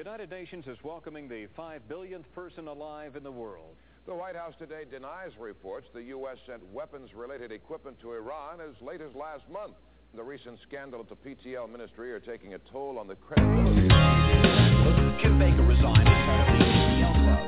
United Nations is welcoming the 5 billionth person alive in the world. The White House today denies reports the U.S. sent weapons-related equipment to Iran as late as last month. The recent scandal at the PTL ministry are taking a toll on the credibility. Kim Baker resigned as head of the PTL club.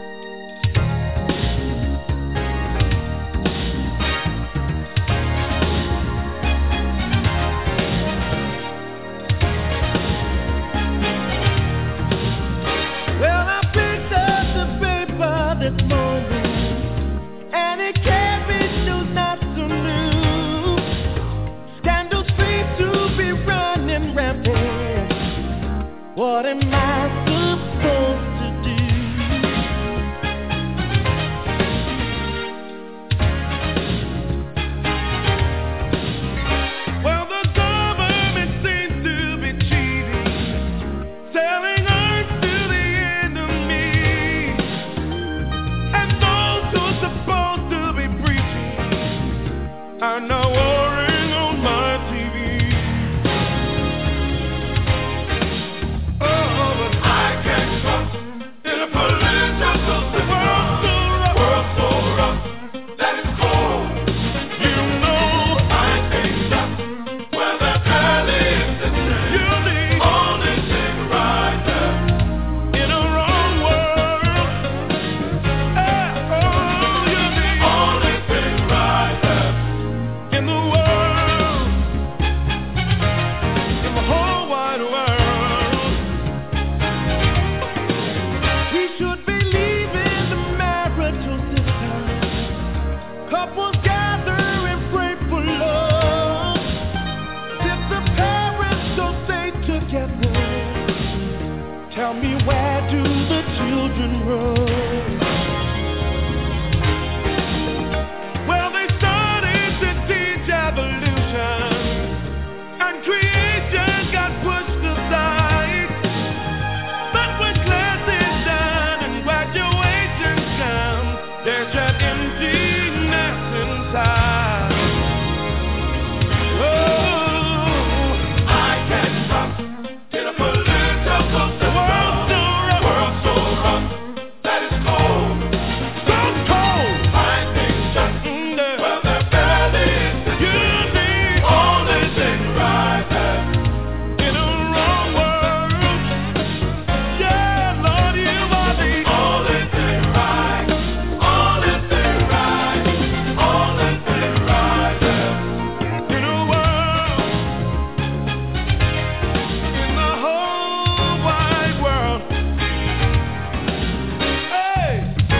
Well, I picked up the paper this morning, and it carried news not so new. Scandals seem to be running rampant. What am I supposed to do? Well, the government seems to be cheating, selling earth to the enemy, and those who are supposed to be preaching are now warring on my TV. Oh, but I can't trust in a political system. World so rough that it's cold. You know I can't trust where the alley is sitting. You're the only thing right there in a wrong world. Oh, you're the only thing right there in the world, in the whole wide world. We should be leaving the marital system. Couples gather and pray for love. If the parents don't stay together, tell me, where do the children run? Well, they started to teach evolution, and creation got pushed aside. But when class is done and graduation comes, there's that emptiness inside. Oh, I can't trust in a political system. World so rough that it's cold. So cold. I think just well, that barely is you're the only thing right there in a wrong world. Yeah, Lord, you are the only thing right, only thing right, only thing right there in a world, in the whole wide world. Hey.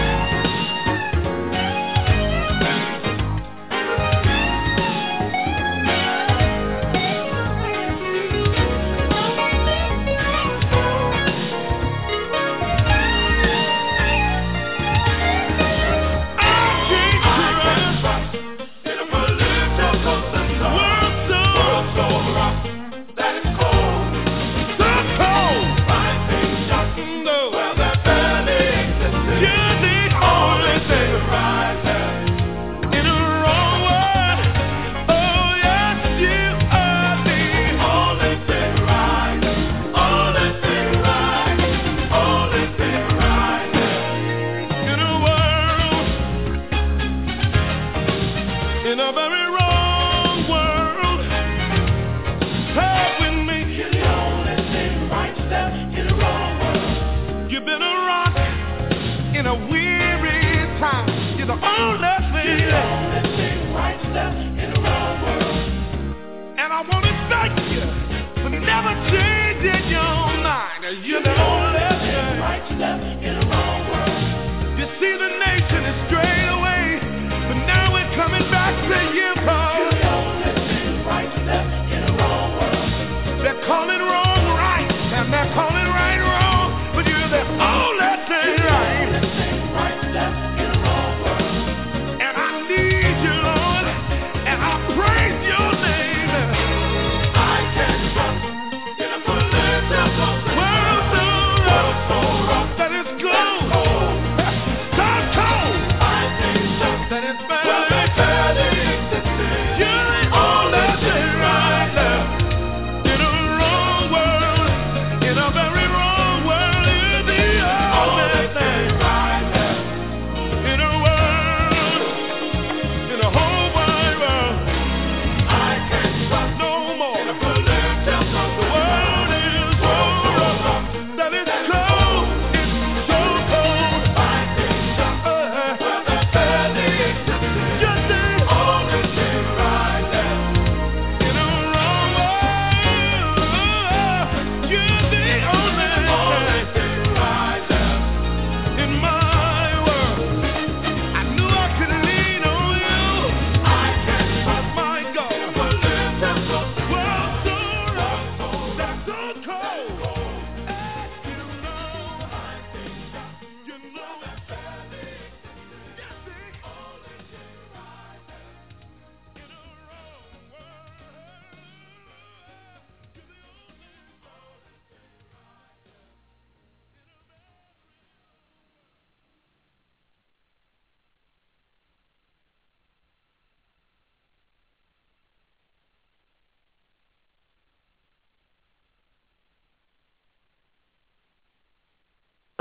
In a very wrong world, talk with me. You're the only thing right step in a wrong world. You've been a rock in a weary time. You're the only thing right step in a wrong world. And I want to thank you for never changing your mind. You're the only thing right step in a wrong world. You see, the nation is strayed away, but now we're coming back to you, Paul. You're the only thing right step in a wrong world. They're calling wrong right, and they're calling right wrong, but you're the only thing right. You're the only thing right step in a wrong world. And I need you, Lord, and I praise your name. I can't trust in a political world so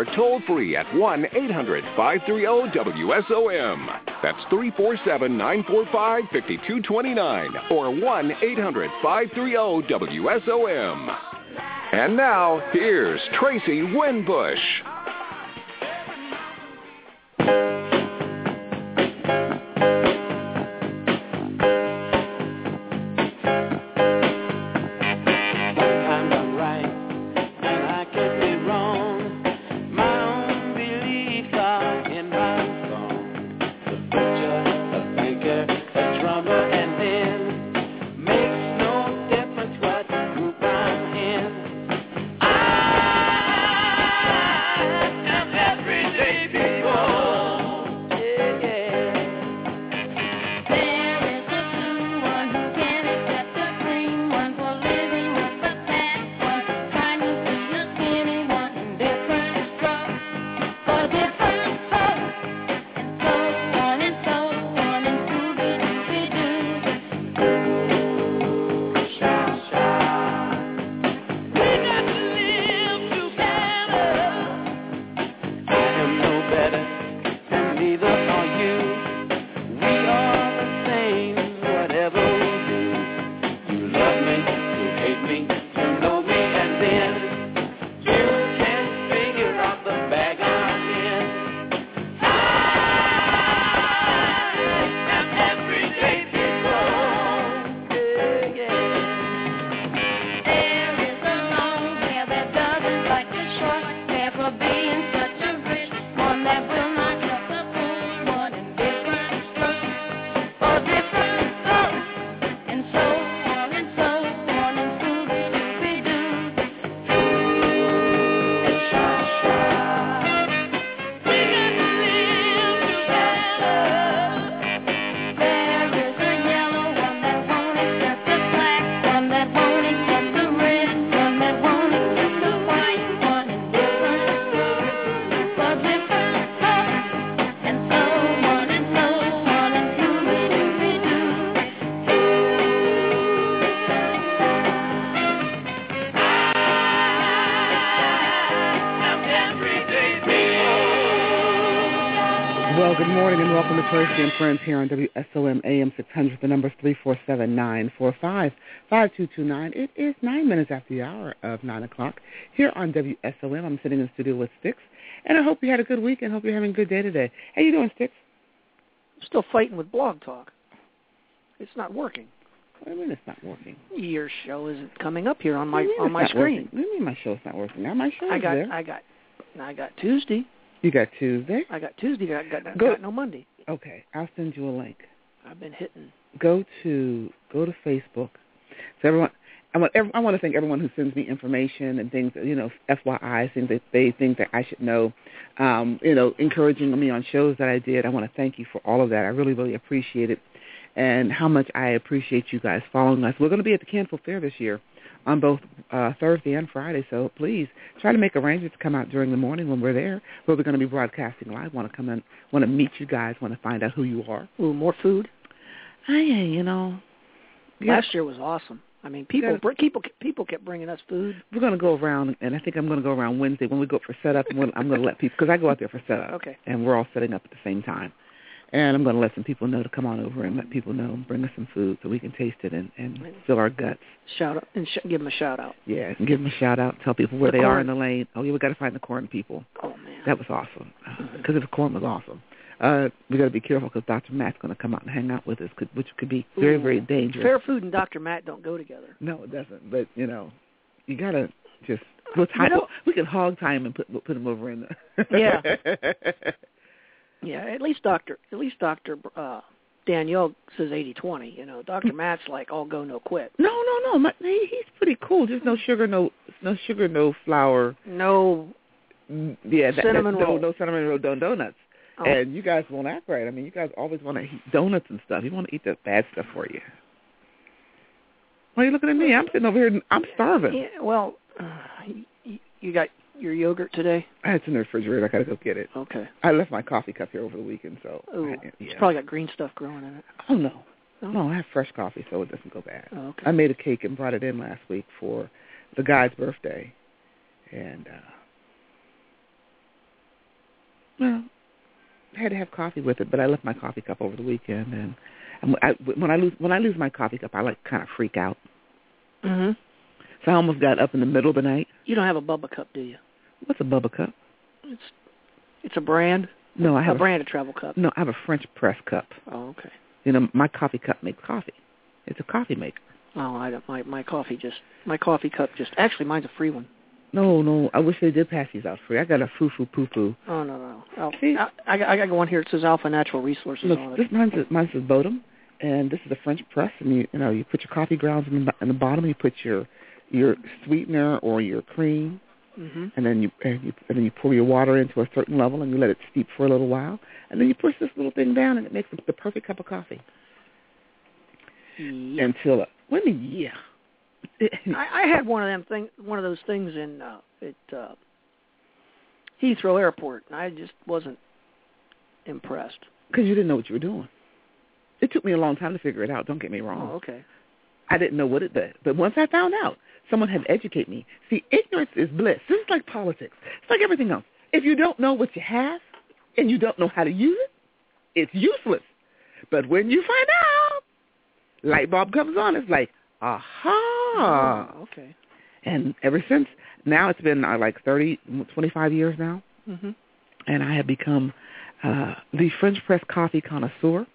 or toll free at 1-800-530-WSOM. That's 347-945-5229 or 1-800-530-WSOM. And now, here's Tracy Winbush. Tracy and Friends here on WSOM AM 600. The number is 347-945-5229. It is 9 minutes after the hour of 9 o'clock here on WSOM. I'm sitting in the studio with Sticks, and I hope you had a good week and hope you're having a good day today. How you doing, Sticks? I'm still fighting with Blog Talk. It's not working. What do you mean it's not working? Your show isn't coming up here on my screen. Working? What do you mean my show's not working? Now my show is there. I got Tuesday. You got Tuesday? I got Tuesday. Got no Monday. Okay, I'll send you a link. I've been hitting. Go to Facebook. So everyone, I want to thank everyone who sends me information and things, FYI, things that they think that I should know, encouraging me on shows that I did. I want to thank you for all of that. I really, really appreciate it, and how much I appreciate you guys following us. We're going to be at the Canfield Fair this year on both Thursday and Friday, so please try to make arrangements to come out during the morning when we're there. We're going to be broadcasting live. Want to come in, want to meet you guys, want to find out who you are. Ooh, more food? Last year was awesome. I mean, people kept bringing us food. We're going to go around, and I think I'm going to go around Wednesday when we go up for setup. I'm going to let people, because I go out there for setup, okay, and we're all setting up at the same time. And I'm going to let some people know to come on over and let people know and bring us some food so we can taste it and fill our guts. Shout out and give them a shout out. Yeah, and give them a shout out. Tell people where they are in the lane. Oh, yeah, we got to find the corn people. Oh man, that was awesome. Because the corn was awesome. We got to be careful because Dr. Matt's going to come out and hang out with us, which could be very, very dangerous. Fair food and Dr. Matt don't go together. No, it doesn't. But you got to just we can hog tie him and put him over in the. Yeah. Yeah, at least Dr. Danielle says 80-20. Dr. Matt's like all go no quit. No. He's pretty cool. Just no sugar, no flour. No. Yeah, cinnamon roll. No cinnamon roll donuts. Oh. And you guys won't act right. I mean, you guys always want to eat donuts and stuff. You want to eat the bad stuff for you. Why are you looking at me? I'm sitting over here and I'm starving. Yeah, well, you got your yogurt today? I had some in the refrigerator. I got to go get it. Okay. I left my coffee cup here over the weekend, so. Ooh, it's probably got green stuff growing in it. Oh, no. No, I have fresh coffee, so it doesn't go bad. Oh, okay. I made a cake and brought it in last week for the guy's birthday, and Well, I had to have coffee with it, but I left my coffee cup over the weekend, and when I lose my coffee cup, I like kind of freak out. Mhm. So I almost got up in the middle of the night. You don't have a Bubba cup, do you? What's a Bubba cup? It's a brand. No, I have a brand of travel cup. No, I have a French press cup. Oh, okay. You know, my coffee cup makes coffee. It's a coffee maker. Oh, I don't. My coffee cup just. Actually, mine's a free one. No, I wish they did pass these out free. I got a foo-foo poo-poo. Oh, no. I got one here. It says Alpha Natural Resources Look, on it. mine says Bodum, and this is a French press, and you put your coffee grounds in the bottom. You put your sweetener or your cream, and then you pour your water into a certain level, and you let it steep for a little while, and then you push this little thing down, and it makes the perfect cup of coffee. Yeah. Until yeah. I had one of those things in at Heathrow Airport, and I just wasn't impressed. Because you didn't know what you were doing. It took me a long time to figure it out. Don't get me wrong. Oh, okay. I didn't know what it did, but once I found out, someone had to educate me. See, ignorance is bliss. This is like politics. It's like everything else. If you don't know what you have and you don't know how to use it, it's useless. But when you find out, light bulb comes on. It's like, aha. Oh, okay. And ever since, now it's been like 25 years now, and I have become the French press coffee connoisseur,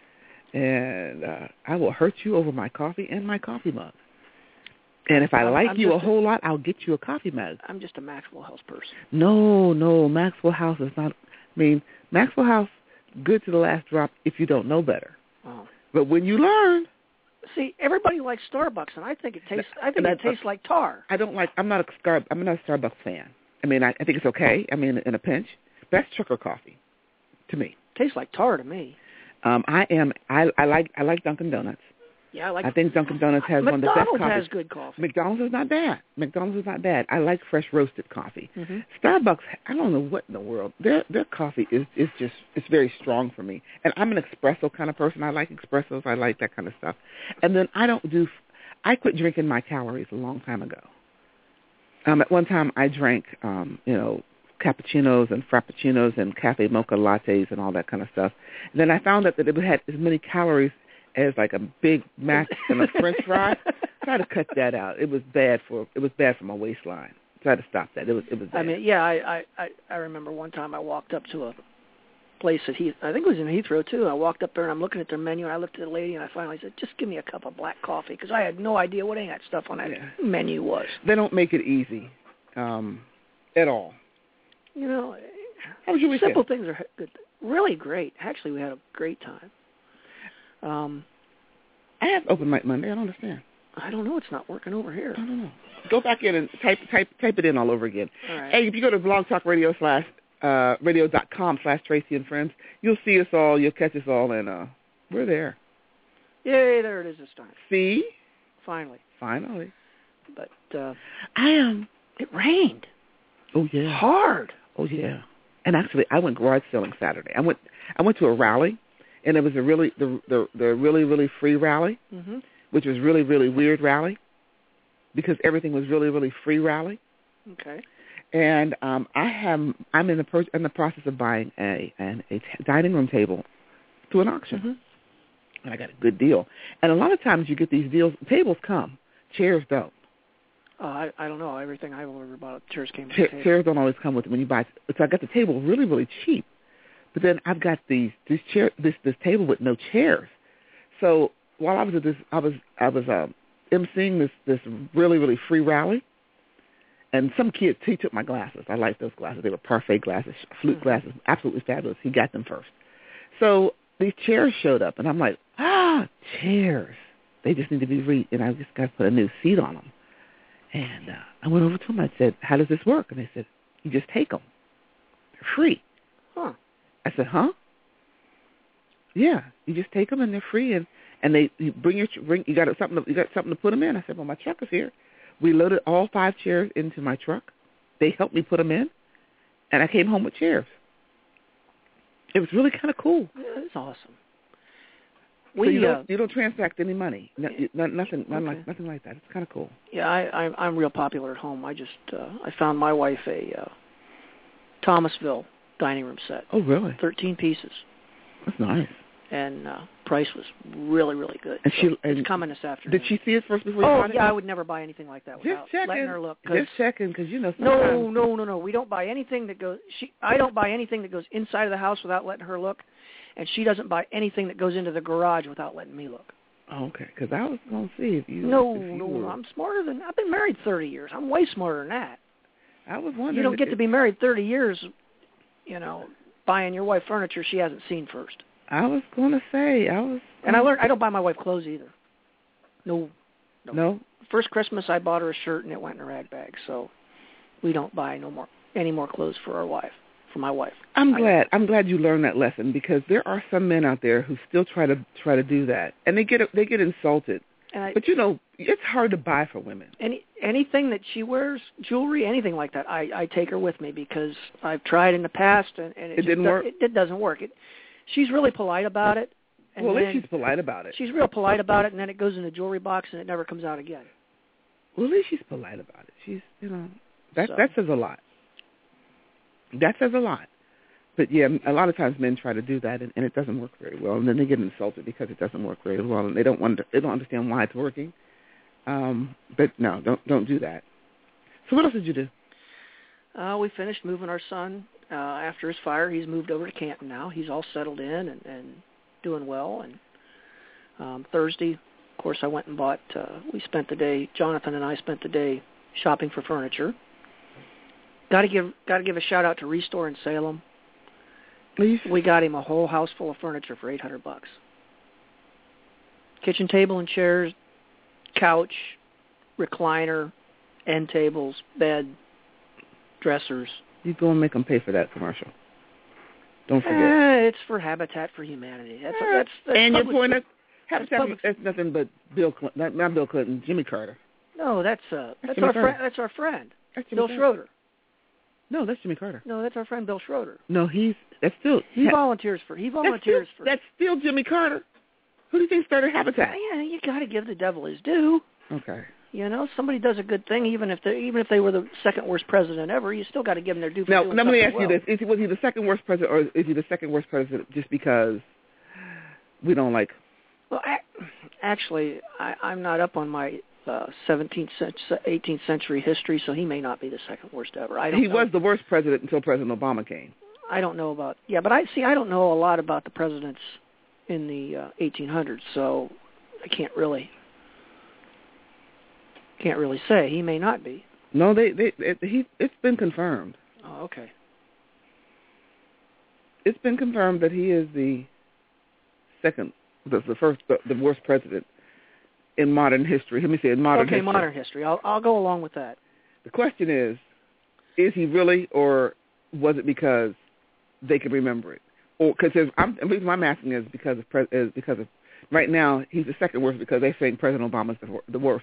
and I will hurt you over my coffee and my coffee mug. And if I like you a whole lot, I'll get you a coffee mug. I'm just a Maxwell House person. No, Maxwell House is not. I mean, Maxwell House, good to the last drop if you don't know better. Oh. But when you learn. See, everybody likes Starbucks, and I think it tastes like tar. I'm not a Starbucks fan. I mean, I think it's okay. I mean, in a pinch, best sugar coffee, to me. Tastes like tar to me. I like Dunkin' Donuts. Yeah, I think Dunkin' Donuts has one of the best coffees. McDonald's has good coffee. McDonald's is not bad. I like fresh roasted coffee. Starbucks, I don't know what in the world. Their coffee is just, it's very strong for me. And I'm an espresso kind of person. I like espressos. I like that kind of stuff. And then I quit drinking my calories a long time ago. At one time I drank, cappuccinos and frappuccinos and cafe mocha lattes and all that kind of stuff. And then I found out that it had as many calories as like a Big Mac and a French fry. Try to cut that out. It was bad for my waistline. Try to stop that. It was bad. I mean, yeah, I remember one time I walked up to a place at I think it was in Heathrow too. I walked up there and I'm looking at their menu and I looked at the lady and I finally said, "Just give me a cup of black coffee," because I had no idea what any of that stuff on that menu was. They don't make it easy at all. You know, how was your weekend? Simple things are good. Really great. Actually, we had a great time. I have open mic Monday. I don't understand. I don't know. It's not working over here. I don't know. Go back in and type it in all over again. All right. Hey, if you go to blogtalkradio.com/Tracy and Friends, you'll see us all. You'll catch us all, and we're there. Yay! There it is this time. See? Finally. But it rained. Oh yeah. Hard. Oh yeah. And actually, I went garage selling Saturday. I went to a rally. And it was the really free rally, which was really weird rally, because everything was really free rally. Okay. And I'm in the process of buying a dining room table to an auction, and I got a good deal. And a lot of times you get these deals. Tables come, chairs don't. I don't know. Everything I've ever bought, chairs came with the table. Chairs don't always come with it when you buy. So I got the table really cheap. But then I've got this table with no chairs. So while I was at this, I was emceeing this really free rally, and some kid, he took my glasses. I like those glasses. They were parfait glasses, flute glasses, absolutely fabulous. He got them first. So these chairs showed up, and I'm like, chairs. They just need to be and I just got to put a new seat on them. And I went over to them. I said, "How does this work?" And they said, "You just take them. They're free." Huh. I said, "Huh?" Yeah, you just take them and they're free, and you got something to put them in. I said, "Well, my truck is here." We loaded all 5 chairs into my truck. They helped me put them in, and I came home with chairs. It was really kind of cool. Yeah, it's awesome. So you don't transact any money, nothing like that. It's kind of cool. Yeah, I'm real popular at home. I found my wife a Thomasville dining room set. Oh, really? 13 pieces. That's nice. And price was really, really good. And so it's coming this afternoon. Did she see it first before you bought it? Oh, yeah, I would never buy anything like that without letting her look. Just checking, because you know sometimes... No. We don't buy anything that goes... I don't buy anything that goes inside of the house without letting her look, and she doesn't buy anything that goes into the garage without letting me look. Oh, okay, because I was going to see if you... No, I'm smarter than... I've been married 30 years. I'm way smarter than that. I was wondering... You don't get to be married 30 years, buying your wife furniture she hasn't seen first. I was going to say, And I learned I don't buy my wife clothes either. No. No? First Christmas I bought her a shirt and it went in a rag bag, so we don't buy any more clothes for my wife. I'm glad you learned that lesson, because there are some men out there who still try to do that, and they get insulted. But it's hard to buy for women. Anything that she wears, jewelry, anything like that, I take her with me, because I've tried in the past and it didn't work. It doesn't work. She's really polite about it. And well, at least she's polite about it. She's real polite about it, and then it goes in a jewelry box, and it never comes out again. Well, at least she's polite about it. She's, that says a lot. That says a lot. But, yeah, a lot of times men try to do that, and it doesn't work very well. And then they get insulted because it doesn't work very well, and they don't understand why it's working. But, no, don't do that. So what else did you do? We finished moving our son. After his fire, he's moved over to Canton now. He's all settled in and doing well. And Thursday, of course, I went and bought. Jonathan and I spent the day shopping for furniture. Got to give a shout out to Restore in Salem. We got him a whole house full of furniture for $800. Kitchen table and chairs, couch, recliner, end tables, bed, dressers. You go and make them pay for that commercial. Don't forget. It's for Habitat for Humanity. That's and your point of Habitat. That's nothing but Bill Clinton, not Bill Clinton, Jimmy Carter. No, that's our friend. That's our friend. Bill Schroeder. No, that's Jimmy Carter. No, that's our friend Bill Schroeder. No, that's still he volunteers for. That's still Jimmy Carter. Who do you think started Habitat? Yeah, you got to give the devil his due. Okay. Somebody does a good thing, even if they were the second worst president ever, you still got to give them their due for doing something well. Now, let me ask you this. Was he the second worst president, or is he the second worst president just because we don't like... Well, actually, I'm not up on my 17th, 18th century history, so he may not be the second worst ever. He was the worst president until President Obama came. I don't know about... Yeah, but I don't know a lot about the presidents in the 1800s, so I can't really say. He may not be. No, it's been confirmed. Oh, okay. It's been confirmed that he is the worst president in modern history. Let me say in modern history. Okay, modern history. I'll go along with that. The question is he really, or was it because they could remember it? Or because the reason I'm asking is because of right now he's the second worst because they think President Obama's the worst.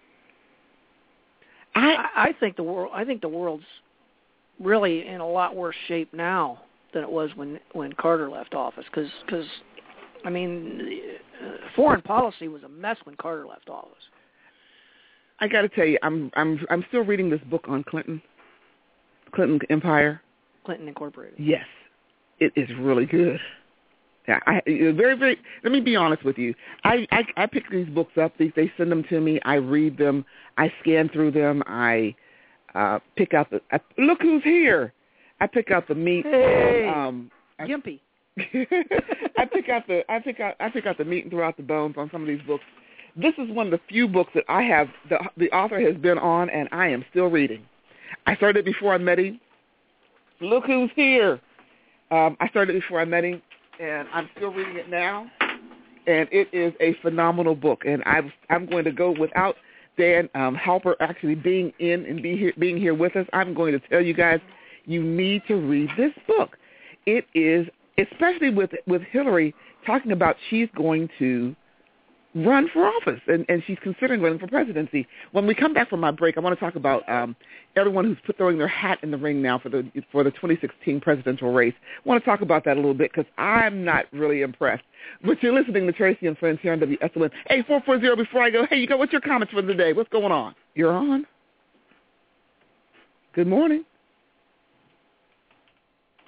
I think the world's really in a lot worse shape now than it was when Carter left office. Because I mean, foreign policy was a mess when Carter left office. I got to tell you, I'm still reading this book on Clinton Empire. Clinton Incorporated. Yes, it is really good. Yeah, very, very. Let me be honest with you. I pick these books up. They send them to me. I read them. I scan through them. I pick out look who's here. I pick out the meat. Hey, Gimpy. I pick out the meat and throw out the bones on some of these books. This is one of the few books that I have. The author has been on, and I am still reading. I started before I met him. Look who's here. I started before I met him. And I'm still reading it now, and it is a phenomenal book. And I'm going to go without Dan Halper actually being in and being here with us. I'm going to tell you guys, you need to read this book. It is, especially with Hillary talking about she's going to run for office, and she's considering running for presidency. When we come back from my break, I want to talk about everyone who's throwing their hat in the ring now for the 2016 presidential race. I want to talk about that a little bit because I'm not really impressed. But you're listening to Tracy and Friends here on WSON. Hey, 440 before I go, hey, what's your comments for the day? What's going on? You're on. Good morning.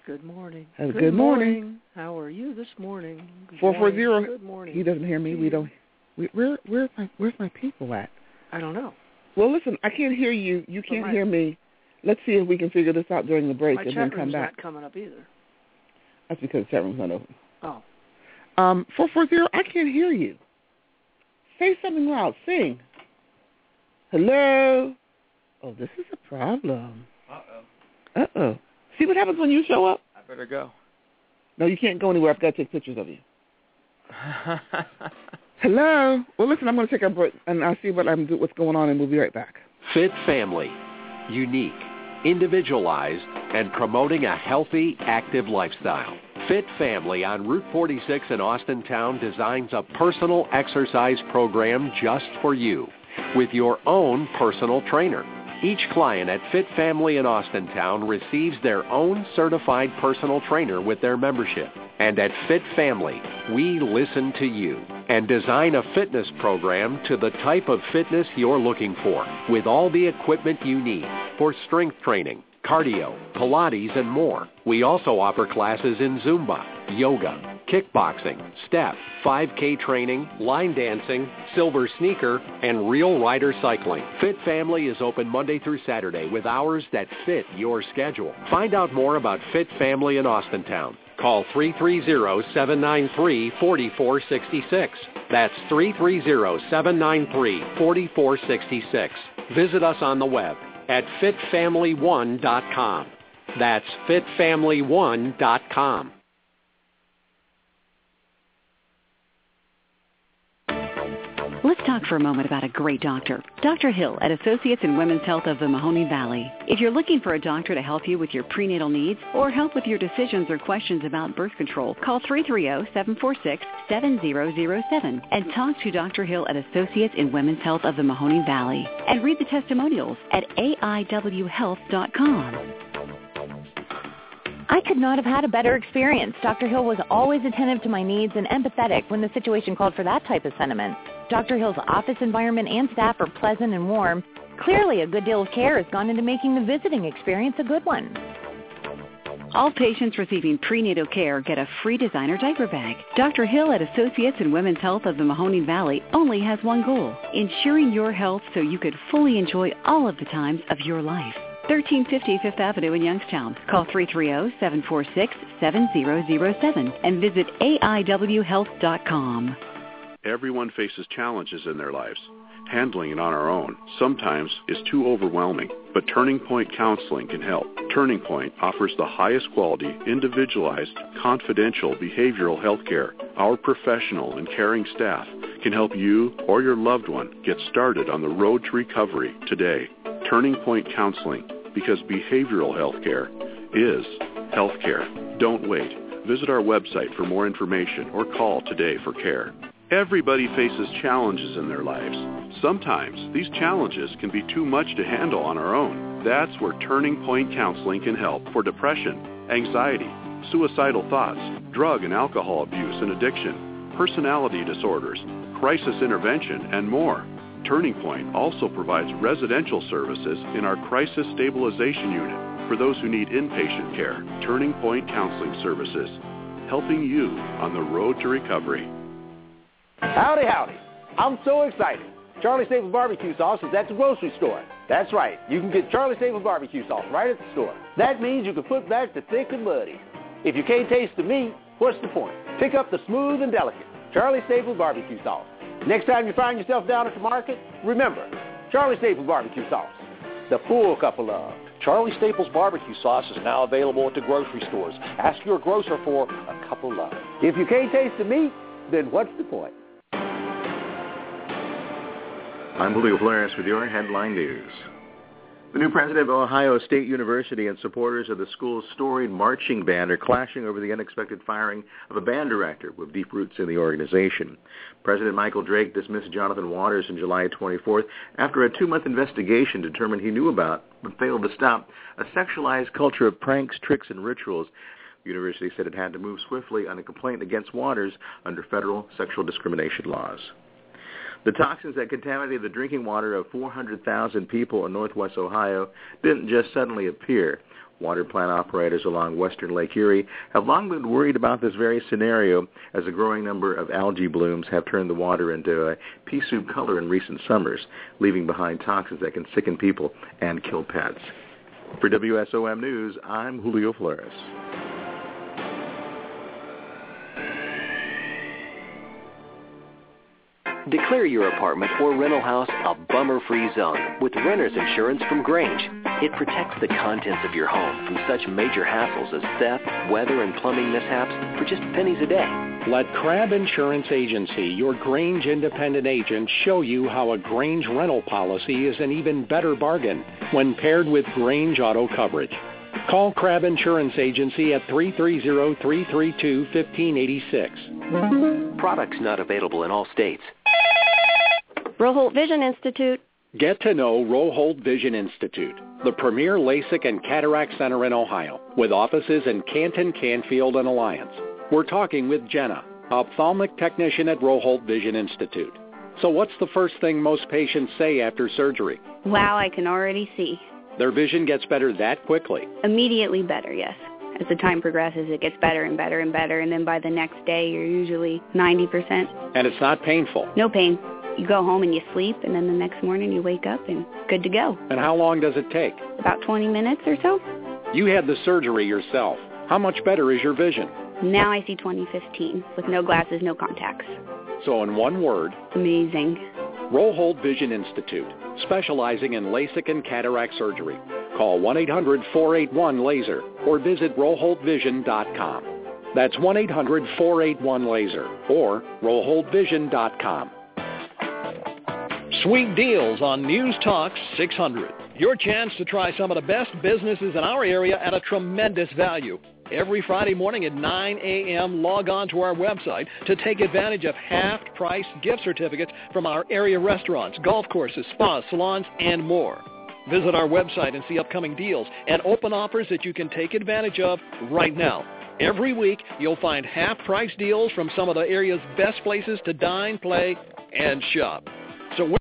Good morning. Good morning. How are you this morning? 440. Good morning. He doesn't hear me. We don't. Where's my people at? I don't know. Well, listen, I can't hear you. You can't hear me. Let's see if we can figure this out during the break and then come back. My chat room's not coming up either. That's because the chat room's not open. Oh. 440, I can't hear you. Say something loud. Sing. Hello? Oh, this is a problem. Uh-oh. See what happens when you show up? I better go. No, you can't go anywhere. I've got to take pictures of you. Hello? Well, listen, I'm going to take a break, and I'll see what's going on, and we'll be right back. Fit Family. Unique, individualized, and promoting a healthy, active lifestyle. Fit Family on Route 46 in Austintown designs a personal exercise program just for you with your own personal trainer. Each client at Fit Family in Austintown receives their own certified personal trainer with their membership. And at Fit Family, we listen to you and design a fitness program to the type of fitness you're looking for with all the equipment you need for strength training, cardio, Pilates, and more. We also offer classes in Zumba, yoga, kickboxing, step, 5K training, line dancing, silver sneaker, and real rider cycling. Fit Family is open Monday through Saturday with hours that fit your schedule. Find out more about Fit Family in Austintown. Call 330-793-4466. That's 330-793-4466. Visit us on the web at fitfamily1.com. That's fitfamily1.com. Let's talk for a moment about a great doctor. Dr. Hill at Associates in Women's Health of the Mahoning Valley. If you're looking for a doctor to help you with your prenatal needs or help with your decisions or questions about birth control, call 330-746-7007 and talk to Dr. Hill at Associates in Women's Health of the Mahoning Valley. And read the testimonials at aiwhealth.com. I could not have had a better experience. Dr. Hill was always attentive to my needs and empathetic when the situation called for that type of sentiment. Dr. Hill's office environment and staff are pleasant and warm. Clearly, a good deal of care has gone into making the visiting experience a good one. All patients receiving prenatal care get a free designer diaper bag. Dr. Hill at Associates in Women's Health of the Mahoning Valley only has one goal, ensuring your health so you could fully enjoy all of the times of your life. 1350 Fifth Avenue in Youngstown. Call 330-746-7007 and visit aiwhealth.com. Everyone faces challenges in their lives. Handling it on our own sometimes is too overwhelming, but Turning Point Counseling can help. Turning Point offers the highest quality, individualized, confidential behavioral health care. Our professional and caring staff can help you or your loved one get started on the road to recovery today. Turning Point Counseling, because behavioral health care is health care. Don't wait. Visit our website for more information or call today for care. Everybody faces challenges in their lives. Sometimes these challenges can be too much to handle on our own. That's where Turning Point Counseling can help for depression, anxiety, suicidal thoughts, drug and alcohol abuse and addiction, personality disorders, crisis intervention, and more. Turning Point also provides residential services in our Crisis Stabilization Unit for those who need inpatient care. Turning Point Counseling Services, helping you on the road to recovery. Howdy, howdy. I'm so excited. Charlie Staples barbecue sauce is at the grocery store. That's right. You can get Charlie Staples barbecue sauce right at the store. That means you can put back the thick and muddy. If you can't taste the meat, what's the point? Pick up the smooth and delicate Charlie Staples barbecue sauce. Next time you find yourself down at the market, remember, Charlie Staples barbecue sauce, the full cup of love. Charlie Staples barbecue sauce is now available at the grocery stores. Ask your grocer for a cup of love. If you can't taste the meat, then what's the point? I'm Julio Flores with your headline news. The new president of Ohio State University and supporters of the school's storied marching band are clashing over the unexpected firing of a band director with deep roots in the organization. President Michael Drake dismissed Jonathan Waters on July 24th after a 2-month investigation determined he knew about but failed to stop a sexualized culture of pranks, tricks, and rituals. The university said it had to move swiftly on a complaint against Waters under federal sexual discrimination laws. The toxins that contaminated the drinking water of 400,000 people in northwest Ohio didn't just suddenly appear. Water plant operators along western Lake Erie have long been worried about this very scenario as a growing number of algae blooms have turned the water into a pea soup color in recent summers, leaving behind toxins that can sicken people and kill pets. For WSOM News, I'm Julio Flores. Declare your apartment or rental house a bummer-free zone with renter's insurance from Grange. It protects the contents of your home from such major hassles as theft, weather, and plumbing mishaps for just pennies a day. Let Crabb Insurance Agency, your Grange independent agent, show you how a Grange rental policy is an even better bargain when paired with Grange auto coverage. Call Crabb Insurance Agency at 330-332-1586. Products not available in all states. Roholt Vision Institute. Get to know Roholt Vision Institute, the premier LASIK and cataract center in Ohio, with offices in Canton, Canfield, and Alliance. We're talking with Jenna, ophthalmic technician at Roholt Vision Institute. So what's the first thing most patients say after surgery? Wow, I can already see. Their vision gets better that quickly? Immediately better, yes. As the time progresses, it gets better and better and better, and then by the next day, you're usually 90%. And it's not painful? No pain. You go home and you sleep, and then the next morning you wake up and good to go. And how long does it take? About 20 minutes or so. You had the surgery yourself. How much better is your vision? Now I see 20/15 with no glasses, no contacts. So in one word, amazing. Roholt Vision Institute, specializing in LASIK and cataract surgery. Call 1-800-481-LASER or visit RoholtVision.com. That's 1-800-481-LASER or RoholtVision.com. Sweet deals on News Talk 600. Your chance to try some of the best businesses in our area at a tremendous value. Every Friday morning at 9 a.m., log on to our website to take advantage of half-price gift certificates from our area restaurants, golf courses, spas, salons, and more. Visit our website and see upcoming deals and open offers that you can take advantage of right now. Every week, you'll find half-price deals from some of the area's best places to dine, play, and shop. So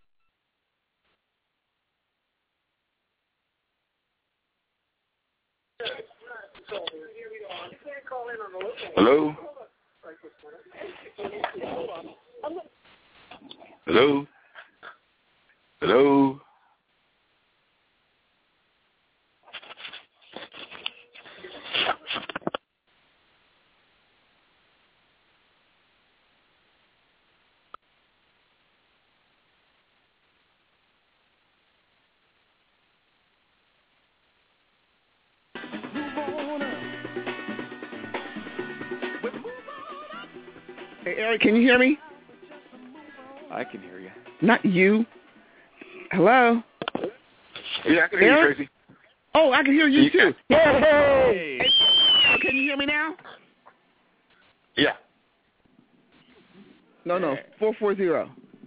Hello? Hello? Hello? Hey, Eric, can you hear me? I can hear you. Not you. Hello? Yeah, I can hear you, Tracy. Oh, I can hear you, too. Hey! Hey, can you hear me now? Yeah. No, 440.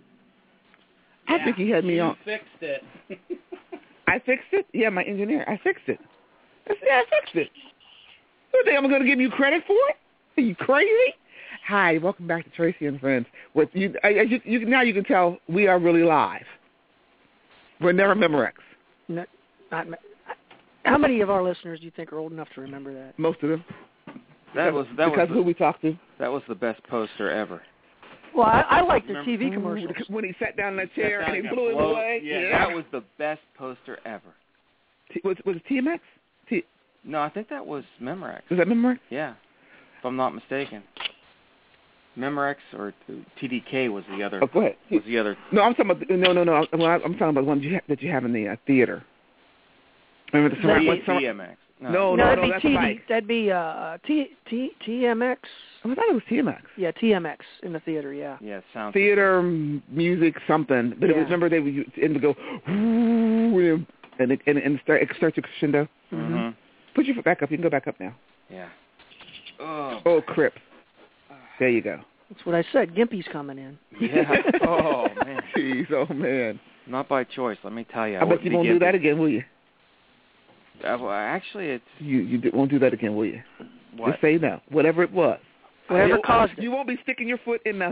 I think he had me on. You fixed it. I fixed it? Yeah, my engineer. I fixed it. I fixed it. You think I'm going to give you credit for it? Are you crazy? Hi, welcome back to Tracy and Friends. With you, now you can tell we are really live. We're never Memorex. How many of our listeners do you think are old enough to remember that? Most of them. Because of who we talked to. That was the best poster ever. Well, I like the TV commercials. When he sat down in that chair and he blew it away. Yeah, that was the best poster ever. Was it TMX? No, I think that was Memorex. Was that Memorex? Yeah, if I'm not mistaken. Memorex or TDK was the other. Oh, go ahead. Was the other? No, I'm talking about no. I'm talking about the one that you have in the theater. Remember the TMX. No, that's TD, that'd be TMX. Oh, I thought it was TMX. Yeah, TMX in the theater. Yeah. Yeah, sounds. Theater, music, something. But it was, remember, it would go, and it starts to crescendo. Mm-hmm. Put your foot back up. You can go back up now. Yeah. Oh, Crip. There you go. That's what I said. Gimpy's coming in. Yeah. Oh, man. Jeez, oh, man. Not by choice, let me tell you. I bet you won't do that again, will you? Well, actually, it's... You won't do that again, will you? What? Just say no. Whatever it was. Whatever caused it. You won't be sticking your foot in nothing.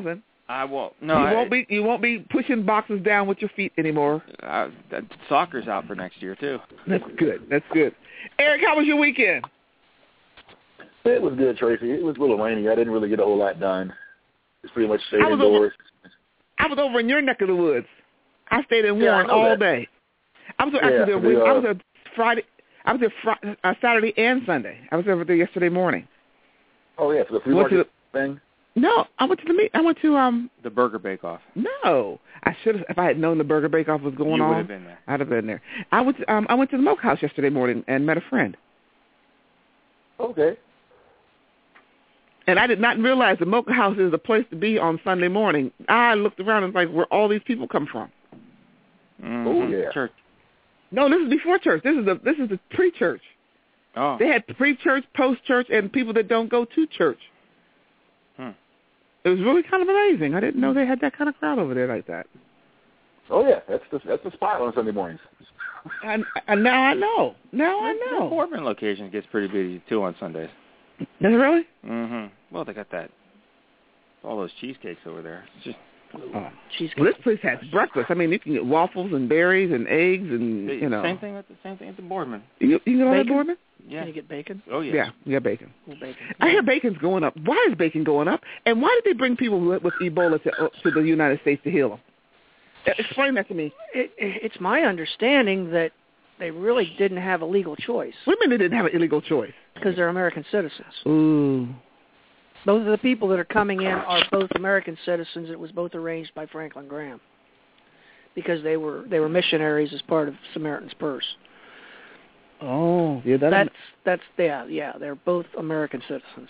I won't. No, You won't be pushing boxes down with your feet anymore. Soccer's out for next year too. That's good. Eric, how was your weekend? It was good, Tracy. It was a little rainy. I didn't really get a whole lot done. It's pretty much stayed indoors. I was over in your neck of the woods. I stayed in Warren all day. I was there Friday. I was there Saturday and Sunday. I was over there yesterday morning. Oh yeah, for the flea market thing. No, I went to the Burger Bake Off. No, I should have. If I had known the Burger Bake Off was going on, you would have been there. I'd have been there. I went to the Moke House yesterday morning and met a friend. Okay. And I did not realize the Moke House is the place to be on Sunday morning. I looked around and was like, where all these people come from? Oh yeah. Church. No, this is before church. This is the pre-church. Oh. They had pre-church, post-church, and people that don't go to church. It was really kind of amazing. I didn't know they had that kind of crowd over there like that. Oh yeah, that's the spot on Sunday mornings. And now I know. The Boardman location gets pretty busy too on Sundays. Does it really? Well, they got all those cheesecakes over there. It's just cheesecake. Well, this place has breakfast. I mean, you can get waffles and berries and eggs and Same thing at the Boardman. You can get all that Boardman? Yeah. Can you get bacon? Oh yeah. Yeah, you got bacon. Bacon. I hear bacon's going up. Why is bacon going up? And why did they bring people with Ebola to the United States to heal them? Explain that to me. It's my understanding that they really didn't have a legal choice. What do you mean they didn't have an illegal choice? Because they're American citizens. Ooh. Both of the people that are coming in are both American citizens. It was both arranged by Franklin Graham because they were missionaries as part of Samaritan's Purse. Oh, yeah, that's they're both American citizens.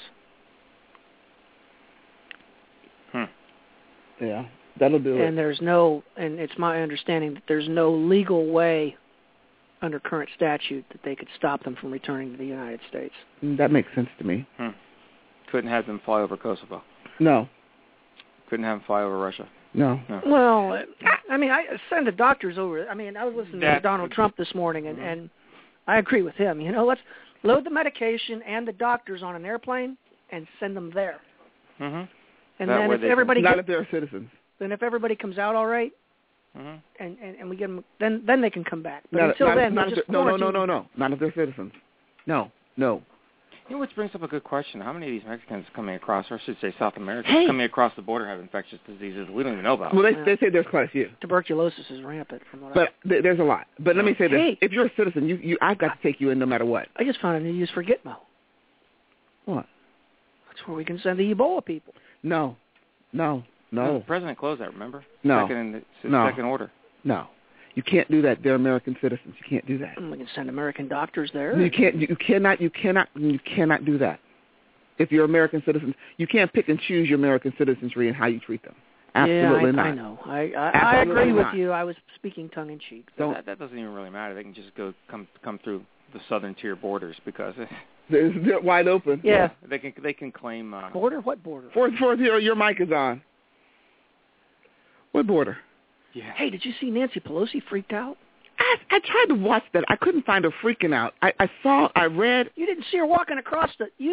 Yeah, that'll do it. And and it's my understanding that there's no legal way under current statute that they could stop them from returning to the United States. That makes sense to me. Couldn't have them fly over Kosovo. No. Couldn't have them fly over Russia. No. Well, I mean, I send the doctors over. I mean, I was listening to Donald Trump this morning, and I agree with him. Let's load the medication and the doctors on an airplane and send them there. And then if everybody not if they're citizens. Then if everybody comes out all right, and we get them, then they can come back. But until then, no, not if they're citizens. No. Which brings up a good question. How many of these Mexicans coming across, or I should say South Americans, coming across the border have infectious diseases we don't even know about? Well, they say there's quite a few. Tuberculosis is rampant. There's a lot. But let me say this. If you're a citizen, I've got to take you in no matter what. I just found a new use for Gitmo. What? That's where we can send the Ebola people. No. The president closed that, remember? No. Second order. No. You can't do that. They're American citizens. You can't do that. We can send American doctors there. You cannot do that. If you're American citizens, you can't pick and choose your American citizenry and how you treat them. Absolutely not. I know. I agree with you. I was speaking tongue in cheek. That doesn't even really matter. They can just come through the southern tier borders because they're wide open. Yeah. They can claim border. What border? Fourth your mic is on. What border? Yeah. Hey, did you see Nancy Pelosi freaked out? I tried to watch that. I couldn't find her freaking out. I read. You didn't see her walking across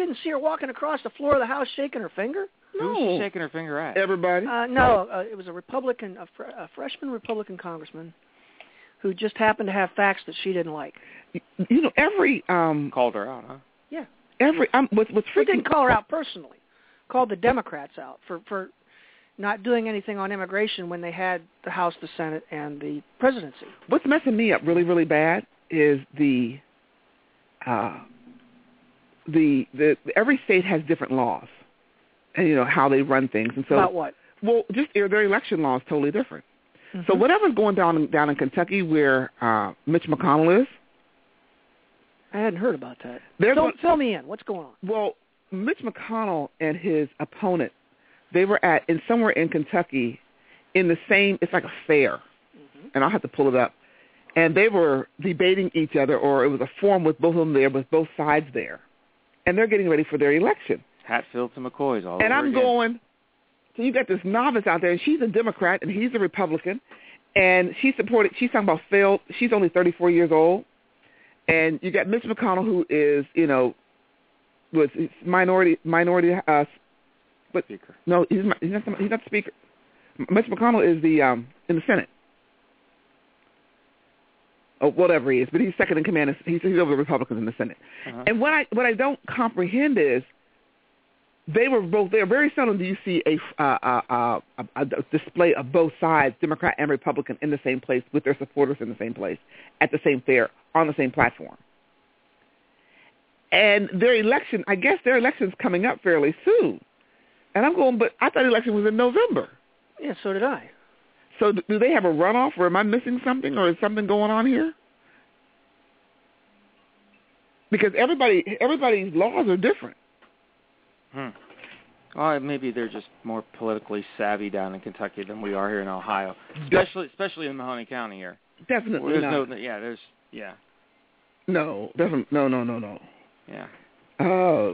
the floor of the House shaking her finger? No. Who was she shaking her finger at? Everybody. No, it was a Republican, a freshman Republican congressman who just happened to have facts that she didn't like. Every called her out, huh? Yeah. What's freaking. He didn't call her out personally. Called the Democrats out for not doing anything on immigration when they had the House, the Senate, and the presidency. What's messing me up really, really bad is the every state has different laws, and how they run things. And so about what? Well, just their election law is totally different. So whatever's going down in Kentucky where Mitch McConnell is, I hadn't heard about that. Fill me in. What's going on? Well, Mitch McConnell and his opponent. They were somewhere in Kentucky in the same, it's like a fair, and I'll have to pull it up, and they were debating each other, or it was a forum with both of them there, with both sides there, and they're getting ready for their election. Hatfield to McCoy's all and over I'm again. going, so you got this novice out there, and she's a Democrat, and he's a Republican, and she's talking about she's only 34 years old, and you got Mitch McConnell, who is, was minority, but speaker. No, he's not the speaker. Mitch McConnell is the in the Senate. Or whatever he is, but he's second in command. He's over the Republicans in the Senate. Uh-huh. And what I don't comprehend is they were both there. Very seldom do you see a display of both sides, Democrat and Republican, in the same place with their supporters in the same place at the same fair on the same platform. And their election, I guess their election's coming up fairly soon. And I'm going, but I thought the election was in November. Yeah, so did I. So do they have a runoff, or am I missing something, or is something going on here? Because everybody's laws are different. Well, maybe they're just more politically savvy down in Kentucky than we are here in Ohio, especially in Mahoney County here. Definitely not. No, definitely no. Yeah. Oh.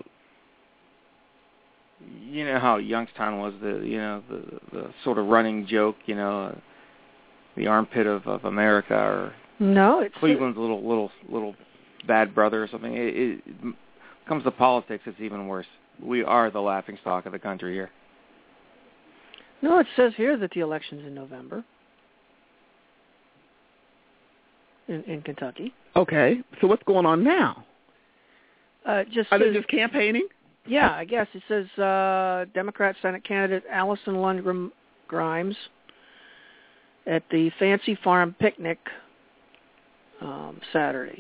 You know how Youngstown was the sort of running joke, the armpit of America, or it's Cleveland's little bad brother or something. It comes to politics, it's even worse. We are the laughingstock of the country here. No, it says here that the election's in November in Kentucky. Okay, so what's going on now? Are they just campaigning? Yeah, I guess. It says Democrat Senate candidate Allison Lundgren Grimes at the Fancy Farm Picnic Saturday.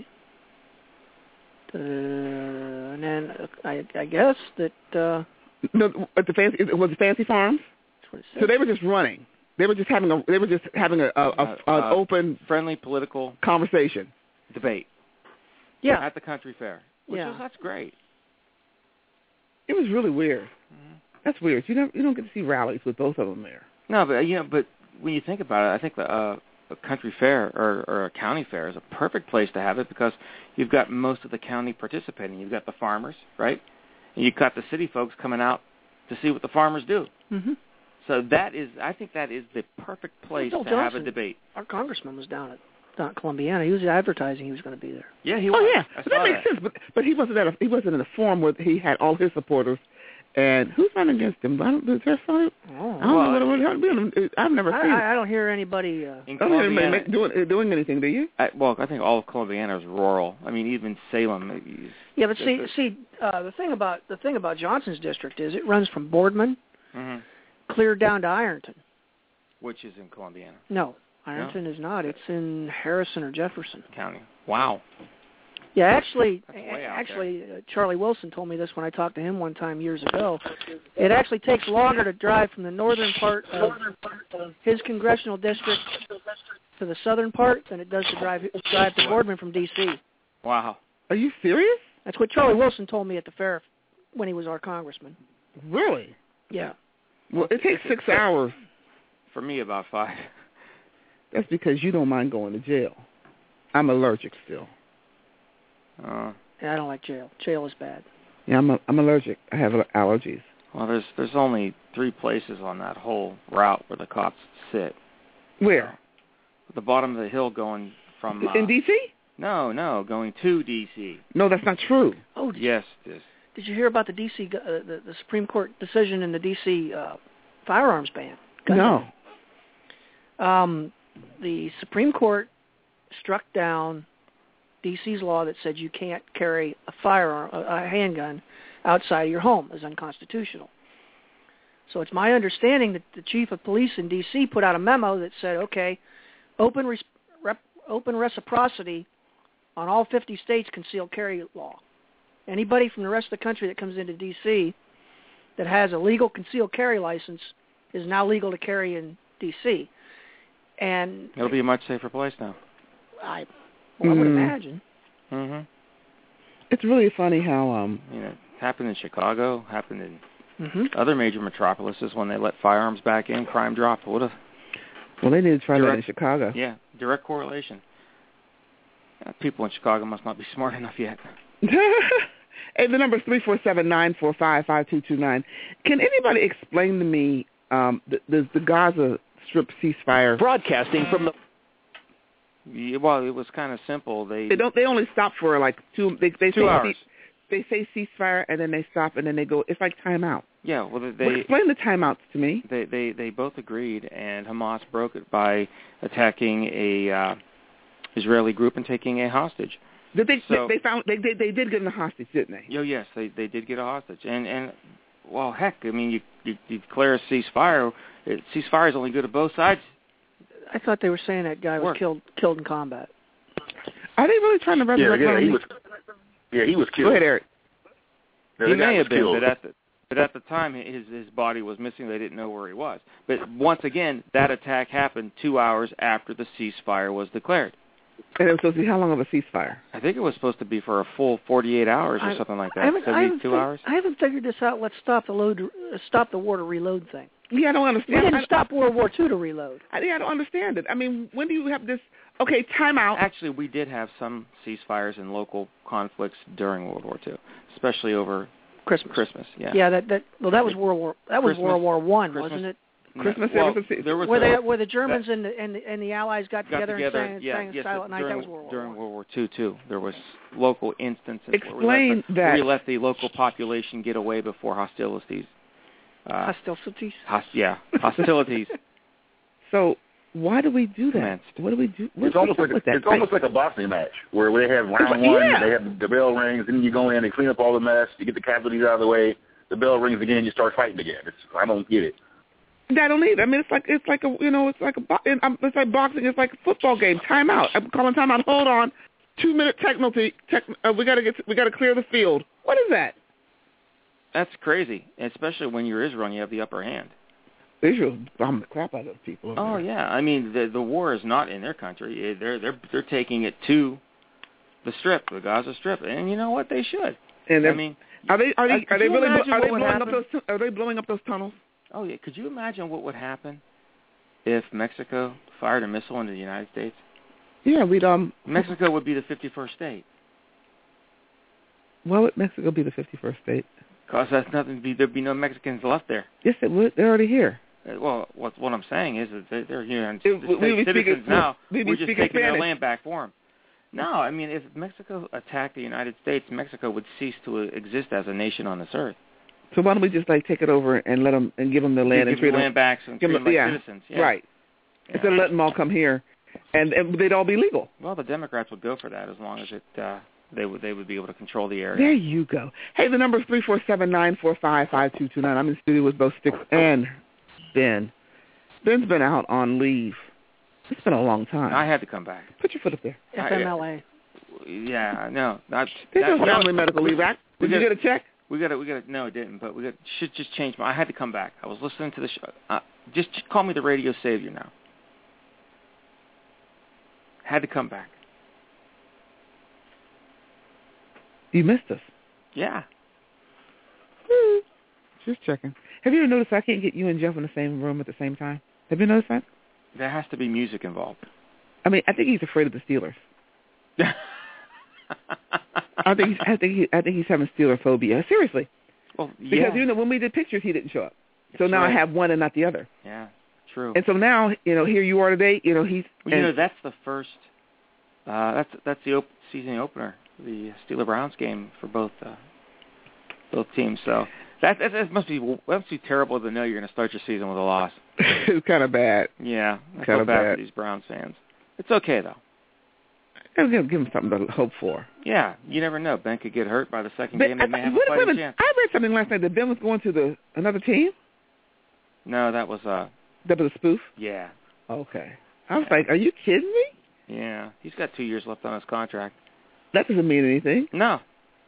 And then I guess that... no, at the fancy, it was the Fancy Farms? That's what it says. So they were just running. They were just having an open... friendly political... conversation. Debate. Yeah. At the country fair. That's great. It was really weird. Mm-hmm. That's weird. You don't get to see rallies with both of them there. No, but when you think about it, I think a country fair or a county fair is a perfect place to have it because you've got most of the county participating. You've got the farmers, right? And you've got the city folks coming out to see what the farmers do. Mm-hmm. So I think that is the perfect place to have a debate. Our congressman was down at Columbiana. He was advertising he was going to be there. Yeah, he was. Oh, yeah. That makes sense. But he wasn't in a forum where he had all his supporters. And who's running against him? I've never seen it. I don't hear anybody. I don't hear anybody doing anything. Do you? I think all of Columbiana is rural. I mean, even Salem. Yeah, but the thing about Johnson's district is it runs from Boardman clear down to Ironton, which is in Columbiana. No. Ironton is not. It's in Harrison or Jefferson County. Wow. Yeah, actually, Charlie Wilson told me this when I talked to him one time years ago. It actually takes longer to drive from the northern part of his congressional district to the southern part than it does to drive to Boardman from D.C. Wow. Are you serious? That's what Charlie Wilson told me at the fair when he was our congressman. Really? Yeah. Well, it takes 6 hours. For me, about 5. That's because you don't mind going to jail. I'm allergic still. Yeah, I don't like jail. Jail is bad. Yeah, I'm allergic. I have allergies. Well, there's only 3 places on that whole route where the cops sit. Where? At the bottom of the hill going from... in D.C.? No, going to D.C. No, that's not true. Oh, yes, it is. Did you hear about the D.C. The Supreme Court decision in the D.C. Firearms ban? No. The Supreme Court struck down D.C.'s law that said you can't carry a handgun outside of your home as unconstitutional. So it's my understanding that the chief of police in D.C. put out a memo that said, okay, open reciprocity on all 50 states concealed carry law. Anybody from the rest of the country that comes into D.C. that has a legal concealed carry license is now legal to carry in D.C. And it'll be a much safer place now. I would imagine. Mm-hmm. It's really funny how it happened in Chicago, happened in other major metropolises when they let firearms back in, crime dropped. Well, they need to try that in Chicago. Yeah, direct correlation. People in Chicago must not be smart enough yet. Hey, the number is 347-945-5229. Can anybody explain to me the Gaza Strip ceasefire? Broadcasting from the... Yeah, well, it was kind of simple. They only stopped for like 2 hours. they say ceasefire and then they stop and then they go. It's like timeout. Yeah, well, explain the timeouts to me. They both agreed, and Hamas broke it by attacking a Israeli group and taking a hostage. Did they did get a hostage, didn't they? Oh yes, they did get a hostage, and well, heck, I mean, you declare a ceasefire. Ceasefire is only good to both sides. I thought they were saying that guy was killed in combat. Are they really trying to resurrect? He was killed. Go ahead, Eric. He may have been, but at the time his body was missing. They didn't know where he was. But once again, that attack happened 2 hours after the ceasefire was declared. And it was supposed to be how long of a ceasefire? I think it was supposed to be for a full 48 hours or something like that. 72 hours. I haven't figured this out. Let's stop the war to reload thing. Yeah, I don't understand. We didn't stop World War II to reload. I don't understand it. I mean, when do you have this? Okay, time out. Actually, we did have some ceasefires in local conflicts during World War II, especially over Christmas. Yeah. Yeah, that was World War I, wasn't it? Christmas. There was where the Germans and the Allies got together and sang Silent Night. That was World War I. During World War II too, there was local instances where we let the local population get away before hostilities. Hostilities. Hostilities. So why do we do that? What do we do? It's almost like a boxing match where they have round one, they have the bell rings, and then you go in and clean up all the mess, you get the casualties out of the way, the bell rings again, you start fighting again. I don't get it. I don't either. I mean, it's like boxing. It's like a football game. Timeout. I'm calling timeout. Hold on. 2-minute penalty. We got to clear the field. What is that? That's crazy, especially when you're Israel and you have the upper hand. Israel bombed the crap out of those people. Oh yeah, I mean the war is not in their country. They're taking it to the Strip, the Gaza Strip, and you know what? They should. And I mean, are they blowing up those tunnels? Oh yeah. Could you imagine what would happen if Mexico fired a missile into the United States? Yeah, Mexico would be the 51st state. Why would Mexico be the 51st state? Because there'd be no Mexicans left there. Yes, it would. They're already here. Well, what I'm saying is that they're here citizens now. We're just taking their land back for them. No, I mean, if Mexico attacked the United States, Mexico would cease to exist as a nation on this earth. So why don't we just take it over and let them and give them the land and treat them land back and treat them like citizens? Yeah. Right. Yeah. Instead of letting them all come here, and they'd all be legal. Well, the Democrats would go for that as long as they would be able to control the area. There you go. Hey, the number is 347-945-5229. I'm in the studio with both Sticks and Ben. Ben's been out on leave. It's been a long time. I had to come back. Put your foot up there. FMLA. Yeah, no. There's no Family Medical Leave Act. Did you get a check? We got to. No, it didn't. But should just change I had to come back. I was listening to the show. Just call me the radio savior now. Had to come back. You missed us. Yeah. Just checking. Have you ever noticed I can't get you and Jeff in the same room at the same time? Have you noticed that? There has to be music involved. I mean, I think he's afraid of the Steelers. I think he's having Steeler phobia. Seriously. Well, yeah. Because when we did pictures, he didn't show up. So now I have one and not the other. Yeah, true. And so now, here you are today. He's. Well, that's the first. That's the season opener, the Steelers-Browns game for both teams. So that must be terrible to know you're going to start your season with a loss. It's kind of bad. Yeah, I feel bad for these Browns fans. It's okay though. I'll give him something to hope for. Yeah, you never know. Ben could get hurt by the second game. They may have a fighting chance. I read something last night that Ben was going to another team. No, that was a spoof? Yeah. Okay. I was like, are you kidding me? Yeah. He's got 2 years left on his contract. That doesn't mean anything. No.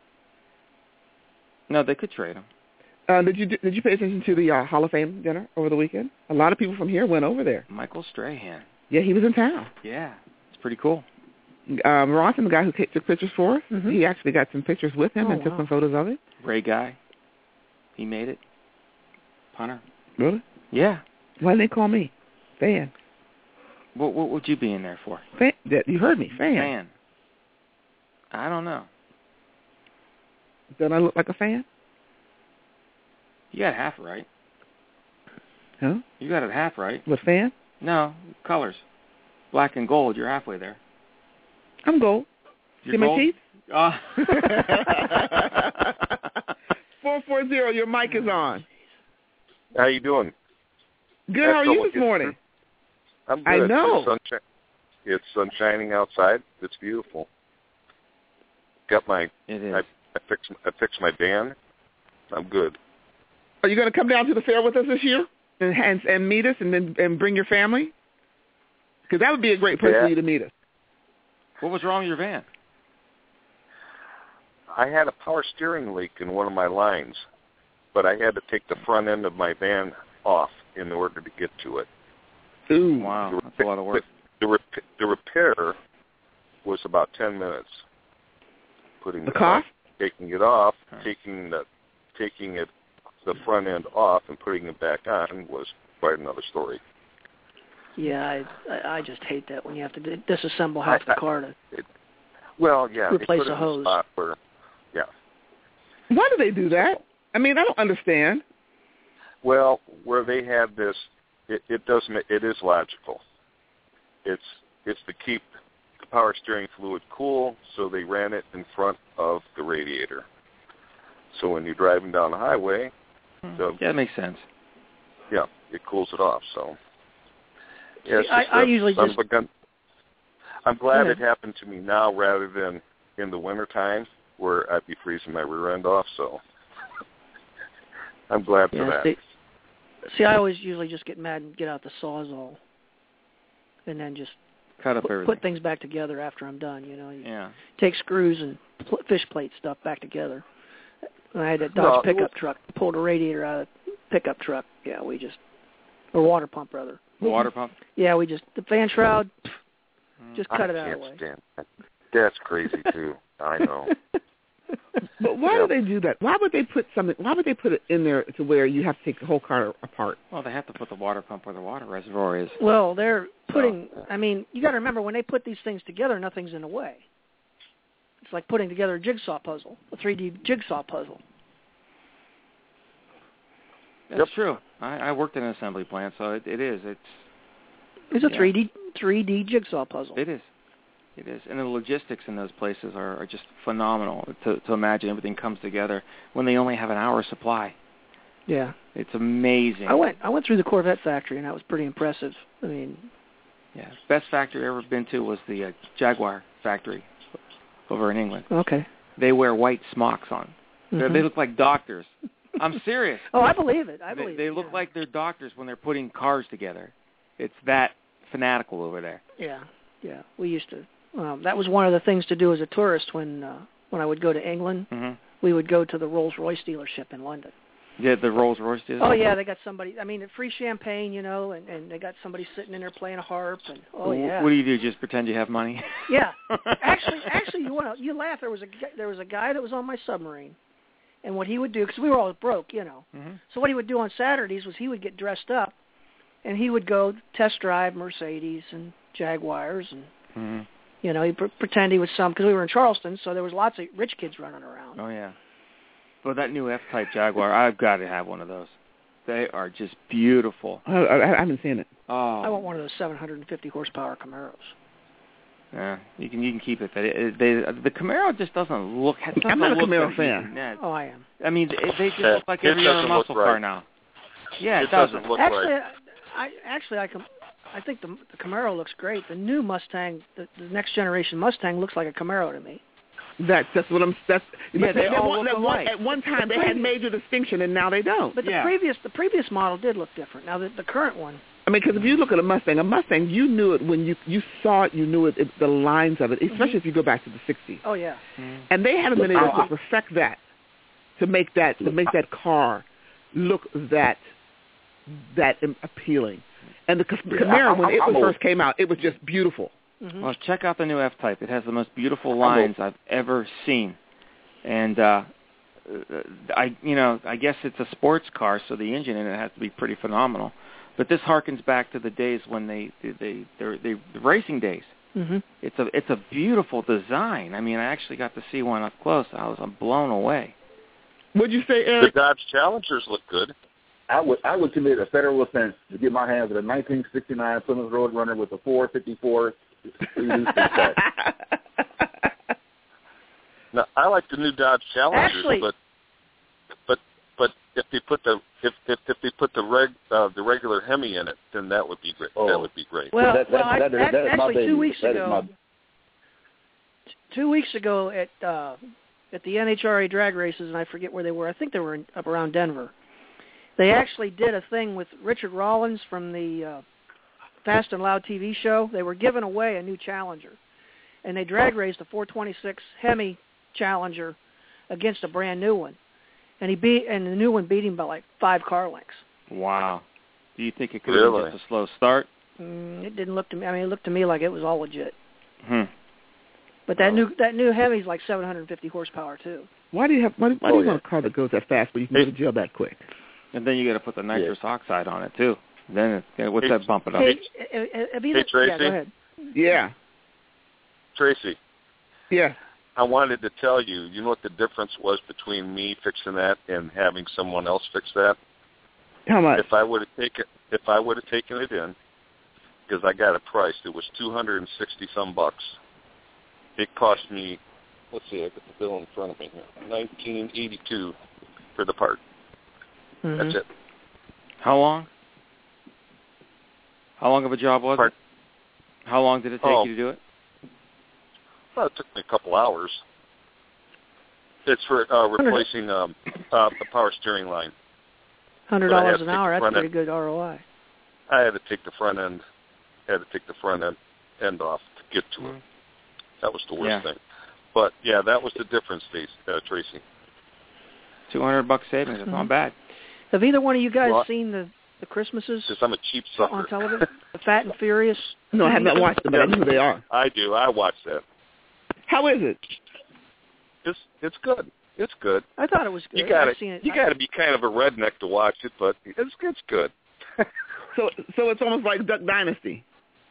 No, they could trade him. Did you pay attention to the Hall of Fame dinner over the weekend? A lot of people from here went over there. Michael Strahan. Yeah, he was in town. Yeah. It's pretty cool. Ronson, the guy who took pictures for us, he actually got some pictures with him and took some photos of it. Ray Guy. He made it. Punter. Really? Yeah. Why didn't they call me? Fan. What would you be in there for? Fan. You heard me. Fan. I don't know. Don't I look like a fan? You got half right. Huh? You got it half right. What, fan? No, colors. Black and gold. You're halfway there. I'm gold. You're See gold? my teeth? 440, your mic is on. How you doing? Good. How are you this morning? I'm good. I know. It's sun shining outside. It's beautiful. Got my. It is. I fixed my van. I'm good. Are you going to come down to the fair with us this year and meet us and bring your family? Because that would be a great place for you to meet us. What was wrong with your van? I had a power steering leak in one of my lines, but I had to take the front end of my van off in order to get to it. Ooh, wow, that's a lot of work. The repair was about 10 minutes. Putting the cost? Taking it off, taking the front end off and putting it back on was quite another story. Yeah, I just hate that when you have to disassemble half the car to replace a hose. Why do they do that? I mean, I don't understand. Well, where they have this, it is logical. It's to keep the power steering fluid cool, so they ran it in front of the radiator. So when you're driving down the highway, that makes sense. Yeah, it cools it off. So yes, I usually just. I'm glad it happened to me now rather than in the wintertime where I'd be freezing my rear end off. So I'm glad for that. See, I always usually just get mad and get out the Sawzall, and then just cut up everything. Put things back together after I'm done. You know, take screws and fish plate stuff back together. And I had a Dodge pickup truck, pulled a radiator out of the pickup truck. Yeah, or water pump rather. Water pump? Yeah, the fan shroud, just cut it out of the way. Stand that. That's crazy too. I know. But why do they do that? Why would they put it in there to where you have to take the whole car apart? Well, they have to put the water pump where the water reservoir is. Well, they're putting. I mean, you got to remember when they put these things together, nothing's in the way. It's like putting together a jigsaw puzzle, a 3D jigsaw puzzle. That's true. I worked in an assembly plant, so it is. It's a 3D jigsaw puzzle. It is. It is. And the logistics in those places are just phenomenal to imagine everything comes together when they only have an hour supply. Yeah. It's amazing. I went through the Corvette factory, and that was pretty impressive. I mean... Yeah. Best factory I've ever been to was the Jaguar factory over in England. Okay. They wear white smocks on. Mm-hmm. They look like doctors. I'm serious. Oh, I believe it. They look like they're doctors when they're putting cars together. It's that fanatical over there. Yeah. We used to... that was one of the things to do as a tourist when I would go to England. Mm-hmm. We would go to the Rolls-Royce dealership in London. Yeah, the Rolls-Royce dealership? Oh, yeah, they got somebody, free champagne, and they got somebody sitting in there playing a harp. And yeah. What do? Just pretend you have money? Yeah. Actually, you laugh. There was a guy that was on my submarine, and what he would do, because we were all broke, Mm-hmm. So what he would do on Saturdays was he would get dressed up, and he would go test drive Mercedes and Jaguars and... Mm-hmm. He'd pretend he was because we were in Charleston, so there was lots of rich kids running around. Oh, yeah. Well, that new F-Type Jaguar, I've got to have one of those. They are just beautiful. I haven't seen it. Oh. I want one of those 750 horsepower Camaros. Yeah, you can keep it. The Camaro just doesn't look... I'm not a Camaro fan. Oh, I am. I mean, they just look like every other muscle car now. Yeah, it doesn't look right. I think the Camaro looks great. The new Mustang, the next generation Mustang, looks like a Camaro to me. That's what I'm. They all look alike. At one time, they had major distinction, and now they don't. But the previous model did look different. Now the current one. I mean, because if you look at a Mustang, you knew it when you saw it. You knew it, the lines of it, especially if you go back to the '60s. Oh yeah. Mm-hmm. And they haven't been able to perfect that, to make that car look that appealing. And the Camaro, when it first came out, it was just beautiful. Mm-hmm. Well, check out the new F-Type. It has the most beautiful lines I've ever seen. And I guess it's a sports car, so the engine in it has to be pretty phenomenal. But this harkens back to the days when the racing days. Mm-hmm. It's a beautiful design. I mean, I actually got to see one up close. I'm blown away. What'd you say, Eric? The Dodge Challengers look good. I would commit a federal offense to get my hands on a 1969 Plymouth Roadrunner with a 454. Now, I like the new Dodge Challengers, Actually, but if they put the regular Hemi in it, then that would be great. Oh. That would be great. Well, that is my actually, baby. 2 weeks That is ago. 2 weeks ago at the NHRA drag races, and I forget where they were. I think they were up around Denver. They actually did a thing with Richard Rollins from the Fast and Loud TV show. They were giving away a new Challenger, and they drag raced a 426 Hemi Challenger against a brand new one, and the new one beat him by like 5 car lengths. Wow. Do you think it could have been just a slow start? It didn't look to me. I mean, it looked to me like it was all legit. But that new Hemi's like 750 horsepower too. Why do you want a car that goes that fast but you can go to jail that quick? And then you got to put the nitrous oxide on it too. Then what's that bump it up? Hey, Tracy. Yeah, go ahead. Yeah. Tracy. Yeah. I wanted to tell you, you know what the difference was between me fixing that and having someone else fix that? How much? If I would have taken it in, because I got it priced, it was $260-some bucks. It cost me, let's see, I got the bill in front of me here, $19.82 for the part. Mm-hmm. That's it. How long? How long of a job was it? How long did it take you to do it? Well, it took me a couple hours. It's for replacing the power steering line. $100 an hour. That's pretty good ROI. I had to take the front end. End off to get to it. That was the worst thing. But yeah, that was the difference, Tracy. $200 savings. That's not bad. Have either one of you guys seen the Christmases? Because I'm a cheap sucker. On television? The Fat and Furious? No, I have not watched them, but I know who they are. I do. I watch that. How is it? It's good. It's good. I thought it was good. You got I've seen it. You got to be kind of a redneck to watch it, but it's good. So it's almost like Duck Dynasty.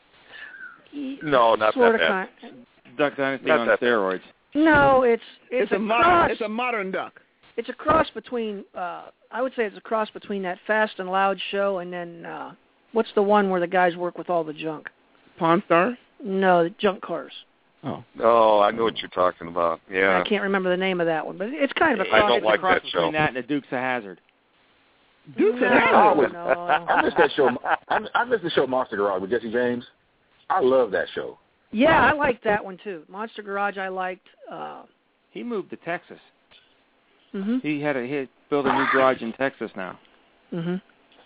No, not sort that of. Duck Dynasty on steroids. No, it's a modern. It's a modern duck. It's a cross between. I would say it's a cross between that Fast and Loud show and then what's the one where the guys work with all the junk? Pawn Stars? No, the junk cars. Oh, I know what you're talking about. Yeah. I can't remember the name of that one, but it's kind of a cross. I don't like that show. Between that and the Dukes of Hazzard. Dukes of Hazzard. I miss that show. I miss the show Monster Garage with Jesse James. I love that show. Yeah, I liked that one too. Monster Garage, I liked. He moved to Texas. Mm-hmm. He built a new garage in Texas now. Mhm.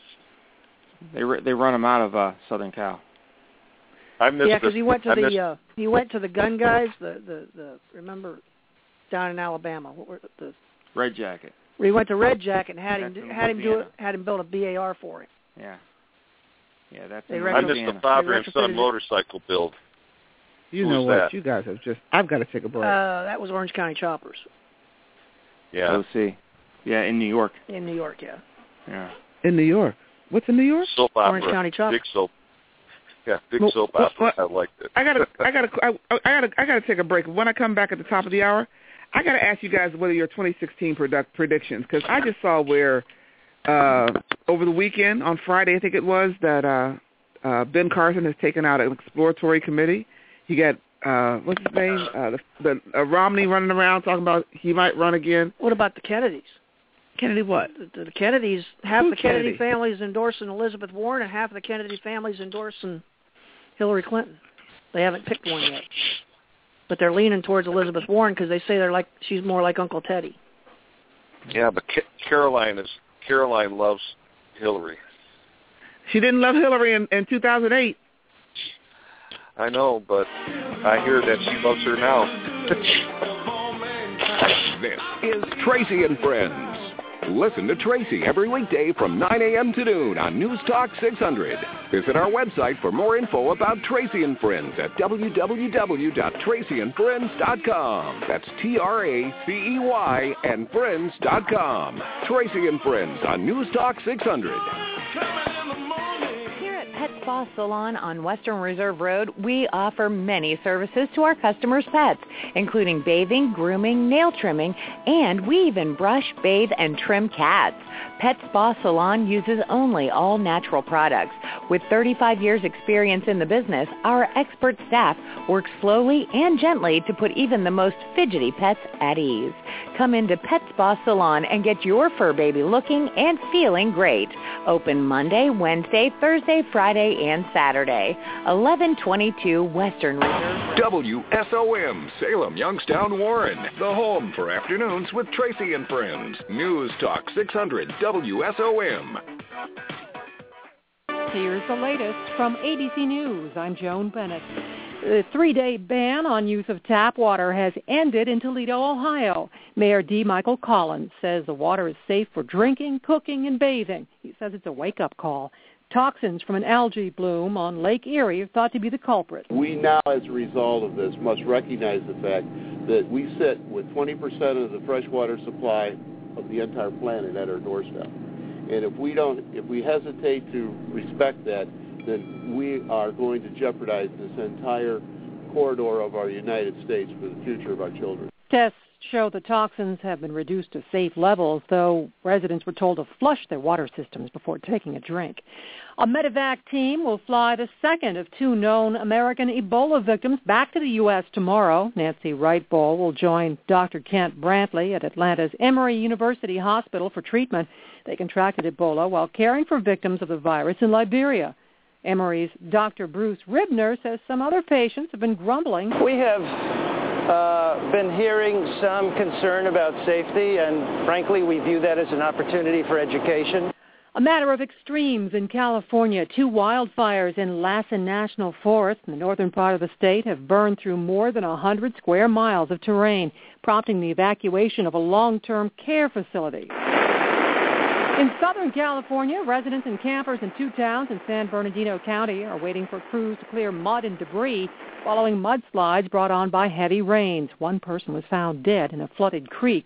They run him out of Southern Cal. Because he went to the gun guys. The remember down in Alabama. What were the Red Jacket. Where he went to Red Jacket and had him build a BAR for him. Yeah. Yeah, that's. I missed the father and son motorcycle build. You know what? You guys have I've got to take a break. That was Orange County Choppers. Yeah. OC. Yeah, in New York. In New York, yeah. Yeah. In New York. What's in New York? Soap opera. Orange County Choppers. Big soap. Yeah, soap opera. I liked it. I gotta take a break. When I come back at the top of the hour, I gotta ask you guys what are your 2016 predictions, because I just saw where over the weekend on Friday I think it was that Ben Carson has taken out an exploratory committee. He got what's his name? The Romney running around talking about he might run again. What about the Kennedys? Kennedy what? The Kennedys, half Who's the Kennedy Kennedy? families endorsing Elizabeth Warren and half of the Kennedy families endorsing Hillary Clinton. They haven't picked one yet. But they're leaning towards Elizabeth Warren because they say she's more like Uncle Teddy. Yeah, but Caroline loves Hillary. She didn't love Hillary in 2008. I know, but I hear that she loves her now. This is Tracy and Friends. Listen to Tracy every weekday from 9 a.m. to noon on News Talk 600. Visit our website for more info about Tracy and Friends at www.tracyandfriends.com. That's TRACEY and Friends.com. Tracy and Friends on News Talk 600. Here at Pet Spa Salon on Western Reserve Road, we offer many services to our customers' pets, including bathing, grooming, nail trimming, and we even brush, bathe, and trim cats. Pet Spa Salon uses only all-natural products. With 35 years' experience in the business, our expert staff works slowly and gently to put even the most fidgety pets at ease. Come into Pet Spa Salon and get your fur baby looking and feeling great. Open Monday, Wednesday, Thursday, Friday, and Saturday. 1122 Western Reserve. WSOM, Salem, Youngstown, Warren. The home for afternoons with Tracy and Friends. News Talk 600 WSOM. Here's the latest from ABC News. I'm Joan Bennett. The 3-day ban on use of tap water has ended in Toledo, Ohio. Mayor D. Michael Collins says the water is safe for drinking, cooking, and bathing. He says it's a wake-up call. Toxins from an algae bloom on Lake Erie are thought to be the culprit. We now, as a result of this, must recognize the fact that we sit with 20% of the freshwater supply of the entire planet at our doorstep. And if we hesitate to respect that, then we are going to jeopardize this entire corridor of our United States for the future of our children. Tests show the toxins have been reduced to safe levels, though residents were told to flush their water systems before taking a drink. A medevac team will fly the second of 2 known American Ebola victims back to the U.S. tomorrow. Nancy Wright-Bowl will join Dr. Kent Brantley at Atlanta's Emory University Hospital for treatment. They contracted Ebola while caring for victims of the virus in Liberia. Emory's Dr. Bruce Ribner says some other patients have been grumbling. We have been hearing some concern about safety, and frankly, we view that as an opportunity for education. A matter of extremes in California. 2 wildfires in Lassen National Forest in the northern part of the state have burned through more than 100 square miles of terrain, prompting the evacuation of a long-term care facility. In Southern California, residents and campers in 2 towns in San Bernardino County are waiting for crews to clear mud and debris following mudslides brought on by heavy rains. 1 person was found dead in a flooded creek.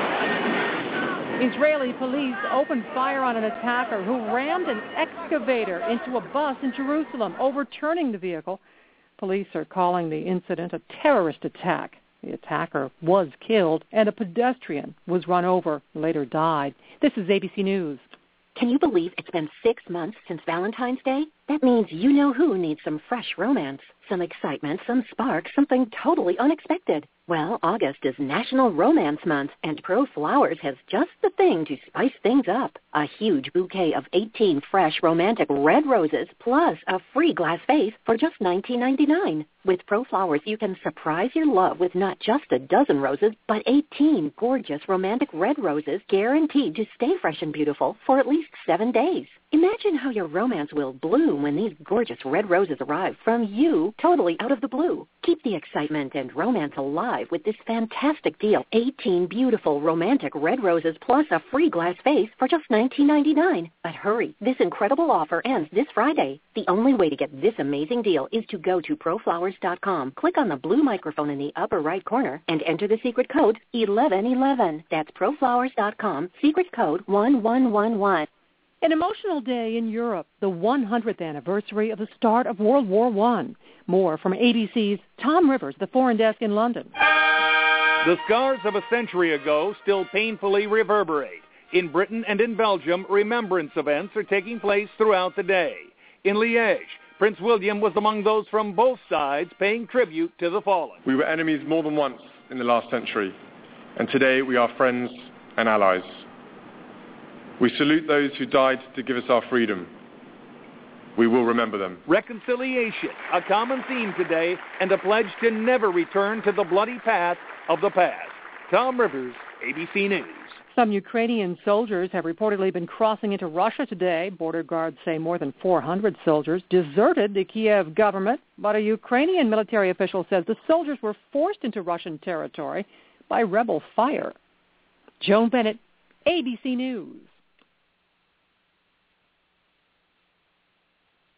Israeli police opened fire on an attacker who rammed an excavator into a bus in Jerusalem, overturning the vehicle. Police are calling the incident a terrorist attack. The attacker was killed, and a pedestrian was run over, later died. This is ABC News. Can you believe it's been 6 months since Valentine's Day? That means you know who needs some fresh romance, some excitement, some spark, something totally unexpected. Well, August is National Romance Month, and Pro Flowers has just the thing to spice things up. A huge bouquet of 18 fresh romantic red roses plus a free glass vase for just $19.99. With Pro Flowers, you can surprise your love with not just a dozen roses, but 18 gorgeous romantic red roses guaranteed to stay fresh and beautiful for at least 7 days. Imagine how your romance will bloom when these gorgeous red roses arrive from you totally out of the blue. Keep the excitement and romance alive with this fantastic deal. 18 beautiful romantic red roses plus a free glass vase for just $19.99. But hurry, this incredible offer ends this Friday. The only way to get this amazing deal is to go to proflowers.com. Click on the blue microphone in the upper right corner and enter the secret code 1111. That's proflowers.com, secret code 1111. An emotional day in Europe, the 100th anniversary of the start of World War I. More from ABC's Tom Rivers, the Foreign Desk in London. The scars of a century ago still painfully reverberate. In Britain and in Belgium, remembrance events are taking place throughout the day. In Liège, Prince William was among those from both sides paying tribute to the fallen. We were enemies more than once in the last century, and today we are friends and allies. We salute those who died to give us our freedom. We will remember them. Reconciliation, a common theme today, and a pledge to never return to the bloody path of the past. Tom Rivers, ABC News. Some Ukrainian soldiers have reportedly been crossing into Russia today. Border guards say more than 400 soldiers deserted the Kiev government, but a Ukrainian military official says the soldiers were forced into Russian territory by rebel fire. Joan Bennett, ABC News.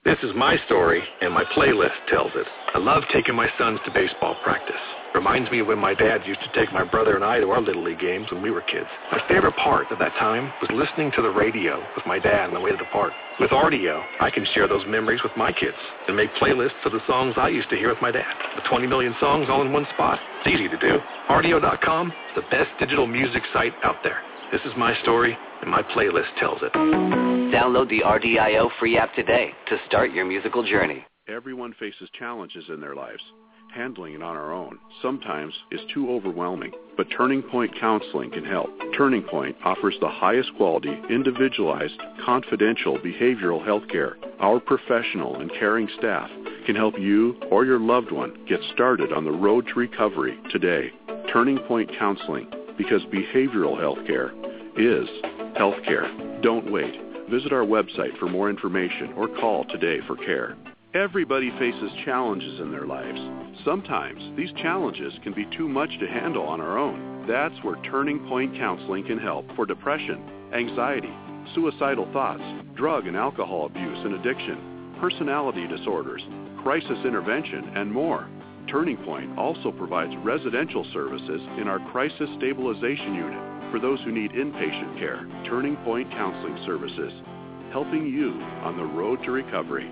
This is my story, and my playlist tells it. I love taking my sons to baseball practice. Reminds me of when my dad used to take my brother and I to our Little League games when we were kids. My favorite part of that time was listening to the radio with my dad on the way to the park. With Rdio, I can share those memories with my kids and make playlists of the songs I used to hear with my dad. With 20 million songs all in one spot. It's easy to do. Rdio.com is the best digital music site out there. This is my story, and my playlist tells it. Download the RDIO free app today to start your musical journey. Everyone faces challenges in their lives. Handling it on our own sometimes is too overwhelming, but Turning Point Counseling can help. Turning Point offers the highest quality, individualized, confidential behavioral health care. Our professional and caring staff can help you or your loved one get started on the road to recovery today. Turning Point Counseling, because behavioral health care is health care. Don't wait. Visit our website for more information or call today for care. Everybody faces challenges in their lives. Sometimes these challenges can be too much to handle on our own. That's where Turning Point Counseling can help for depression, anxiety, suicidal thoughts, drug and alcohol abuse and addiction, personality disorders, crisis intervention, and more. Turning Point also provides residential services in our Crisis Stabilization Unit for those who need inpatient care. Turning Point Counseling Services, helping you on the road to recovery.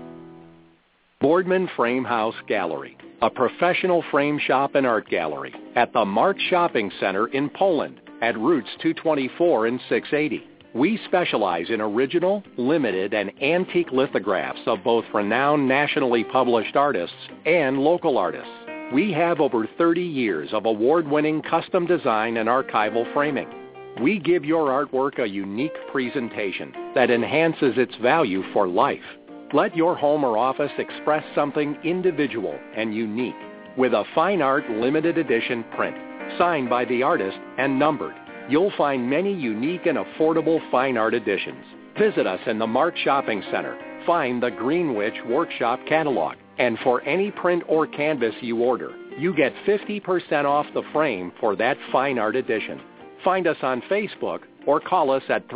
Boardman Frame House Gallery, a professional frame shop and art gallery at the Mark Shopping Center in Poland at Routes 224 and 680. We specialize in original, limited, and antique lithographs of both renowned nationally published artists and local artists. We have over 30 years of award-winning custom design and archival framing. We give your artwork a unique presentation that enhances its value for life. Let your home or office express something individual and unique with a fine art limited edition print, signed by the artist and numbered. You'll find many unique and affordable fine art editions. Visit us in the Mark Shopping Center. Find the Greenwich Workshop catalog. And for any print or canvas you order, you get 50% off the frame for that fine art edition. Find us on Facebook or call us at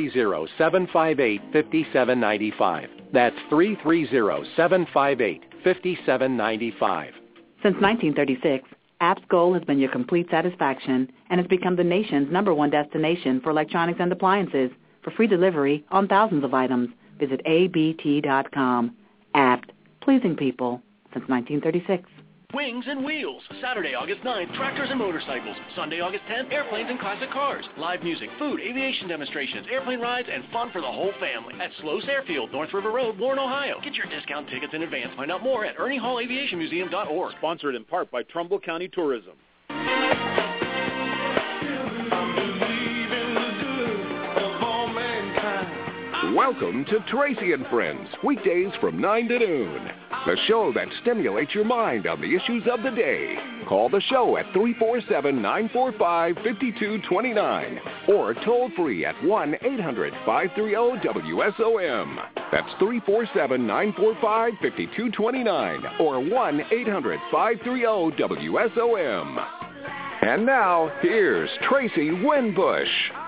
330-758-5795. That's 330-758-5795. Since 1936, APP's goal has been your complete satisfaction and has become the nation's #1 destination for electronics and appliances. For free delivery on thousands of items, visit abt.com. APT, pleasing people since 1936. Wings and Wheels, Saturday, August 9th, tractors and motorcycles. Sunday, August 10th, airplanes and classic cars. Live music, food, aviation demonstrations, airplane rides, and fun for the whole family. At Sloas Airfield, North River Road, Warren, Ohio. Get your discount tickets in advance. Find out more at ErnieHallAviationMuseum.org. Sponsored in part by Trumbull County Tourism. Welcome to Tracy and Friends, weekdays from 9 to noon. The show that stimulates your mind on the issues of the day. Call the show at 347-945-5229 or toll free at 1-800-530-WSOM. That's 347-945-5229 or 1-800-530-WSOM. And now, here's Tracy Winbush.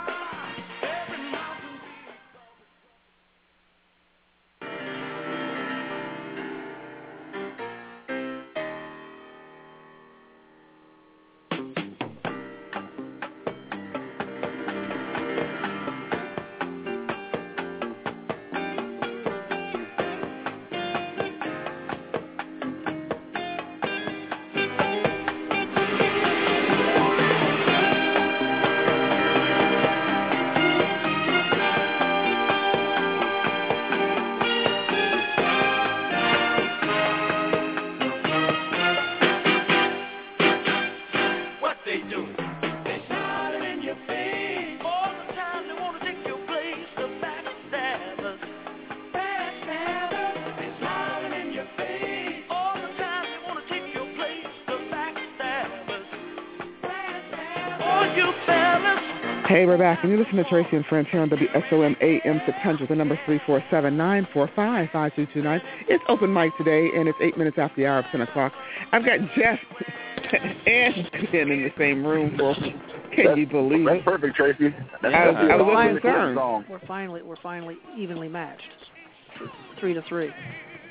Hey, we're back, and you're listening to Tracy and Friends here on WSOM AM 600. The number 347-945-5229. It's open mic today, and it's 8 minutes after the hour of 10 o'clock. I've got Jeff and Ken in the same room. Can you believe That's it? perfect, Tracy. I was concerned. We're finally evenly matched, 3-3.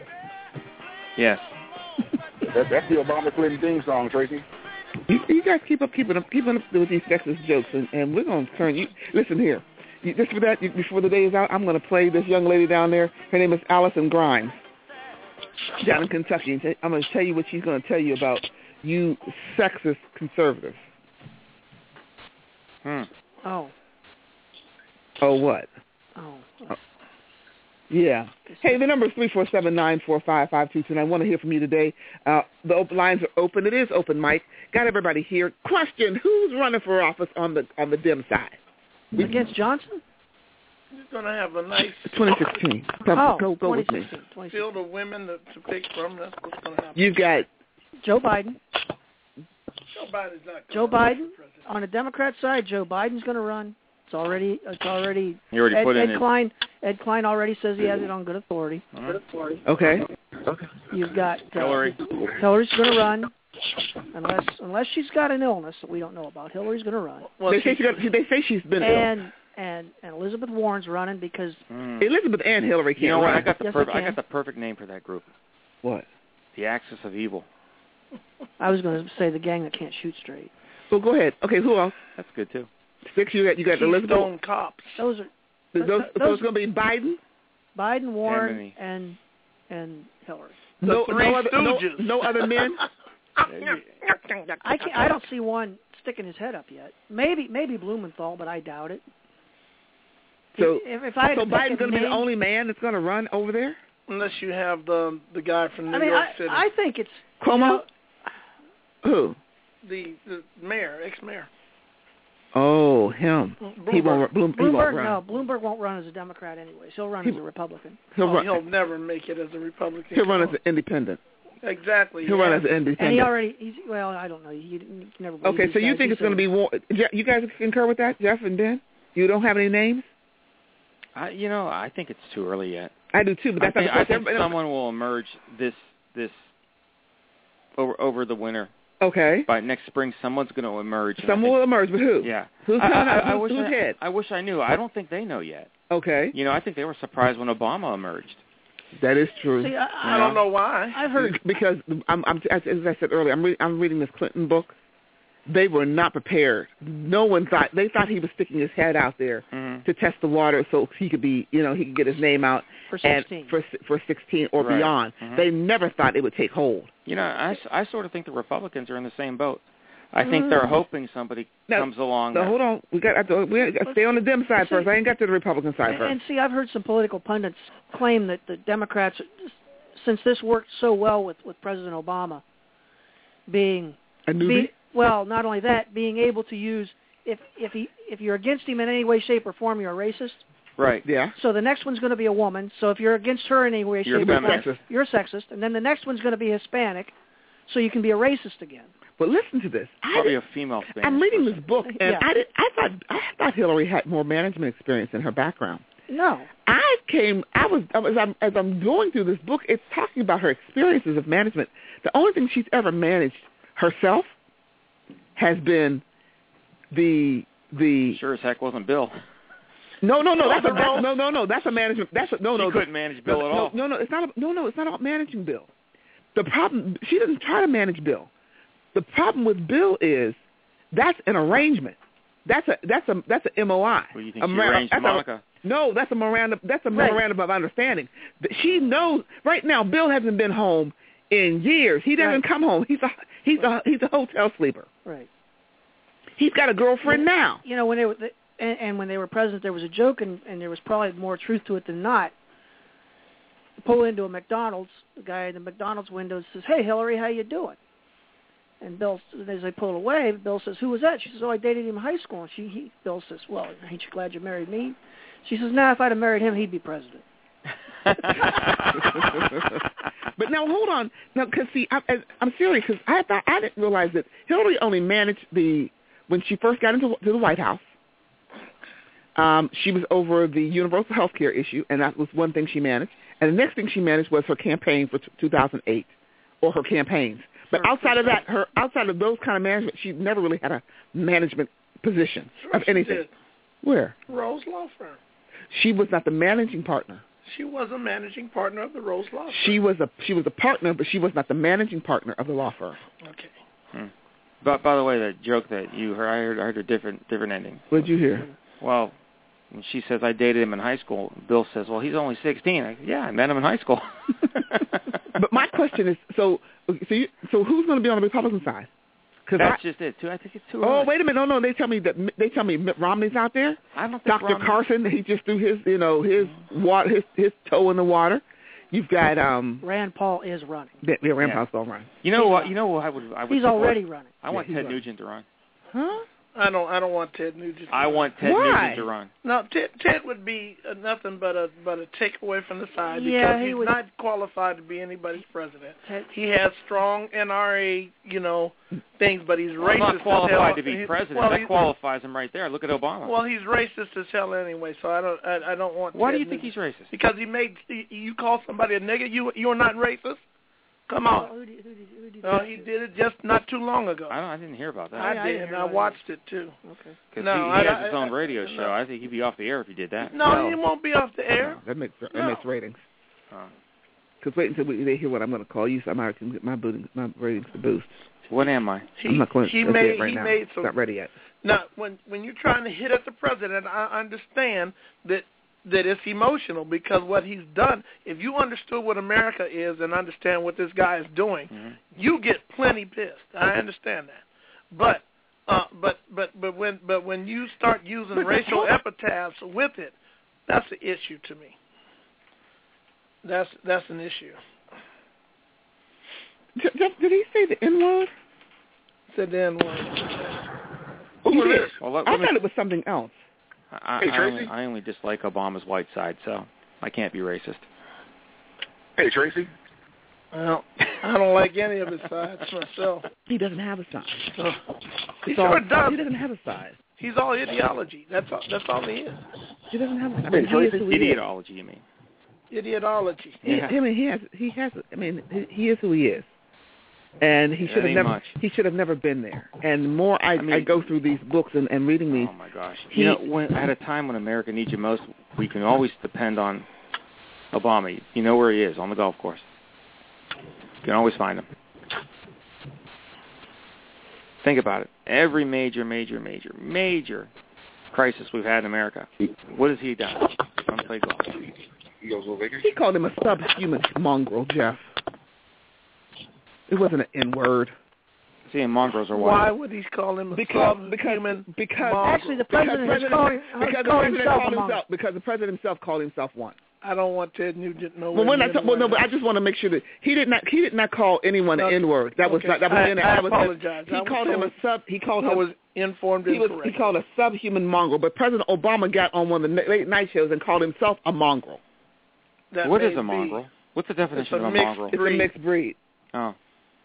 Yes. That's the Obama Clinton theme song, Tracy. You guys keep up with these sexist jokes, and we're going to turn you. Listen here. Just for that, before the day is out, I'm going to play this young lady down there. Her name is Allison Grimes, down in Kentucky. I'm going to tell you what she's going to tell you about you sexist conservatives. Oh. Oh, what? Oh. Yeah. Hey, the number is 347-945-5229. I want to hear from you today. The open lines are open. It is open, Mike. Got everybody here. Question: who's running for office on the Dem side? Against Johnson? He's going to have a nice 2016. Go with me. Field of women to pick from. That's what's going to happen. You've got Joe Biden. Joe Biden's not. Joe Biden on the Democrat side. Joe Biden's going to run. It's already. You already put Ed in Klein. Ed Klein already says he has it on good authority. Okay. You've got Hillary. Hillary's going to run, unless she's got an illness that we don't know about. Hillary's going to run. Well, they say she's been ill. And Elizabeth Warren's running because Elizabeth and Hillary can't You know what? run. I got the perfect name for that group. What? The Axis of Evil. I was going to say the gang that can't shoot straight. Well, go ahead. Okay, who else? That's good too. 6. You got Elizabeth. Keystone Cops. Those are. So it's going to be Biden, Warren, and Hillary. No other men. I don't see one sticking his head up yet. Maybe Blumenthal, but I doubt it. So Biden's going to be the only man that's going to run over there? Unless you have the guy from New York City. I think it's Cuomo. Who? The mayor, ex-mayor. Oh, him. He won't run. Bloomberg won't run as a Democrat anyways. He'll run as a Republican. He'll never make it as a Republican. He'll run as an independent. Exactly. He'll run as an independent. And I don't know. He never. Okay, so you think it's going to be Warren? You guys concur with that, Jeff and Ben? You don't have any names? I think it's too early yet. I do too, but that's I think someone will emerge this over the winter. Okay. By next spring, someone's going to emerge. Someone will emerge, but who? Yeah. Who's coming out? Who's head? I wish I knew. I don't think they know yet. Okay. I think they were surprised when Obama emerged. That is true. See, I don't know why. I've heard because as I said earlier, I'm reading this Clinton book. They were not prepared. No one thought. They thought he was sticking his head out there to test the water so he could be, he could get his name out for 16, for 16 or beyond. They never thought it would take hold. I sort of think the Republicans are in the same boat. I think they're hoping somebody comes along. Hold on, we got to stay on the Dem side first. I ain't got to the Republican side first. And see, I've heard some political pundits claim that the Democrats, since this worked so well with President Obama, being a newbie. Well, not only that, being able to use if you're against him in any way, shape, or form, you're a racist. Right. Yeah. So the next one's going to be a woman. So if you're against her in any way, shape, or form, you're a sexist. And then the next one's going to be Hispanic, so you can be a racist again. But listen to this. Probably a female Spanish. I'm reading this book, and I thought Hillary had more management experience in her background. No. As I'm going through this book, it's talking about her experiences of management. The only thing she's ever managed herself has been the sure as heck wasn't Bill. No. That's a management. She couldn't manage Bill at all. No, it's not. It's not about managing Bill. The problem, she doesn't try to manage Bill. The problem with Bill is that's an arrangement. That's a MOI. Well, you think she arranged Monica? No, that's a memorandum of understanding. She knows right now. Bill hasn't been home in years. He doesn't come home. He's a hotel sleeper. Right. He's got a girlfriend now. When they were when they were president, there was a joke, and there was probably more truth to it than not. Pull into a McDonald's. The guy in the McDonald's window says, "Hey, Hillary, how you doing?" And Bill, as they pull away, Bill says, "Who was that?" She says, "Oh, I dated him in high school." And Bill says, "Well, ain't you glad you married me?" She says, "Nah, if I'd have married him, he'd be president." But now, hold on. Now, because see, I'm serious, because I didn't realize that Hillary only managed when she first got into the White House. She was over the universal health care issue, and that was one thing she managed. And the next thing she managed was her campaign for 2008, or her campaigns. But outside of that, outside of those kind of management, she never really had a management position of anything. Did. Where? Rose Law Firm. She was not the managing partner. She was a managing partner of the Rose Law Firm. She was a partner, but she was not the managing partner of the law firm. Okay. But by the way, that joke that you heard, I heard a different ending. What did you hear? Well, when she says I dated him in high school, Bill says, well, he's only 16. I met him in high school. But my question is, so who's going to be on the Republican side? That's just it, too. I think it's too early. Oh, wait a minute. No, they tell me Mitt Romney's out there. I don't think Dr. Carson, he just threw his toe in the water. You've got Rand Paul is running. Yeah, Rand Paul's going to run. You know what? I would. He's support. Already running. I want Ted Nugent to run. Huh? I don't want Ted Nugent. I want Ted Nugent to run. No, Ted would be nothing but a takeaway from the side Yeah, because he's not qualified to be anybody's president. He has strong NRA, things, but he's racist. Not qualified to be hell. president. Well, that qualifies him right there. Look at Obama. Well, he's racist as hell anyway, so I don't want. Why Ted do you think Nugent. he's racist? Because you call somebody a nigger. You're not racist. Come on. Who did he did it just not too long ago. I didn't hear about that. I did, and I watched it too. Okay. Because he has his own radio show. I think he'd be off the air if he did that. No, he won't be off the air. That makes ratings. Because wait until they hear what I'm going to call you, so I might get my ratings to boost. What am I? I'm not going to say it right now. Made some, not ready yet. Now, when you're trying to hit at the president, I understand that it's emotional because what he's done, if you understood what America is and understand what this guy is doing, you get plenty pissed. I understand that. But when you start using racial epithets with it, that's the issue to me. That's an issue. Did he say the N-word? Said the N-word. He did. Well, I thought it was something else. I only dislike Obama's white side, so I can't be racist. Hey, Tracy. Well, I don't like any of his sides myself. He doesn't have a side. He sure does. He doesn't have a side. He's all ideology. That's all he is. He doesn't have a side. Idiotology, you mean? Idiotology. Yeah. He is who he is. And he should have never been there. And the more I go through these books and reading these. Oh my gosh! At a time when America needs you most, we can always depend on Obama. You know where he is, on the golf course. You can always find him. Think about it. Every major crisis we've had in America, what has he done? Unplayed golf. He called him a subhuman mongrel, Jeff. It wasn't an N-word. See, and mongrels are why would he call him a subhuman? Because actually the president called himself. Because the president himself called himself one. I don't want Ted Nugent no. But I just want to make sure that he did not call anyone an N-word. That was I apologize. He called him a sub. He called him. I was informed incorrectly. He called a subhuman mongrel. But President Obama got on one of the late night shows and called himself a mongrel. What is a mongrel? What's the definition of a mongrel? It's a mixed breed. Oh.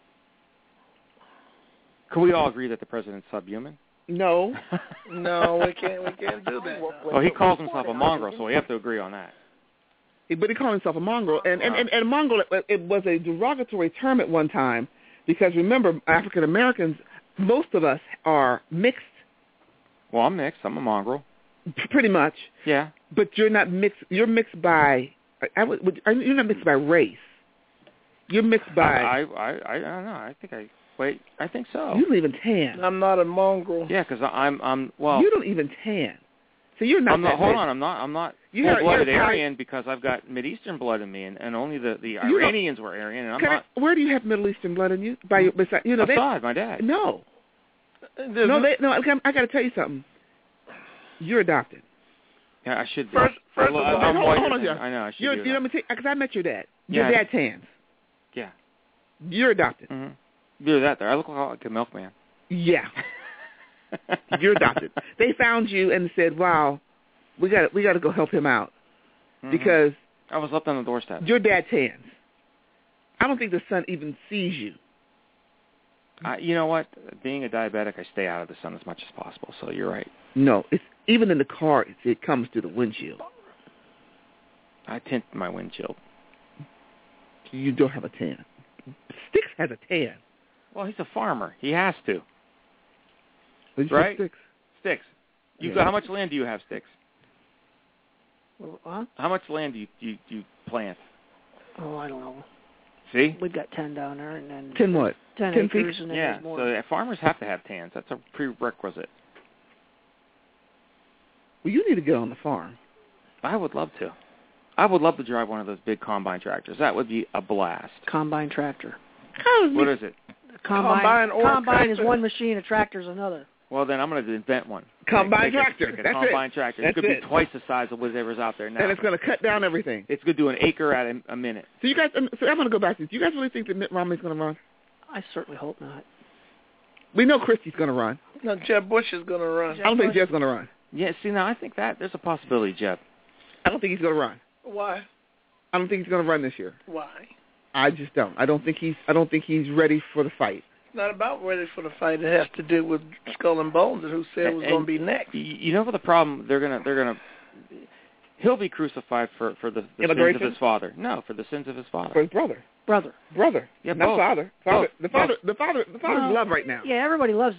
Can we all agree that the president's subhuman? No. No, we can't do that. Well, he calls himself a mongrel, so we have to agree on that. But he called himself a mongrel, and mongrel, it was a derogatory term at one time, because remember, African Americans, most of us are mixed. Well, I'm mixed. I'm a mongrel. Pretty much. Yeah. But you're not mixed. You're mixed by. You're not mixed by race. You're mixed by. I don't know. I think so. You don't even tan. I'm not a mongrel. Yeah, because I'm. Well. You don't even tan. So you're not. Hold on. I'm not. Full-blooded Aryan because I've got Mideastern blood in me, and only the Iranians were Aryan, and I'm not. Where do you have Middle Eastern blood in you? Assad, my dad. No. I got to tell you something. You're adopted. Yeah, I should be. First I'm white. Hold on, I know. I should be. Because I met your dad. Your dad tans. Yeah. You're adopted. Mm-hmm. You're that there. I look like a milkman. Yeah. You're adopted. They found you and said, "Wow, we got to go help him out," because I was left on the doorstep. Your dad tans. I don't think the sun even sees you. You know what? Being a diabetic, I stay out of the sun as much as possible. So you're right. No, it's even in the car. It comes to the windshield. I tint my windshield. You don't have a tan. Sticks has a tan. Well, he's a farmer. He has to. Right? Sticks. How much land do you have, Sticks? Huh? How much land do you plant? Oh, I don't know. See? We've got 10 down there, and then 10 what? 10 10 acres, feet? and then Yeah. there's more. So farmers have to have tans. That's a prerequisite. Well, you need to get on the farm. I would love to. I would love to drive one of those big combine tractors. That would be a blast. Combine tractor. What is it? Combine is one machine, a tractor is another. Well, then I'm going to invent one. Combine tractor. Like a That's combine it. tractor. That's It's going to it. be twice the size of whatever's out there now. And it's going to cut down everything. It's going to do an acre at a minute. So you guys, so I'm going to go back to this. Do you guys really think that Mitt Romney's going to run? I certainly hope not. We know Christie's going to run. No, Jeb Bush is going to run. I don't think Jeb's going to run. Yeah, see, now I think that there's a possibility, Jeb. I don't think he's going to run. Why? I don't think he's going to run this year. Why? I just don't. I don't think he's ready for the fight. It's not about ready for the fight. It has to do with Skull and Bones and who said it was going to be next. You know what the problem? They're gonna. He'll be crucified for the sins of his father. No, for the sins of his father. For his brother. Brother. Yeah, not both. father. Both. The father's in love right now. Yeah, everybody loves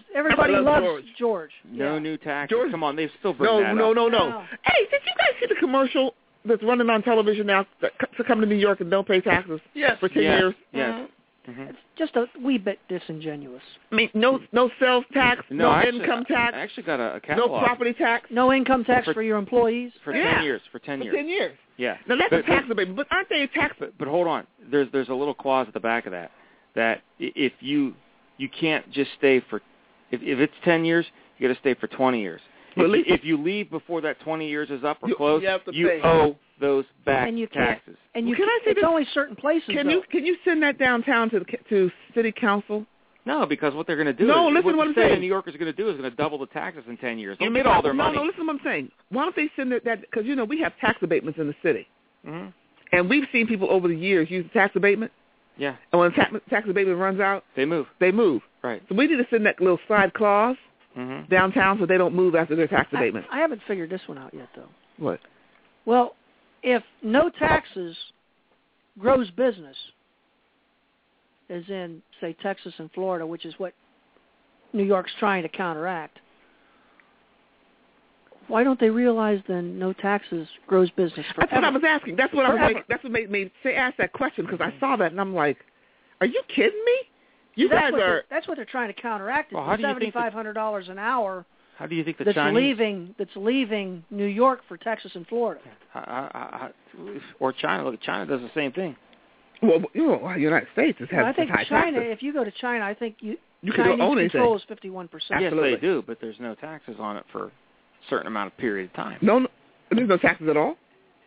George. No new taxes. George. Come on, they still bring that up. No. Hey, did you guys see the commercial that's running on television now to come to New York and don't pay taxes for 10 years? Yes. Mm-hmm. It's just a wee bit disingenuous. I mean, no sales tax, no income tax. I actually got a catalog. No property tax. No income tax for your employees. For 10 years. For 10 years. Yeah. Now that's a tax abatement, but aren't they a tax? But hold on. There's a little clause at the back of that if you can't just stay for if it's 10 years, you got to stay for 20 years. If you leave before that 20 years is up or close, you owe those back taxes. And it's only certain places. Can you send that downtown to city council? No, because what they're going to do what I'm saying. New Yorkers are going to do is going to double the taxes in 10 years. They'll get all their money. No, listen to what I'm saying. Why don't they send that because, we have tax abatements in the city. Mm-hmm. And we've seen people over the years use the tax abatement. Yeah. And when the tax abatement runs out, they move. Right. So we need to send that little side clause downtown so they don't move after their tax abatement. I haven't figured this one out yet, though. What? Well, if no taxes grows business, as in, say, Texas and Florida, which is what New York's trying to counteract, why don't they realize then no taxes grows business forever? That's what I was asking. That's what made me ask that question, because I saw that and I'm like, are you kidding me? That's what they're trying to counteract. Is the $7,500 an hour. How do you think that's leaving New York for Texas and Florida? Or China? Look, China does the same thing. Well, the United States has I think high China. taxes. If you go to China, I think you Chinese can own controls 51%. Yes, they do, but there's no taxes on it for a certain amount of period of time. No, there's no taxes at all.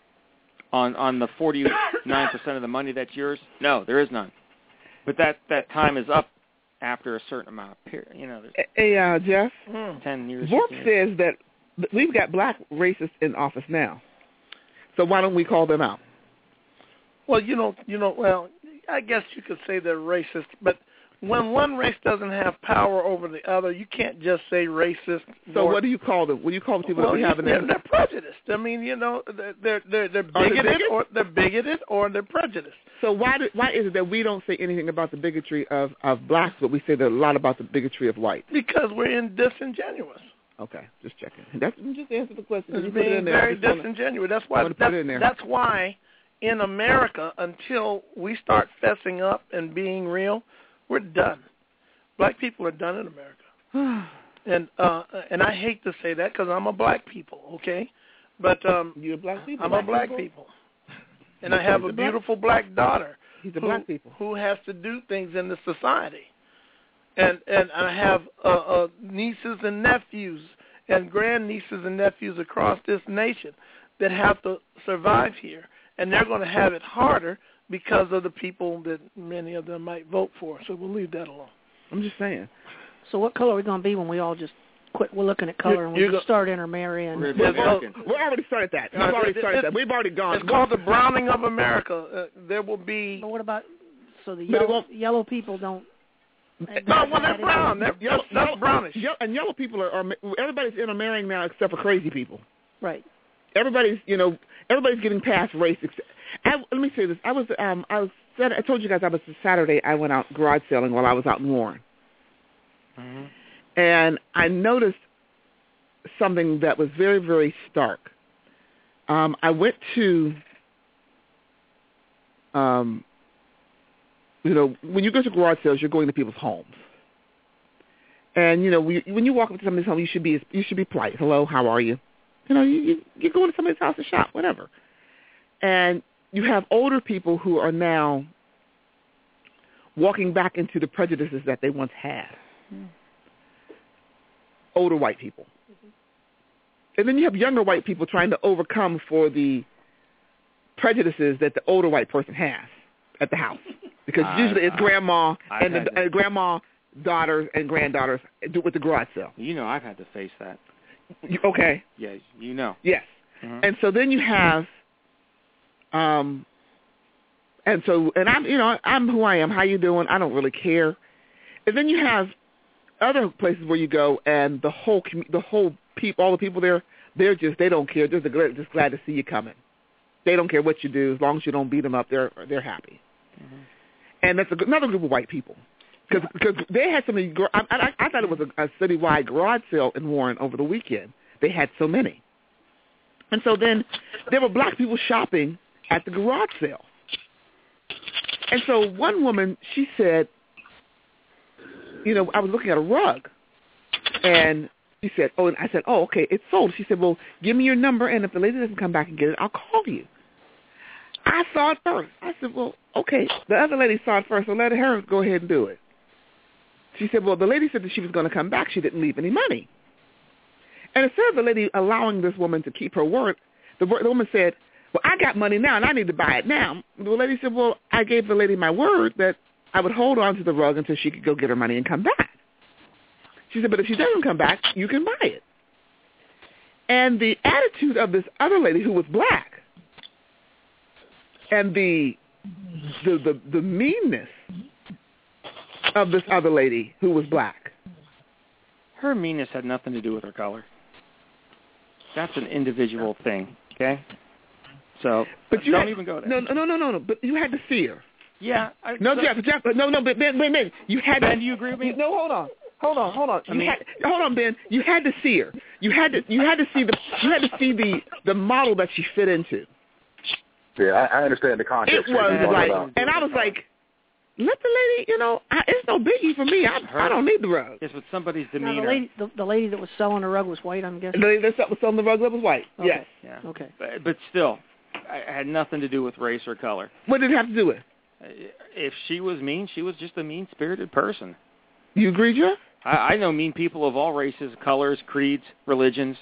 On the 49% of the money that's yours, no, there is none. But that time is up after a certain amount of period. Hey, Jeff. 10 years. Vorp says that we've got black racists in office now. So why don't we call them out? Well, well, I guess you could say they're racist, but when one race doesn't have power over the other, you can't just say racist. So what do you call them? What do you call the people that we have in there? They're prejudiced. I mean, they're bigoted, or they're bigoted, or they're prejudiced. So why is it that we don't say anything about the bigotry of blacks, but we say a lot about the bigotry of whites? Because we're disingenuous. Okay, just checking. Just answer the question. It's being very disingenuous. That's why in America, until we start fessing up and being real, we're done. Black people are done in America. And I hate to say that because I'm a black people, okay? But you're a black people. I'm a black people. And I have a beautiful black daughter who has to do things in the society. And I have nieces and nephews and grandnieces and nephews across this nation that have to survive here. And they're going to have it harder because of the people that many of them might vote for. So we'll leave that alone. I'm just saying. So what color are we going to be when we all just quit? We're looking at color and we start intermarrying. We already started that. We've already gone. It's called the browning of America. There will be... But what about... So the yellow people don't... No, well, they're brown. They're brownish. And yellow people are everybody's intermarrying now except for crazy people. Right. Everybody's getting past race. Let me say this. I told you guys Saturday I went out garage selling while I was out in Warren. Mm-hmm. And I noticed something that was very, very stark. I went to, when you go to garage sales, you're going to people's homes. And, when you walk up to somebody's home, you should be polite. Hello, how are you? You're going to somebody's house to shop, whatever. And you have older people who are now walking back into the prejudices that they once had. Older white people. And then you have younger white people trying to overcome for the prejudices that the older white person has at the house. Because usually it's grandma and grandma, daughters, and granddaughters do with the garage sale. I've had to face that. Okay. Yeah, Yes. Mm-hmm. And so then you have, and I'm who I am. How you doing? I don't really care. And then you have other places where you go, and all the people there, they don't care. They're just glad to see you coming. They don't care what you do as long as you don't beat them up. They're happy. Mm-hmm. And that's another group of white people. Because they had so many, I thought it was a citywide garage sale in Warren over the weekend. They had so many. And so then there were black people shopping at the garage sale. And so one woman, she said, I was looking at a rug. And she said, and I said, okay, it's sold. She said, well, give me your number, and if the lady doesn't come back and get it, I'll call you. I saw it first. I said, well, okay. The other lady saw it first, so let her go ahead and do it. She said, well, the lady said that she was going to come back. She didn't leave any money. And instead of the lady allowing this woman to keep her word, the woman said, well, I got money now, and I need to buy it now. The lady said, well, I gave the lady my word that I would hold on to the rug until she could go get her money and come back. She said, but if she doesn't come back, you can buy it. And the attitude of this other lady who was black and the meanness of this other lady who was black. Her meanness had nothing to do with her color. That's an individual thing, okay? So but don't even go there. No. But you had to see her. Yeah. Jeff. No. But Ben, you had. Ben, do you agree with me? No, hold on. Hold on, Ben. You had to see her. You had to see the model that she fit into. Yeah, I understand the context. It was like, and I was like, let the lady, it's no biggie for me. I don't need the rug. It's with somebody's demeanor. Now, the lady that was selling the rug was white, I'm guessing? The lady that was selling the rug was white, okay. Yes. Yeah. Okay. But still, it had nothing to do with race or color. What did it have to do with? If she was mean, she was just a mean-spirited person. You agree, Jeff? I know mean people of all races, colors, creeds, religions.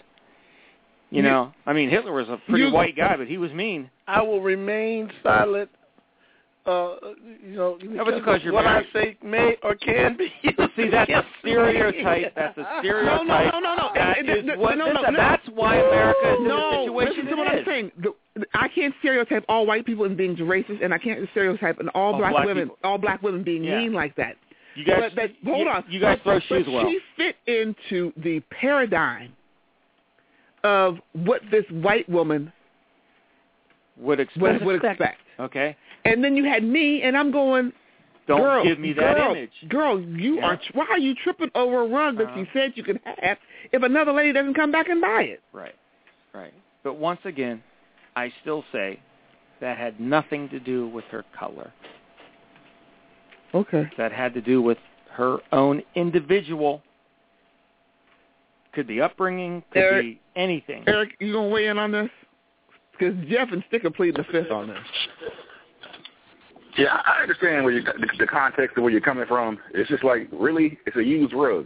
Hitler was a pretty white guy, but he was mean. I will remain silent. Because you're what married. I say may or can be. See, that's a stereotype. That's a stereotype. No. That's why America is in the situation listen to what I'm saying. I can't stereotype all white people in being racist, and I can't stereotype all black women being mean like that. You guys, hold on. You guys throw shoes well. She fit into the paradigm of what this white woman would expect. Okay. And then you had me, and I'm going, Don't give me that image. Girl, why are you tripping over a rug that you said you could have if another lady doesn't come back and buy it? Right. But once again, I still say that had nothing to do with her color. Okay. That had to do with her own individual. Could be upbringing, could be anything. Eric, you going to weigh in on this? Because Jeff and Stick are pleading the fifth on this. Yeah, I understand where the context of where you're coming from. It's just like, really? It's a used rug.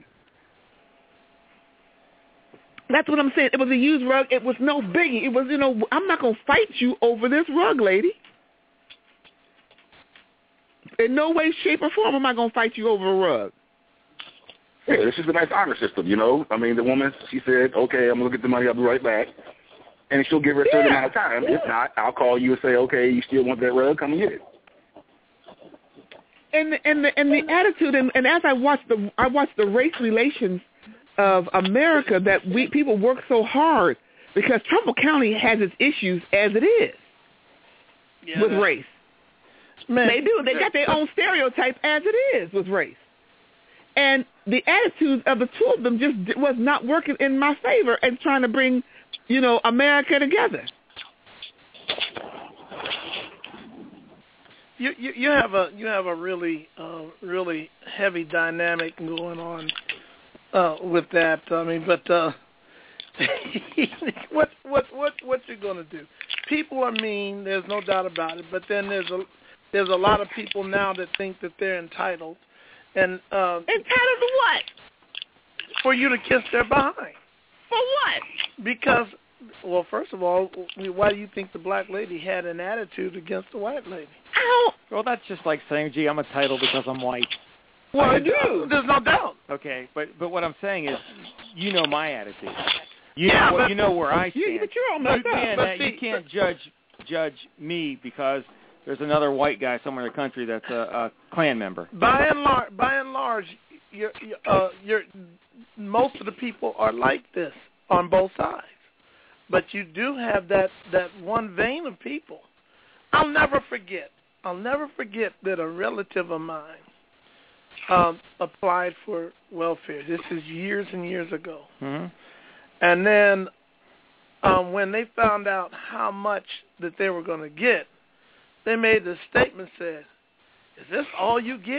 That's what I'm saying. It was a used rug. It was no biggie. It was, I'm not going to fight you over this rug, lady. In no way, shape, or form am I going to fight you over a rug. Yeah, this is a nice honor system, the woman, she said, okay, I'm going to get the money, I'll be right back. And she'll give her a certain amount of time. If not, I'll call you and say, okay, you still want that rug? Come and get it. And the attitude, and as I watched the race relations of America, that people work so hard because Trumbull County has its issues as it is with race. Man, they do. They got their own stereotype as it is with race. And the attitude of the two of them just was not working in my favor and trying to bring, America together. You have a really really heavy dynamic going on with that. I mean, but what you're gonna do? People are mean. There's no doubt about it. But then there's a lot of people now that think that they're entitled. And entitled to what? For you to kiss their behind. For what? Because, well, first of all, why do you think the black lady had an attitude against the white lady? Ow! Well, that's just like saying, gee, I'm entitled because I'm white. Well, I do. There's no doubt. Okay, but what I'm saying is, you know my attitude. You know where I stand. But you're all messed up. You can't judge me because there's another white guy somewhere in the country that's a Klan member. By and large, most of the people are like this on both sides. But you do have that one vein of people. I'll never forget that a relative of mine applied for welfare. This is years and years ago. Mm-hmm. And then when they found out how much that they were going to get, they made the statement, said, "Is this all you get?"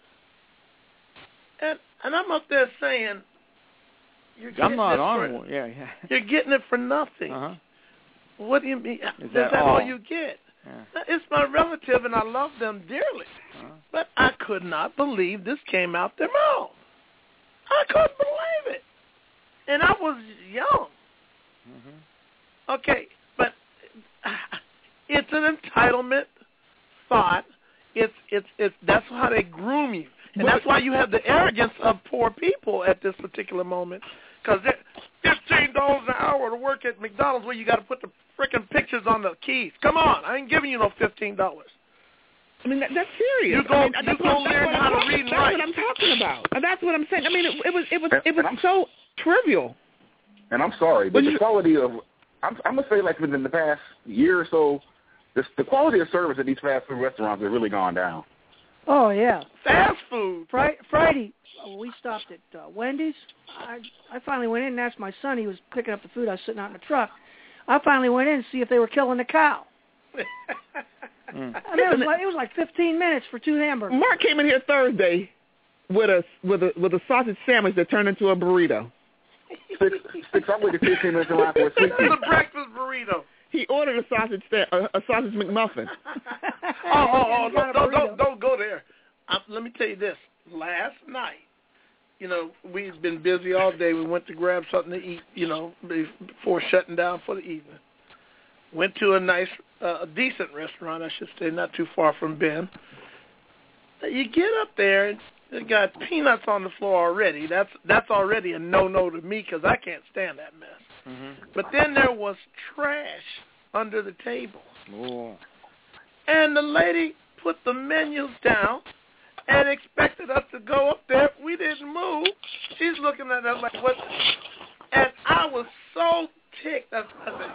And I'm up there saying, I'm not on. Yeah. You're getting it for nothing. Uh-huh. What do you mean? Is that all you get? Yeah. It's my relative, and I love them dearly. Uh-huh. But I could not believe this came out their mouth. I couldn't believe it. And I was young. Mm-hmm. Okay, but it's an entitlement thought. It's that's how they groom you. And that's why you have the arrogance of poor people at this particular moment. Because they're $15 an hour to work at McDonald's where you got to put the freaking pictures on the keys. Come on, I ain't giving you no $15. I mean, that's serious. You go learn how to read and write. That's what I'm talking about. That's what I'm saying. I mean, it was so trivial. And I'm sorry, but the quality of I'm gonna say like within the past year or so, the quality of service at these fast food restaurants has really gone down. Oh yeah, fast food. Friday, we stopped at Wendy's. I finally went in and asked my son. He was picking up the food. I was sitting out in the truck. I finally went in to see if they were killing the cow. I mean, it was like 15 minutes for 2 hamburgers. Mark came in here Thursday with a sausage sandwich that turned into a burrito. Six, I waited 15 minutes around for a sweet tea. It's a breakfast burrito. He ordered a sausage McMuffin. Don't go there. Let me tell you this. Last night, we've been busy all day. We went to grab something to eat, before shutting down for the evening. Went to a nice, decent restaurant, I should say, not too far from Ben. You get up there, and they got peanuts on the floor already. That's already a no-no to me because I can't stand that mess. Mm-hmm. But then there was trash under the table. Oh. And the lady put the menus down and expected us to go up there. We didn't move. She's looking at us like, what? And I was so ticked. So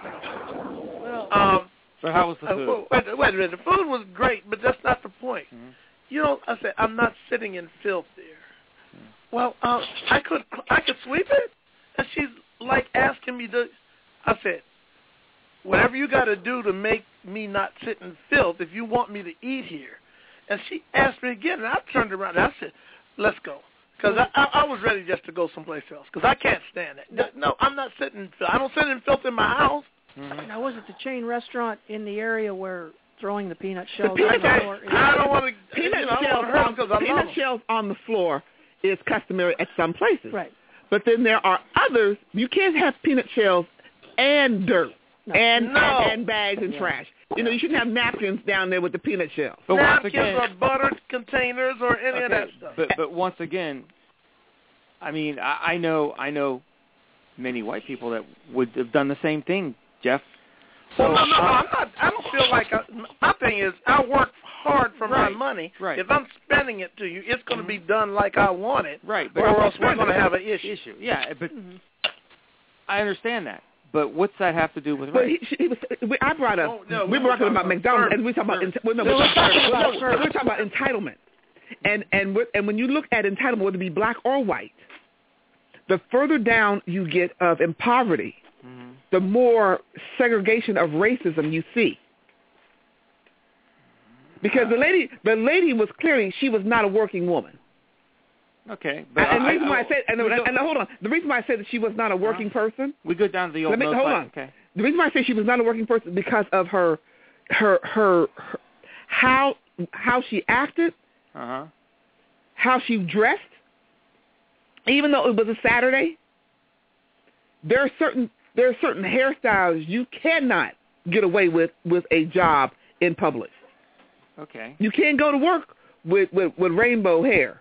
how was the food? Wait a minute. The food was great, but that's not the point. Mm-hmm. I said, I'm not sitting in filth there. Well, I could sweep it. And she's like asking me to, I said, whatever you got to do to make me not sit in filth if you want me to eat here. And she asked me again, and I turned around and I said, let's go. Because I was ready just to go someplace else because I can't stand it. No, I'm not sitting in filth. I don't sit in filth in my house. Mm-hmm. Now, was it the chain restaurant in the area where throwing the peanut shells on the floor? I don't want to. Peanut shells on the floor is customary at some places. Right. But then there are others. You can't have peanut shells and dirt and bags and trash. You shouldn't have napkins down there with the peanut shells. But napkins or buttered containers or any of that stuff. But once again, I mean, I know many white people that would have done the same thing, Jeff. Well, no, I'm not. I don't feel like my thing is I work hard for my money. Right. If I'm spending it to you, it's going to be done like I want it. Right. But or else we're going to have an issue. Yeah, but I understand that. But what's that have to do with race? I brought up. We were talking about McDonald's, and we were talking about. We're talking about entitlement, and when you look at entitlement, whether it be black or white, the further down you get in poverty, the more segregation of racism you see. Because the lady was clearly, she was not a working woman. Okay, but and the reason why I said, hold on, the reason why I said that she was not a working person. We go down to the old. Hold on. Okay. The reason why I say she was not a working person because of her how she acted, how she dressed. Even though it was a Saturday, there are certain hairstyles you cannot get away with a job in public. Okay. You can't go to work with rainbow hair.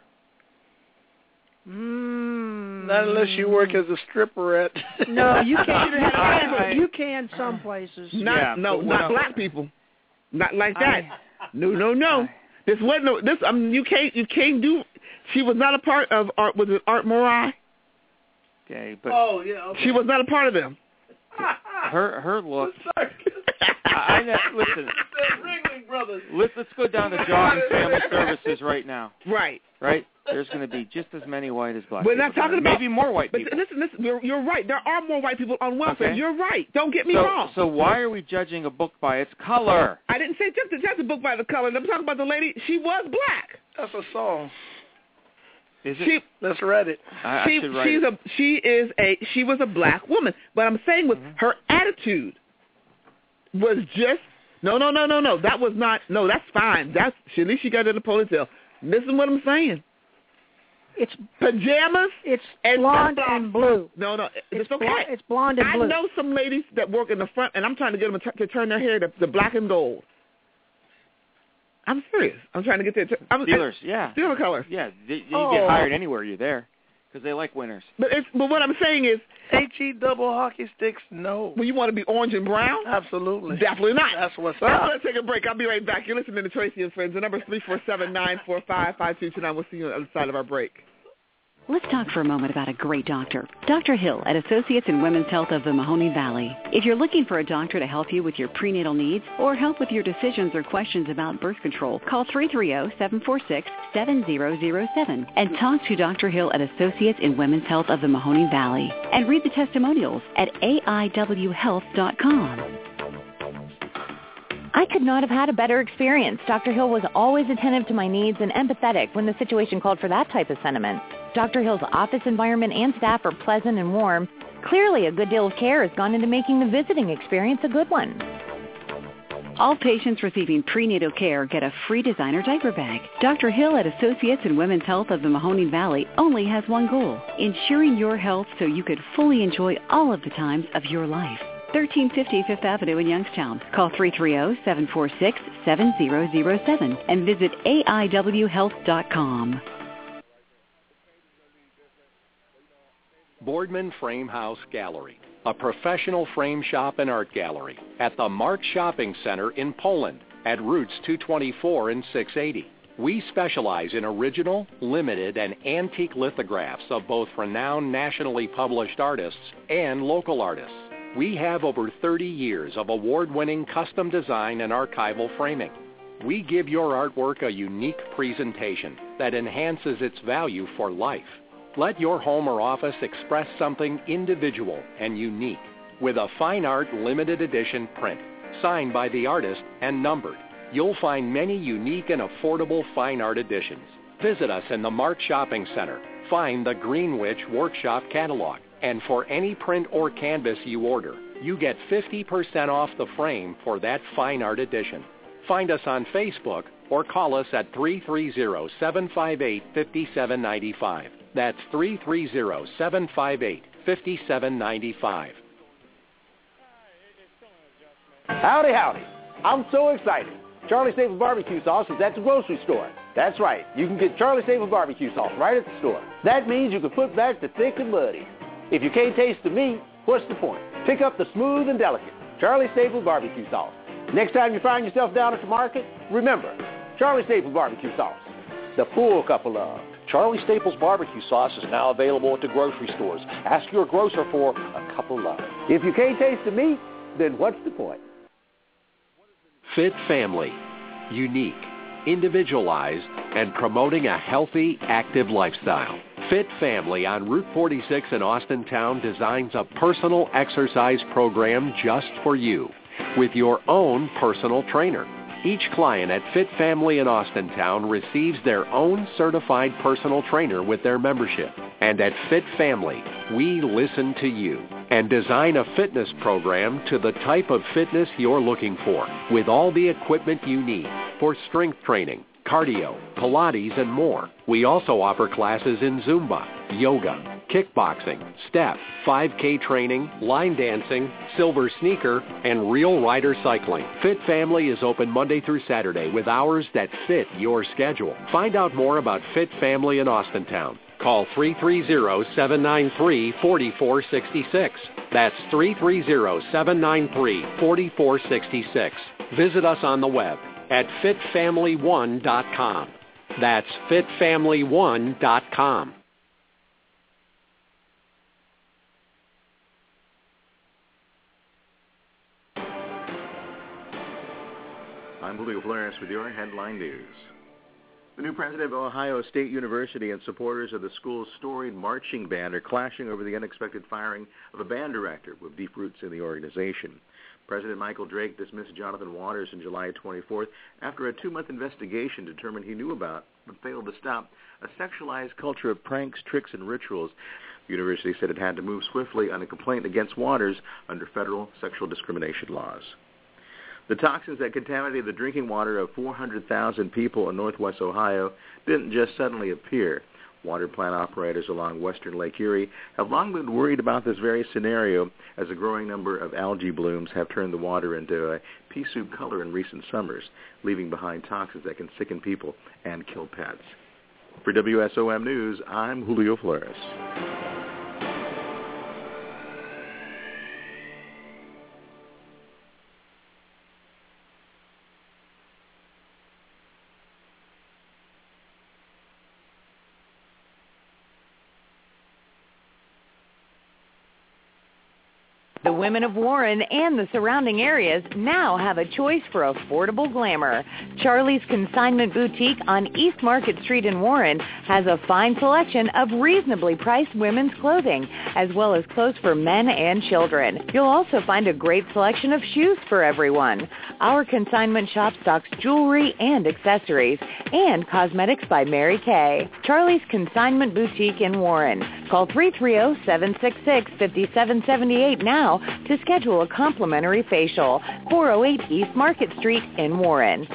Not unless you work as a stripper at. No, you can't. You can some places. Not black people. Not like that. No. This wasn't. You can't do. She was not a part of Art. Was it Art Morai? Okay, but okay. She was not a part of them. Her look. I know. Listen. Let's go down to Job and Family Services right now. Right. There's going to be just as many white as black. We're people. not talking about maybe more white people. Listen. You're right. There are more white people on welfare. Okay. You're right. Don't get me wrong. So why are we judging a book by its color? I didn't say just a book by the color. I'm talking about the lady. She was black. That's a song. Is it? Let's read it. She was a black woman. But I'm saying with her attitude was just no. That was not. No, that's fine. At least she got in the ponytail. Listen what I'm saying. It's pajamas. It's blonde and blue. No, it's okay. It's blonde and blue. I know some ladies that work in the front, and I'm trying to get them to turn their hair to black and gold. I'm serious. I'm trying to get there. Steelers, yeah. Steeler colors. Yeah, you get hired anywhere you're there because they like winners. But what I'm saying is, HE double hockey sticks, no. Well, you want to be orange and brown? Absolutely. Definitely not. That's what's up. Let's take a break. I'll be right back. You're listening to Tracy and Friends. The number is 347-945-5229. We'll see you on the other side of our break. Let's talk for a moment about a great doctor. Dr. Hill at Associates in Women's Health of the Mahoning Valley. If you're looking for a doctor to help you with your prenatal needs or help with your decisions or questions about birth control, call 330-746-7007 and talk to Dr. Hill at Associates in Women's Health of the Mahoning Valley. And read the testimonials at aiwhealth.com. I could not have had a better experience. Dr. Hill was always attentive to my needs and empathetic when the situation called for that type of sentiment. Dr. Hill's office environment and staff are pleasant and warm. Clearly, a good deal of care has gone into making the visiting experience a good one. All patients receiving prenatal care get a free designer diaper bag. Dr. Hill at Associates in Women's Health of the Mahoning Valley only has one goal, ensuring your health so you could fully enjoy all of the times of your life. 1350 Fifth Avenue in Youngstown. Call 330-746-7007 and visit aiwhealth.com. Boardman Frame House Gallery, a professional frame shop and art gallery at the Mark Shopping Center in Poland at Routes 224 and 680. We specialize in original, limited, and antique lithographs of both renowned nationally published artists and local artists. We have over 30 years of award-winning custom design and archival framing. We give your artwork a unique presentation that enhances its value for life. Let your home or office express something individual and unique with a fine art limited edition print, signed by the artist and numbered. You'll find many unique and affordable fine art editions. Visit us in the Mark Shopping Center. Find the Greenwich Workshop catalog. And for any print or canvas you order, you get 50% off the frame for that fine art edition. Find us on Facebook or call us at 330-758-5795. That's 330-758-5795. Howdy, howdy. I'm so excited. Charlie Staples barbecue sauce is at the grocery store. That's right. You can get Charlie Staples barbecue sauce right at the store. That means you can put back the thick and muddy. If you can't taste the meat, what's the point? Pick up the smooth and delicate Charlie Staples barbecue sauce. Next time you find yourself down at the market, remember, Charlie Staples barbecue sauce. The full cup of love. Charlie Staples barbecue sauce is now available at the grocery stores. Ask your grocer for a cup of love. If you can't taste the meat, then what's the point? Fit Family. Unique, individualized, and promoting a healthy, active lifestyle. Fit Family on Route 46 in Austintown designs a personal exercise program just for you with your own personal trainer. Each client at Fit Family in Austintown receives their own certified personal trainer with their membership. And at Fit Family, we listen to you and design a fitness program to the type of fitness you're looking for, with all the equipment you need for strength training, cardio, Pilates, and more. We also offer classes in Zumba, yoga, kickboxing, step, 5K training, line dancing, silver sneaker, and real rider cycling. Fit Family is open Monday through Saturday with hours that fit your schedule. Find out more about Fit Family in Austintown. Call 330-793-4466. That's 330-793-4466. Visit us on the web at fitfamily1.com. That's fitfamily1.com. I'm Julio Flores with your headline news. The new president of Ohio State University and supporters of the school's storied marching band are clashing over the unexpected firing of a band director with deep roots in the organization. President Michael Drake dismissed Jonathan Waters on July 24th after a 2-month investigation determined he knew about but failed to stop a sexualized culture of pranks, tricks, and rituals. The university said it had to move swiftly on a complaint against Waters under federal sexual discrimination laws. The toxins that contaminated the drinking water of 400,000 people in northwest Ohio didn't just suddenly appear. Water plant operators along western Lake Erie have long been worried about this very scenario as a growing number of algae blooms have turned the water into a pea soup color in recent summers, leaving behind toxins that can sicken people and kill pets. For WSOM News, I'm Julio Flores. The women of Warren and the surrounding areas now have a choice for affordable glamour. Charlie's Consignment Boutique on East Market Street in Warren has a fine selection of reasonably priced women's clothing, as well as clothes for men and children. You'll also find a great selection of shoes for everyone. Our consignment shop stocks jewelry and accessories, and cosmetics by Mary Kay. Charlie's Consignment Boutique in Warren. Call 330-766-5778 now to schedule a complimentary facial. 408 East Market Street in Warren.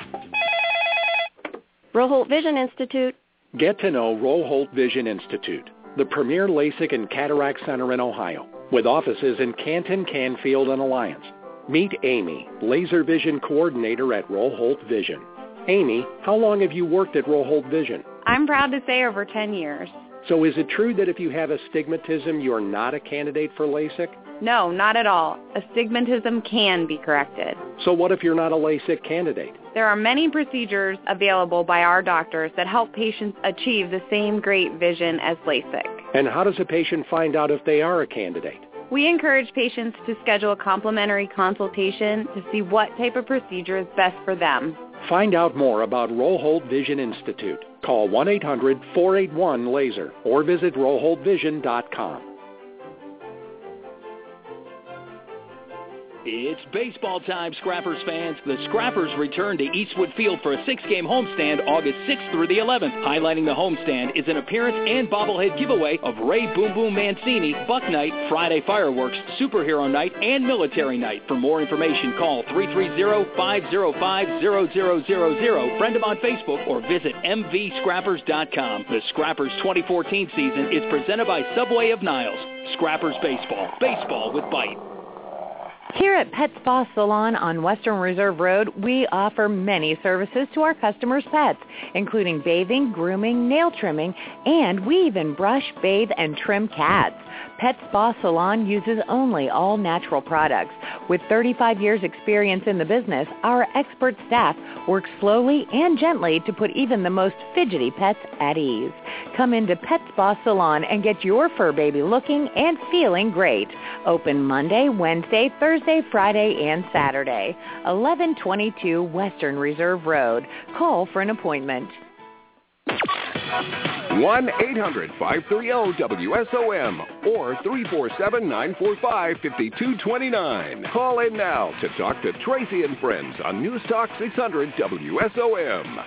Roholt Vision Institute. Get to know Roholt Vision Institute, the premier LASIK and cataract center in Ohio, with offices in Canton, Canfield, and Alliance. Meet Amy, laser vision coordinator at Roholt Vision. Amy, how long have you worked at Roholt Vision? I'm proud to say over 10 years. So is it true that if you have astigmatism, you're not a candidate for LASIK? No, not at all. Astigmatism can be corrected. So what if you're not a LASIK candidate? There are many procedures available by our doctors that help patients achieve the same great vision as LASIK. And how does a patient find out if they are a candidate? We encourage patients to schedule a complimentary consultation to see what type of procedure is best for them. Find out more about Roholt Vision Institute. Call 1-800-481-LASER or visit roholtvision.com. It's baseball time, Scrappers fans. The Scrappers return to Eastwood Field for a 6-game homestand August 6th through the 11th. Highlighting the homestand is an appearance and bobblehead giveaway of Ray Boom Boom Mancini, Buck Night, Friday Fireworks, Superhero Night, and Military Night. For more information, call 330-505-0000, friend them on Facebook, or visit mvscrappers.com. The Scrappers 2014 season is presented by Subway of Niles. Scrappers Baseball. Baseball with bite. Here at Pet Spa Salon on Western Reserve Road, we offer many services to our customers' pets, including bathing, grooming, nail trimming, and we even brush, bathe, and trim cats. Pet Spa Salon uses only all-natural products. With 35 years' experience in the business, our expert staff works slowly and gently to put even the most fidgety pets at ease. Come into Pet Spa Salon and get your fur baby looking and feeling great. Open Monday, Wednesday, Thursday, Friday, and Saturday. 1122 Western Reserve Road. Call for an appointment. 1-800-530-WSOM or 347-945-5229. Call in now to talk to Tracy and Friends on News Talk 600 WSOM.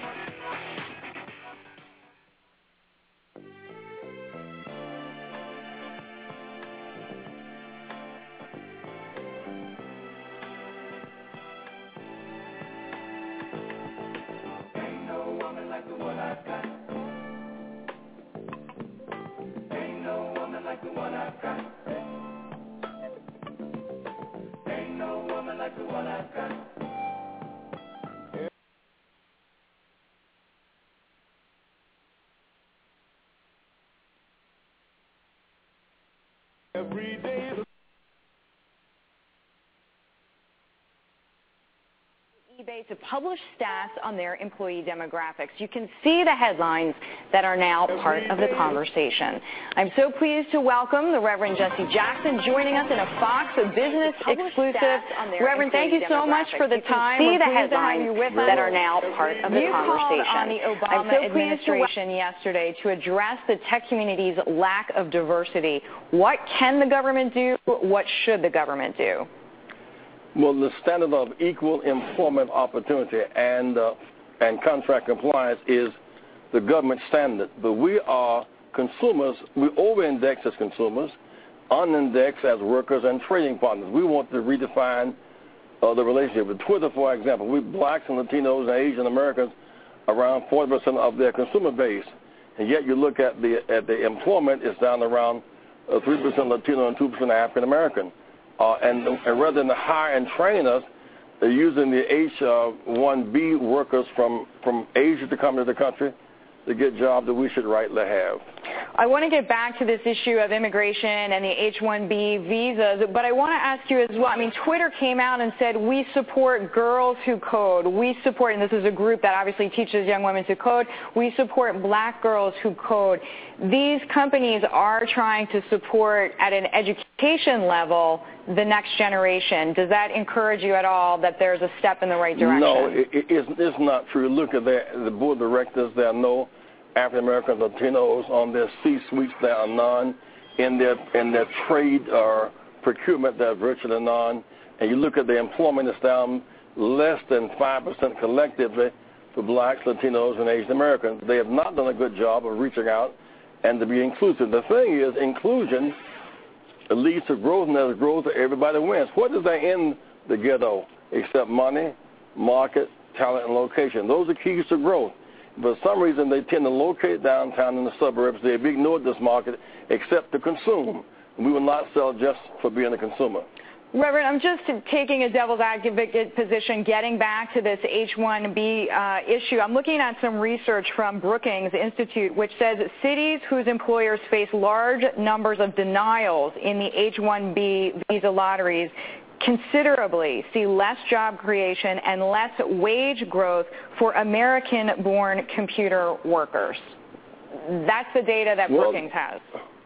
Every day. eBay to publish stats on their employee demographics. You can see the headlines that are now part of the conversation. I'm so pleased to welcome the Reverend Jesse Jackson joining us in a Fox Business exclusive. Reverend, thank you so much for the time. See the headlines that are now part of the conversation. On the Obama administration yesterday to address the tech community's lack of diversity. What can the government do? What should the government do? Well, the standard of equal employment opportunity and contract compliance is the government standard. But we are consumers. We over-index as consumers, unindex as workers and trading partners. We want to redefine the relationship. With Twitter, for example, we blacks and Latinos and Asian Americans around 40% of their consumer base, and yet you look at the employment, it's down around 3% Latino and 2% African American. And rather than hire and train us, they're using the H-1B workers from Asia to come to the country to get jobs that we should rightly have. I want to get back to this issue of immigration and the H-1B visas, but I want to ask you as well. I mean, Twitter came out and said, we support girls who code. We support, and this is a group that obviously teaches young women to code, we support black girls who code. These companies are trying to support at an education level the next generation. Does that encourage you at all that there's a step in the right direction? No, it's not true. Look at the board of directors. There are no African Americans, Latinos on their C-suites. There are none in their trade or procurement. There are virtually none. And you look at the employment, it's down less than 5% collectively for blacks, Latinos, and Asian Americans. They have not done a good job of reaching out and to be inclusive. The thing is, inclusion leads to growth, and there's growth, everybody wins. What does that end the ghetto except money, market, talent, and location? Those are keys to growth. For some reason, they tend to locate downtown in the suburbs. They've ignored this market except to consume. We will not sell just for being a consumer. Reverend, I'm just taking a devil's advocate position, getting back to this H-1B issue. I'm looking at some research from Brookings Institute, which says cities whose employers face large numbers of denials in the H-1B visa lotteries considerably see less job creation and less wage growth for American-born computer workers. That's the data that Brookings has.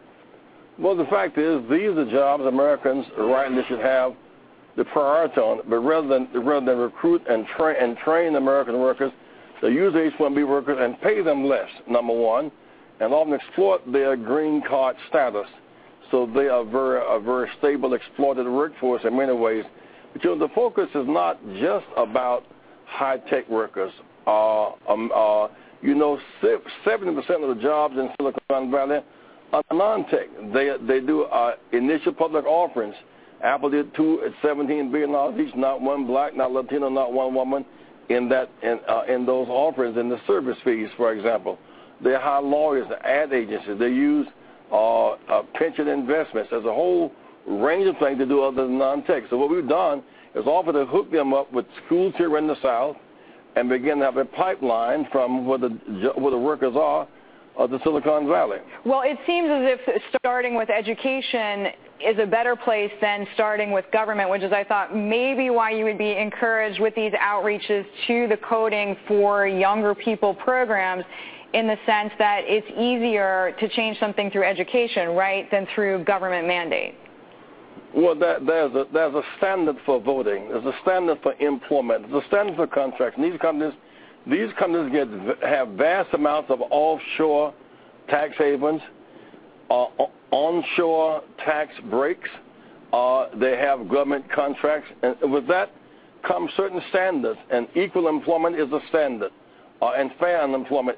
Well, the fact is, these are jobs Americans rightly should have the priority on. But rather than recruit and train American workers, they use H-1B workers and pay them less, number one, and often exploit their green card status. So they are a very stable, exploited workforce in many ways. But the focus is not just about high-tech workers. 70% of the jobs in Silicon Valley are non-tech. They do initial public offerings. Apple did two at $17 billion each. Not one black, not Latino, not one woman in those offerings. In the service fees, for example, they hire lawyers, ad agencies. They use pension investments. There's a whole range of things to do other than non-tech. So what we've done is offer to hook them up with schools here in the South and begin to have a pipeline from where the workers are of the Silicon Valley. Well, it seems as if starting with education is a better place than starting with government, which is, I thought, maybe why you would be encouraged with these outreaches to the Coding for Younger People programs, in the sense that it's easier to change something through education, right, than through government mandate. Well, there's a standard for voting. There's a standard for employment. There's a standard for contracts. And these companies These companies have vast amounts of offshore tax havens, onshore tax breaks. They have government contracts, and with that comes certain standards. And equal employment is a standard, and fair employment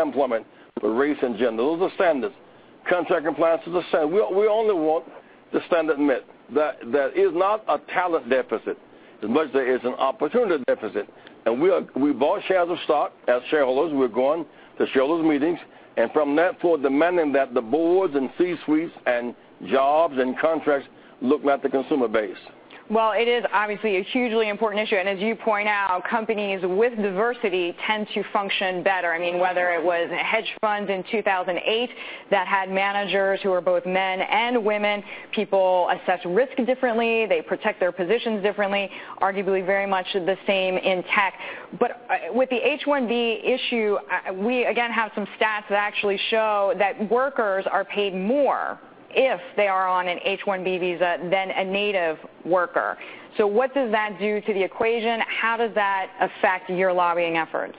for race and gender. Those are standards. Contract compliance is a standard. We only want the standard met. That is not a talent deficit as much as there is an opportunity deficit. And we bought shares of stock as shareholders. We're going to shareholders meetings, and from that forward demanding that the boards and C-suites and jobs and contracts look like the consumer base. Well, it is obviously a hugely important issue, and as you point out, companies with diversity tend to function better. I mean, whether it was hedge funds in 2008 that had managers who were both men and women, people assess risk differently, they protect their positions differently, arguably very much the same in tech. But with the H-1B issue, we again have some stats that actually show that workers are paid more if they are on an H-1B visa than a native worker. So what does that do to the equation? How does that affect your lobbying efforts?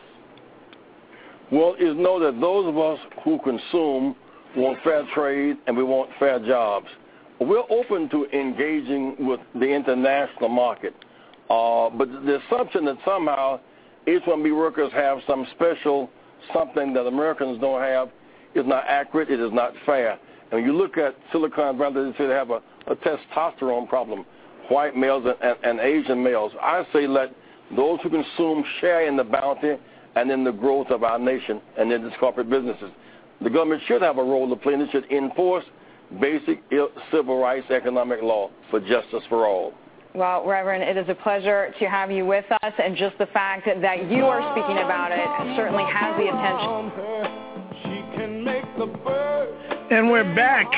Well, is know that those of us who consume want fair trade and we want fair jobs. We're open to engaging with the international market, but the assumption that somehow H-1B workers have some special something that Americans don't have is not accurate. It is not fair. And when you look at Silicon Valley, they say they have a testosterone problem, white males and Asian males. I say let those who consume share in the bounty and in the growth of our nation and in its corporate businesses. The government should have a role to play, and it should enforce basic civil rights, economic law for justice for all. Well, Reverend, it is a pleasure to have you with us, and just the fact that you are speaking about it certainly has the attention. She can make the bird. And we're back.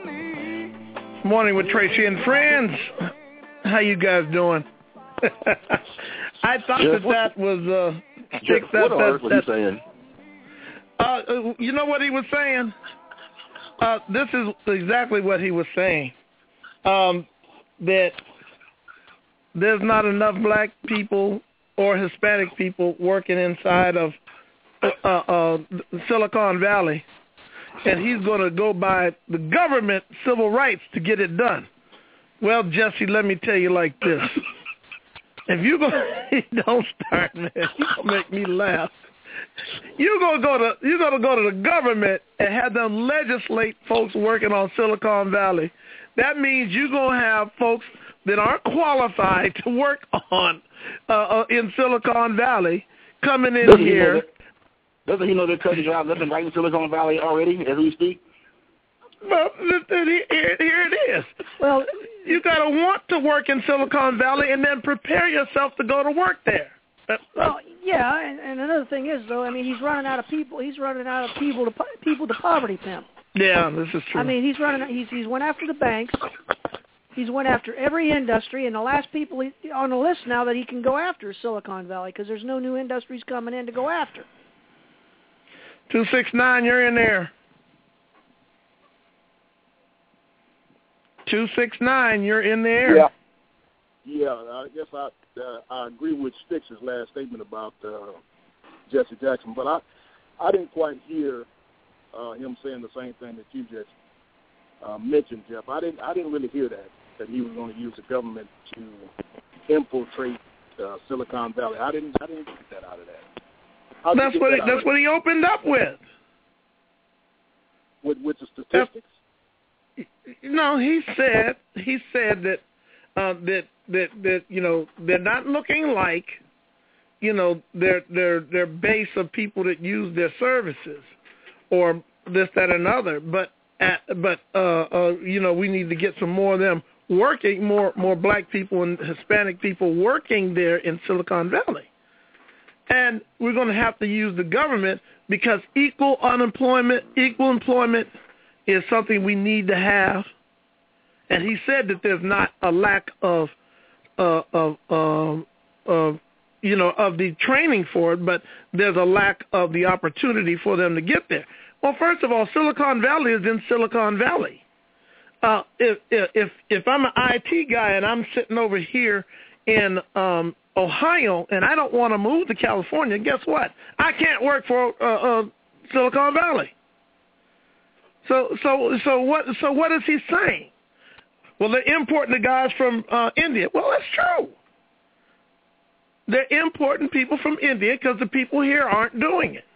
Morning with Tracy and Friends. How you guys doing? I thought that was what on earth was he saying? You know what he was saying? This is exactly what he was saying. That there's not enough black people or Hispanic people working inside of Silicon Valley. And he's going to go by the government civil rights to get it done. Well, Jesse, let me tell you like this. If you're going to, don't start, man. You're going to make me laugh. You're going to go to the government and have them legislate folks working on Silicon Valley. That means you're going to have folks that aren't qualified to work on in Silicon Valley coming in here. Doesn't he know they're cutting jobs left and right in Silicon Valley already as we speak? Well, here it is. Well, you got to want to work in Silicon Valley and then prepare yourself to go to work there. Well, yeah, and another thing is, though, I mean, he's running out of people. He's running out of people to poverty pimp. Yeah, this is true. I mean, he's went after the banks. He's went after every industry, and the last people on the list now that he can go after is Silicon Valley because there's no new industries coming in to go after. 269, you're in there. 269, you're in the air. Yeah, I guess I agree with Sticks' last statement about Jesse Jackson, but I didn't quite hear him saying the same thing that you just mentioned, Jeff. I didn't really hear that he was going to use the government to infiltrate Silicon Valley. I didn't get that out of that. That's what he opened up with. With the statistics? No, he said that that you know they're not looking like their base of people that use their services or this, that, and other. But we need to get some more of them working, more black people and Hispanic people working there in Silicon Valley. And we're going to have to use the government because equal employment is something we need to have. And he said that there's not a lack of the training for it, but there's a lack of the opportunity for them to get there. Well, first of all, Silicon Valley is in Silicon Valley. If I'm an IT guy and I'm sitting over here in Ohio and I don't want to move to California, guess what? I can't work for Silicon Valley. So what is he saying? Well, they're importing the guys from India. Well, that's true. They're importing people from India because the people here aren't doing it.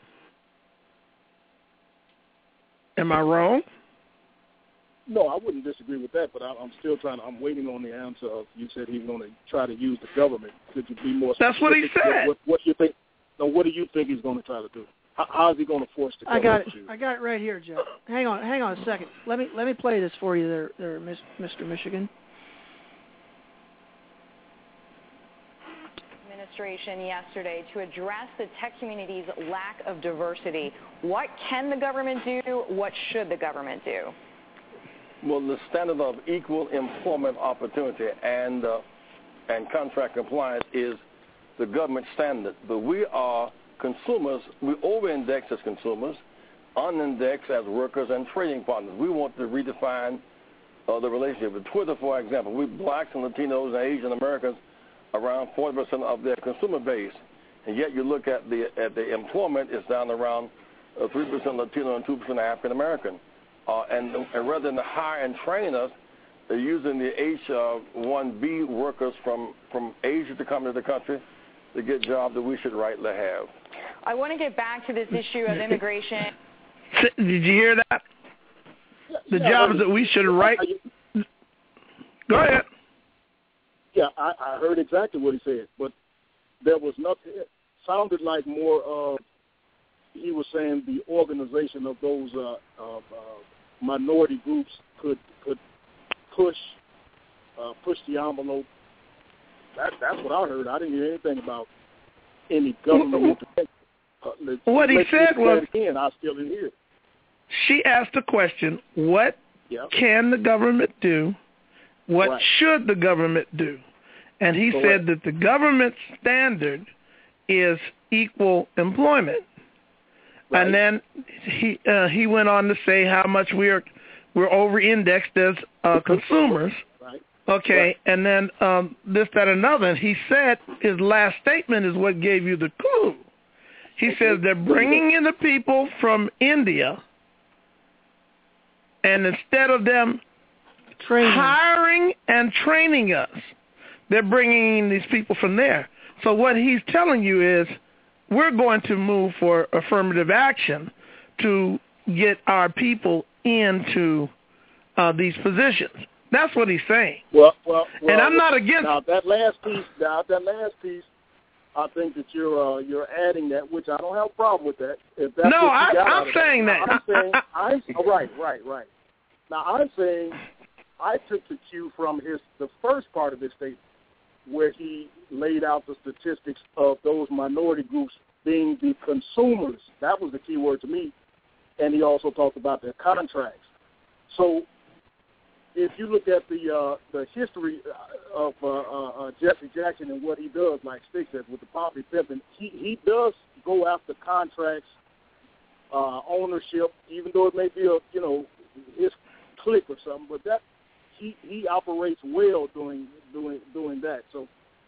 Am I wrong? No, I wouldn't disagree with that, but I'm still I'm waiting on the answer of, you said he's going to try to use the government. Could you be more specific? That's what he said. What do you think? No, what do you think he's going to try to do? How is he going to force the government to? I got it right here, Joe. Hang on a second. Let me play this for you there, Mr. Michigan. Administration yesterday to address the tech community's lack of diversity. What can the government do? What should the government do? Well, the standard of equal employment opportunity and contract compliance is the government standard. But we are consumers. We over-index as consumers, un-index as workers and trading partners. We want to redefine the relationship. With Twitter, for example, we blacks and Latinos and Asian Americans around 40% of their consumer base, and yet you look at the employment is down around 3% Latino and 2% African American. And rather than hire and train us, they're using the H-1B workers from Asia to come to the country to get jobs that we should rightly have. I want to get back to this issue of immigration. Did you hear that? The jobs that we should right. Go ahead. Yeah, I heard exactly what he said, but there was nothing. It sounded like more of he was saying the organization of those minority groups could push the envelope. That's what I heard. I didn't hear anything about any government intervention. What he said was, again, I still didn't hear it. She asked the question, what can the government do? What should the government do? And he said that the government standard is equal employment. Right. And then he went on to say how much we're over-indexed as consumers. Right. Okay, right. And then this, that, another. And he said his last statement is what gave you the clue. He says they're bringing in the people from India, and instead of them hiring and training us, they're bringing in these people from there. So what he's telling you is we're going to move for affirmative action to get our people into these positions. That's what he's saying. Well, and I'm not against that last piece. I think that you're adding that, which I don't have a problem with that. If that's no, what you got I'm saying that. Right. Now I'm saying I took the cue from the first part of his statement, where he laid out the statistics of those minority groups being the consumers. That was the key word to me. And he also talked about their contracts. So if you look at the history of Jesse Jackson and what he does, like Stick said, with the poverty pimping, he does go after contracts, ownership, even though it may be his clique or something, but that he operates well doing that. So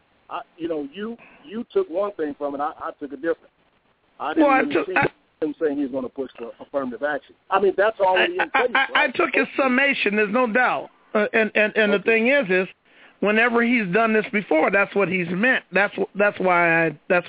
you took one thing from it, I took a different. I didn't see him saying he's going to push for affirmative action. I mean, that's already in place. I took his summation. There's no doubt. And the thing is whenever he's done this before, that's what he's meant. That's why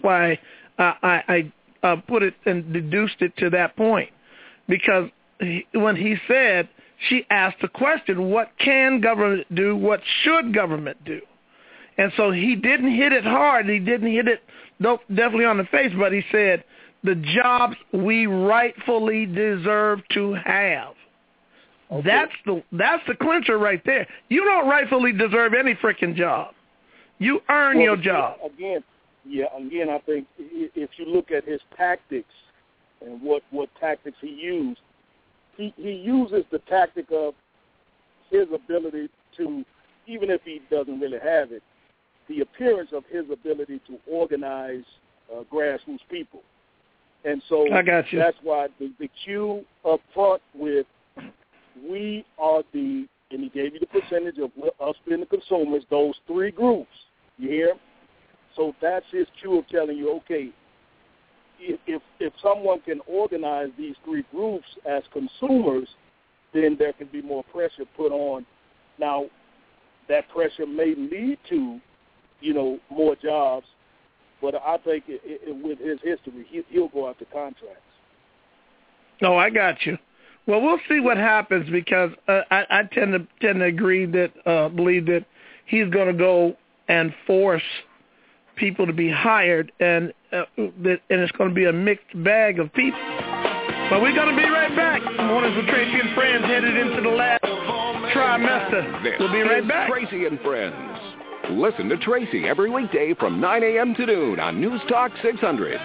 I put it and deduced it to that point, because when he said, she asked the question, what can government do? What should government do? And so he didn't hit it hard. He didn't hit it definitely on the face, but he said, the jobs we rightfully deserve to have. Okay. That's the clincher right there. You don't rightfully deserve any freaking job. You earn your job. Again, I think if you look at his tactics and what tactics he used, he uses the tactic of his ability to, even if he doesn't really have it, the appearance of his ability to organize grassroots people. And so I got you. That's why the cue up front with we are and he gave you the percentage of us being the consumers, those three groups. You hear? So that's his cue of telling you, okay, if someone can organize these three groups as consumers, then there can be more pressure put on. Now, that pressure may lead to, more jobs, but I think with his history, he'll go after contracts. No, I got you. Well, we'll see what happens because I tend to agree that believe that he's going to go and force people to be hired, and it's going to be a mixed bag of people. But we're going to be right back. Mornings with Tracy and Friends headed into the last trimester. We'll be right back. Tracy and Friends. Listen to Tracy every weekday from 9 a.m. to noon on News Talk 600.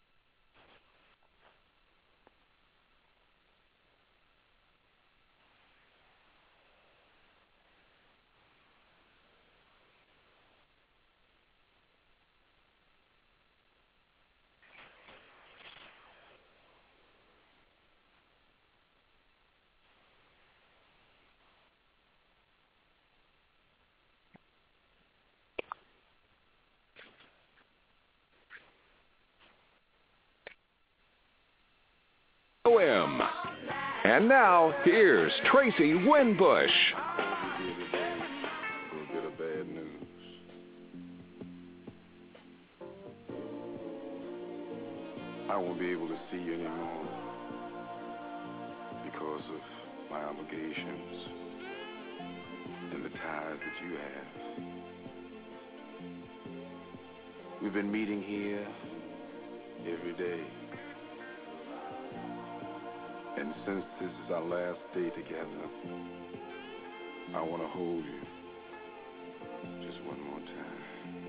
OM. And now, here's Tracy Winbush. A bit of bad news. I won't be able to see you anymore because of my obligations and the ties that you have. We've been meeting here every day. And since this is our last day together, I want to hold you just one more time.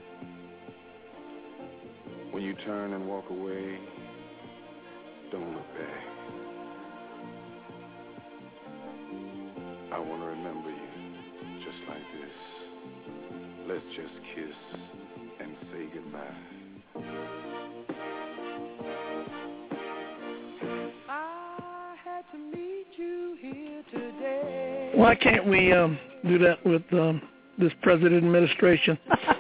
When you turn and walk away, don't look back. I want to remember you just like this. Let's just kiss and say goodbye. Why can't we do that with this present administration?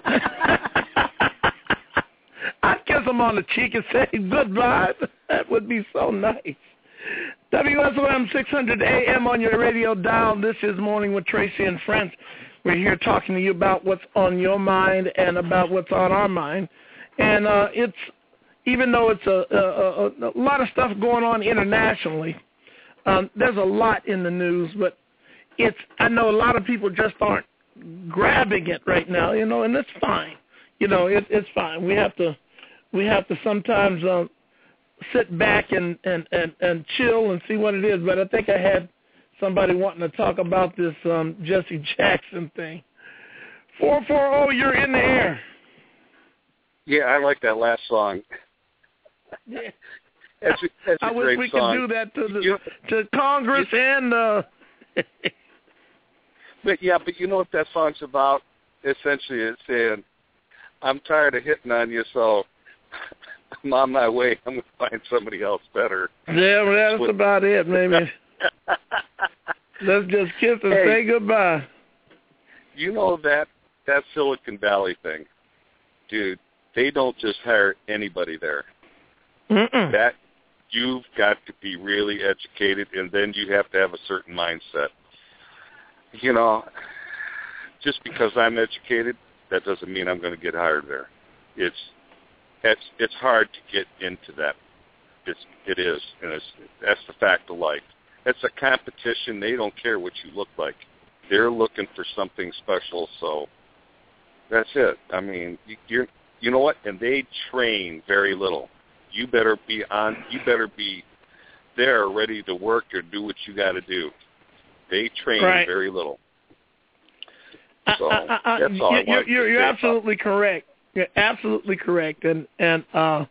I'd kiss them on the cheek and say goodbye. That would be so nice. WSOM 600 AM on your radio dial. This is Morning with Tracy and Friends. We're here talking to you about what's on your mind and about what's on our mind. And it's, even though it's a lot of stuff going on internationally, there's a lot in the news, but I know a lot of people just aren't grabbing it right now, and that's fine. It's fine. We have to sometimes sit back and chill and see what it is. But I think I had somebody wanting to talk about this Jesse Jackson thing. 440, you're in the air. Yeah, I like that last song. Yeah. That's a I wish great we song. could do that to Congress and. But you know what that song's about? Essentially, it's saying, I'm tired of hitting on you, so I'm on my way. I'm going to find somebody else better. Yeah, well, that's about it, maybe. Let's just kiss and say goodbye. You know that Silicon Valley thing, dude, they don't just hire anybody there. Mm-mm. That you've got to be really educated, and then you have to have a certain mindset. Just because I'm educated, that doesn't mean I'm going to get hired there. It's hard to get into that. It is, and that's the fact of life. It's a competition. They don't care what you look like. They're looking for something special. So that's it. I mean, you know what? And they train very little. You better be there, ready to work or do what you got to do. They train very little. So that's all I want you're absolutely correct. You're absolutely correct. And I'm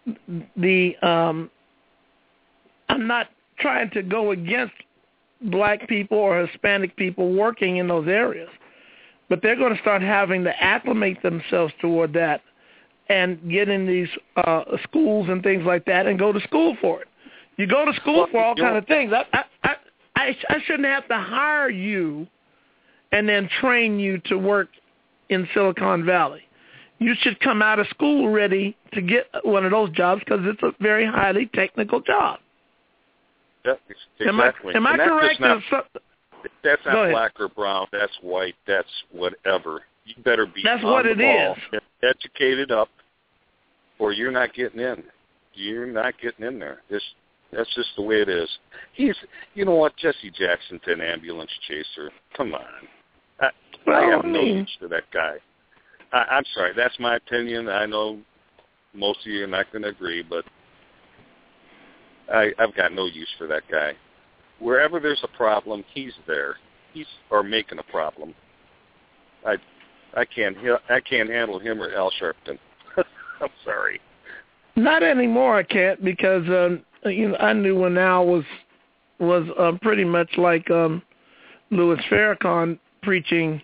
not trying to go against black people or Hispanic people working in those areas, but they're going to start having to acclimate themselves toward that and get in these schools and things like that and go to school for it. You go to school for all kinds of things. I shouldn't have to hire you and then train you to work in Silicon Valley. you should come out of school ready to get one of those jobs because it's a very highly technical job. Yeah, exactly. Am I correct? That's not black or brown. That's white. That's whatever. You better be That's on what the it ball, is. Educated up, or you're not getting in. You're not getting in there. That's just the way it is. You know what? Jesse Jackson's an ambulance chaser. Come on. I have no use for that guy. I'm sorry. That's my opinion. I know most of you are not going to agree, but I've got no use for that guy. Wherever there's a problem, he's there. Or making a problem. I can't handle him or Al Sharpton. I'm sorry. Not anymore. I can't because I knew when Al was pretty much like Louis Farrakhan preaching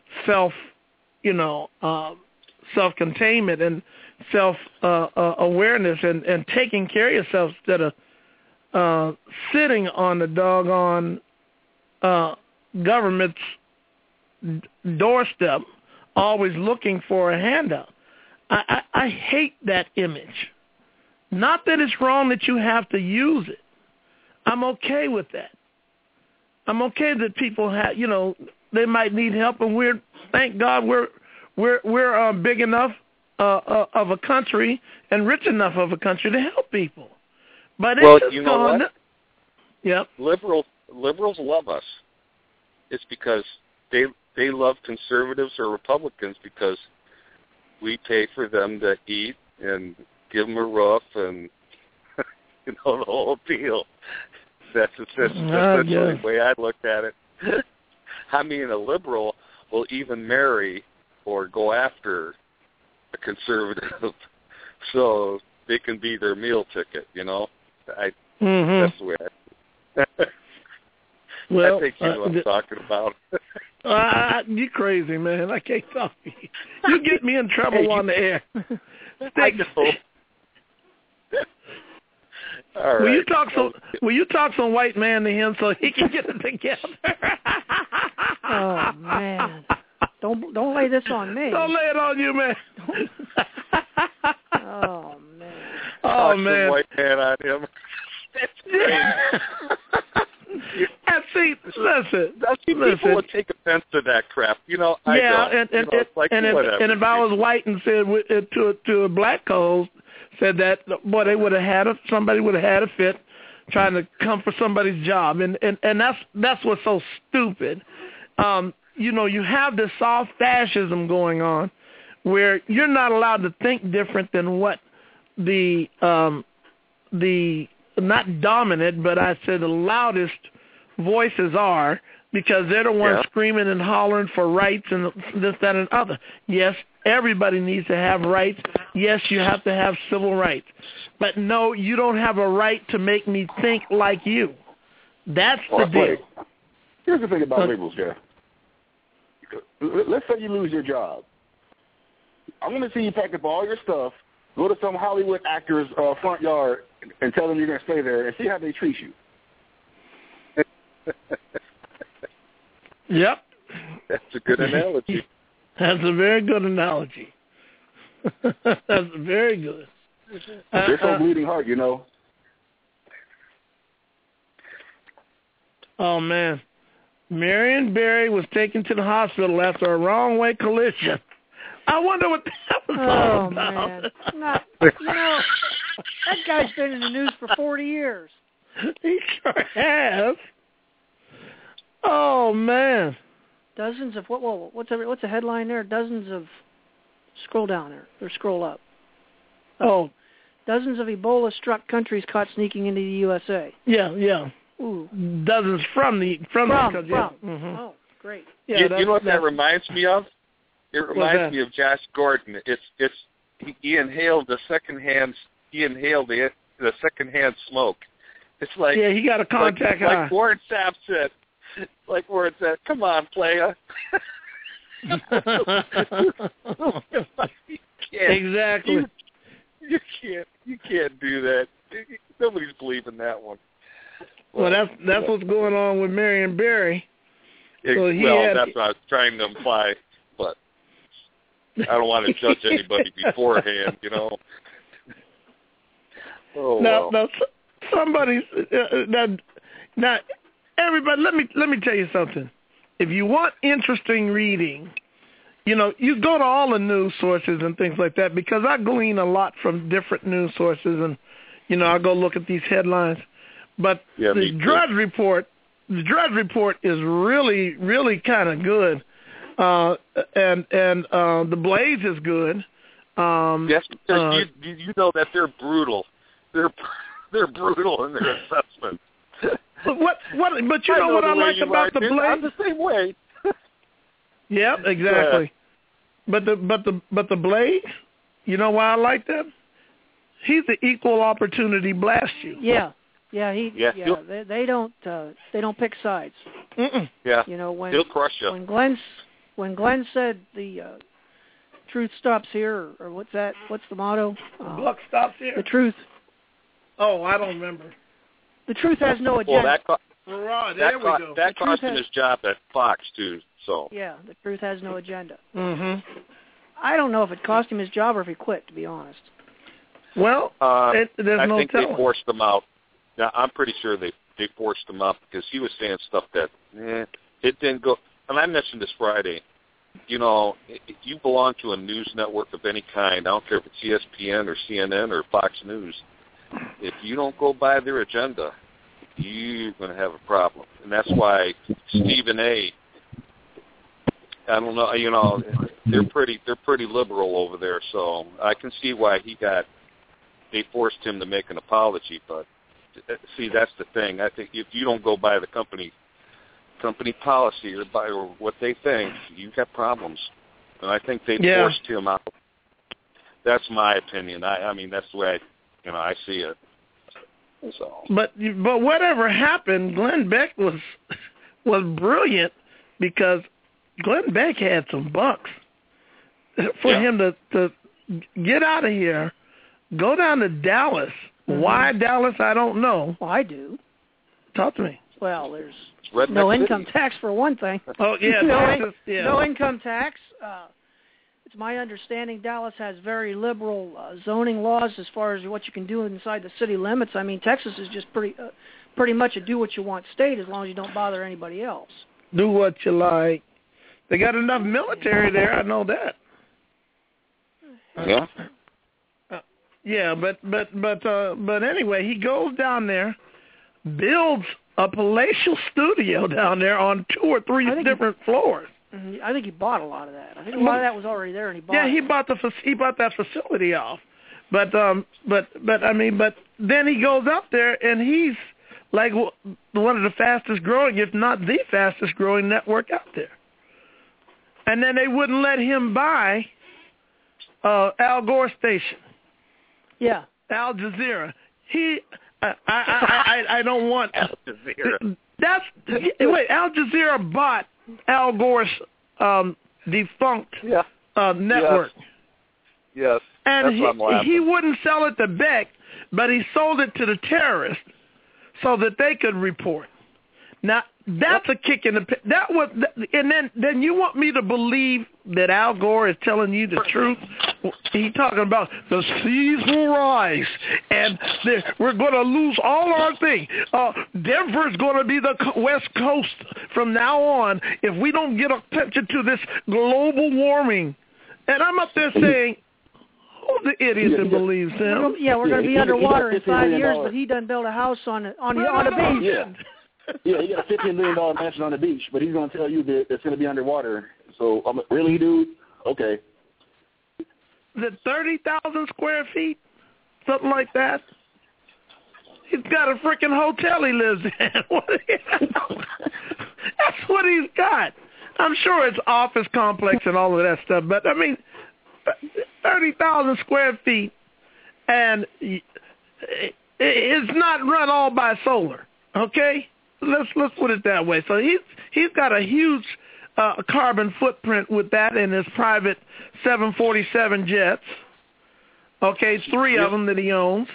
self-containment and self-awareness and taking care of yourself instead of sitting on the doggone government's doorstep, always looking for a handout. I hate that image. Not that it's wrong that you have to use it. I'm okay with that. I'm okay that people have, they might need help, and thank God we're big enough of a country and rich enough of a country to help people. But well, it's just you know what? Yep. Liberals love us. It's because they love conservatives or Republicans because we pay for them to eat and give them a roof and the whole deal. That's essentially the way I looked at it. I mean, a liberal will even marry or go after a conservative so they can be their meal ticket, That's the way well, I think you know what I'm talking about. You crazy, man. I can't talk to you. You get me in trouble on the air. I know. All will right. Will you talk some white man to him so he can get it together? Oh man! Don't lay this on me. Don't lay it on you, man. Oh man! Oh man! White man on him. That's great. And see, listen. People would take offense to that crap. And if I was white and said to a black co-host, said that, boy, somebody would have had a fit trying to come for somebody's job, and that's what's so stupid. You have this soft fascism going on, where you're not allowed to think different than what the not dominant, but I said the loudest voices are, because they're the ones screaming and hollering for rights and this, that, and other. Yes, everybody needs to have rights. Yes, you have to have civil rights. But no, you don't have a right to make me think like you. That's the deal. Here's the thing about liberals, Jeff. Let's say you lose your job. I'm going to see you pack up all your stuff, go to some Hollywood actor's front yard, and tell them you're going to stay there, and see how they treat you. Yep. That's a good analogy. That's a very good analogy. That's very good. They're so bleeding heart, Oh, man. Marion Barry was taken to the hospital after a wrong-way collision. I wonder what that was all about. Man. That guy's been in the news for 40 years. He sure has. Oh, man. Dozens of, what's the headline there? Dozens of, scroll down there, or scroll up. Oh. Dozens of Ebola-struck countries caught sneaking into the USA. Yeah. Ooh. Dozens from the country. Mm-hmm. Oh, great. Yeah, you know what that reminds me of? It reminds me of Josh Gordon. He inhaled the secondhand smoke. It's like he got a contact high. Like Warren Sapp said. Like Warren said, "Come on, playa." Exactly. You can't do that. Nobody's believing that one. Well, that's what's going on with Marion Barry. That's what I was trying to imply. But I don't want to judge anybody beforehand, you know. Oh, now, well. somebody's now, everybody. Let me tell you something. If you want interesting reading, you know, you go to all the news sources and things like that, because I glean a lot from different news sources, and you know, I go look at these headlines. But the Drudge Report is really, really kind of good, and the Blaze is good. Yes, because you know that they're brutal. They're brutal in their assessment. But you know what I like about the Blaze? I'm the same way. Yeah, exactly. But the Blaze, you know why I like them? He's the equal opportunity blast you. Yeah. They don't pick sides. Mm-mm. Yeah. You know, he'll crush you. When Glenn said the truth stops here, or what's that? What's the motto? The buck stops here. The truth. Oh, I don't remember. The truth has no agenda. Well, that cost him his job at Fox too. So. Yeah, the truth has no agenda. Mm-hmm. I don't know if it cost him his job or if he quit, to be honest. Well, there's I no think telling. they forced him out. Now, I'm pretty sure they forced him out because he was saying stuff that it didn't go. And I mentioned this Friday. You know, if you belong to a news network of any kind, I don't care if it's ESPN or CNN or Fox News, if you don't go by their agenda, you're going to have a problem. And that's why Stephen A., I don't know, you know, they're pretty liberal over there, so I can see why they forced him to make an apology. But see, that's the thing. I think if you don't go by the company policy or what they think, you got problems. And I think they forced him out. That's my opinion. I mean, that's the way I see it. So. But whatever happened, Glenn Beck was brilliant, because Glenn Beck had some bucks for him to get out of here, go down to Dallas. Mm-hmm. Why Dallas? I don't know. Well, I do. Talk to me. Well, there's no income tax for one thing. Oh yeah, no income tax. It's my understanding Dallas has very liberal zoning laws as far as what you can do inside the city limits. I mean, Texas is just pretty much a do-what-you-want state as long as you don't bother anybody else. Do what you like. They got enough military there, I know that. Yeah. But anyway, he goes down there, builds a palatial studio down there on 2 or 3 different floors. I think he bought a lot of that. I think a lot of that was already there, and he bought. Yeah, he bought that facility off. But then he goes up there, and he's like one of the fastest growing, if not the fastest growing network out there. And then they wouldn't let him buy Al Gore station. Yeah, Al Jazeera. I don't want Al Jazeera. Al Jazeera bought Al Gore's defunct network. Yes. And he wouldn't sell it to Beck, but he sold it to the terrorists so that they could report. Now, that's a kick in the pit. That was, and then you want me to believe that Al Gore is telling you the truth? He's talking about the seas will rise, and we're going to lose all our things. Denver's going to be the West Coast from now on if we don't get attention to this global warming. And I'm up there saying, who's the idiot that believes him? Yeah, we're going to be underwater in 5 years, but he done built a house on a beach. Yeah. Yeah, he got a $15 million mansion on the beach, but he's going to tell you that it's going to be underwater. So, really, dude? Okay. Is it 30,000 square feet? Something like that? He's got a freaking hotel he lives in. That's what he's got. I'm sure it's office complex and all of that stuff, but, I mean, 30,000 square feet, and it's not run all by solar, okay? Let's put it that way. So he's got a huge carbon footprint with that in his private 747 jets. Okay, 3 of them that he owns.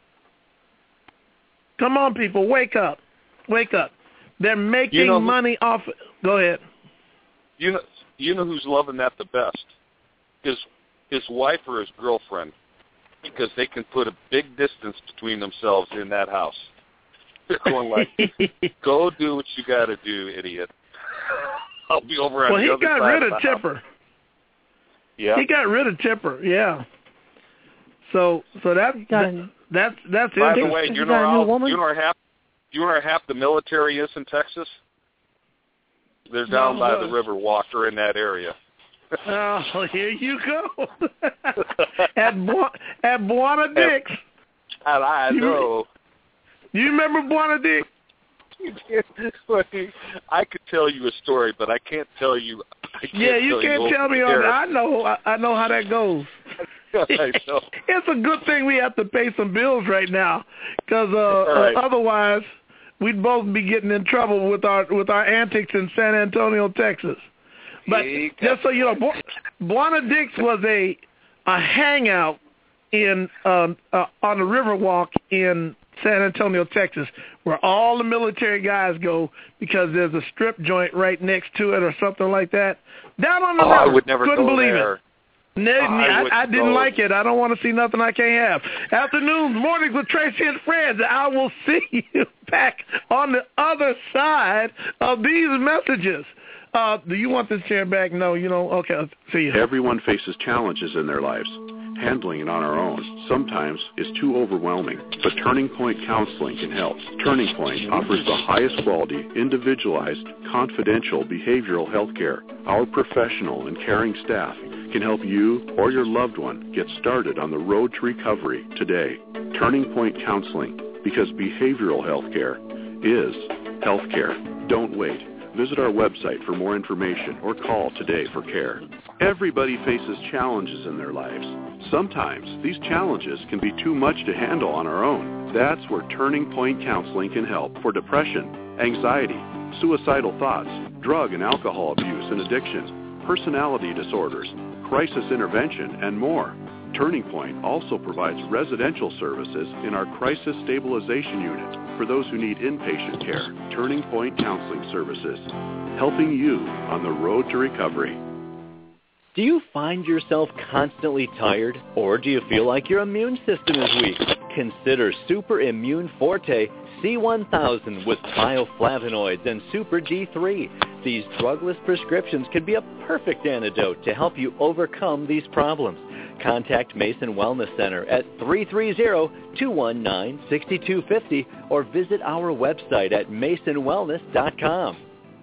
Come on, people, wake up. They're making money off it. Go ahead. You know who's loving that the best? his wife or his girlfriend, because they can put a big distance between themselves in that house. They're going like, go do what you got to do, idiot. I'll be over on the other side. Well, he got rid of Tipper. Yeah. He got rid of Tipper, yeah. So that's it. By the way, you know half the military is in Texas? They're down by the river walker in that area. Oh, here you go. at Buana Dix. I know. You remember Buana Dix? I could tell you a story, but I can't tell you. You can't tell me on that. I know how that goes. I know. It's a good thing we have to pay some bills right now, because otherwise we'd both be getting in trouble with our antics in San Antonio, Texas. But just so you know, Buana Dix was a hangout in on the Riverwalk in San Antonio, Texas, where all the military guys go, because there's a strip joint right next to it or something like that. Down on the river. I would never Couldn't go believe there. it. I didn't like it. I don't want to see nothing I can't have. Afternoons, mornings with Tracy and Friends. I will see you back on the other side of these messages. Do you want this chair back? No, you don't? Okay, I'll see you. Everyone faces challenges in their lives. Handling it on our own sometimes is too overwhelming, but Turning Point Counseling can help. Turning Point offers the highest quality, individualized, confidential behavioral health care. Our professional and caring staff can help you or your loved one get started on the road to recovery today. Turning Point Counseling, because behavioral health care is health care. Don't wait. Visit our website for more information or call today for care. Everybody faces challenges in their lives. Sometimes these challenges can be too much to handle on our own. That's where Turning Point Counseling can help for depression, anxiety, suicidal thoughts, drug and alcohol abuse and addiction, personality disorders, crisis intervention, and more. Turning Point also provides residential services in our crisis stabilization unit for those who need inpatient care. Turning Point Counseling Services, helping you on the road to recovery. Do you find yourself constantly tired, or do you feel like your immune system is weak? Consider Super Immune Forte C1000 with bioflavonoids and Super D3. These drugless prescriptions can be a perfect antidote to help you overcome these problems. Contact Mason Wellness Center at 330-219-6250 or visit our website at masonwellness.com.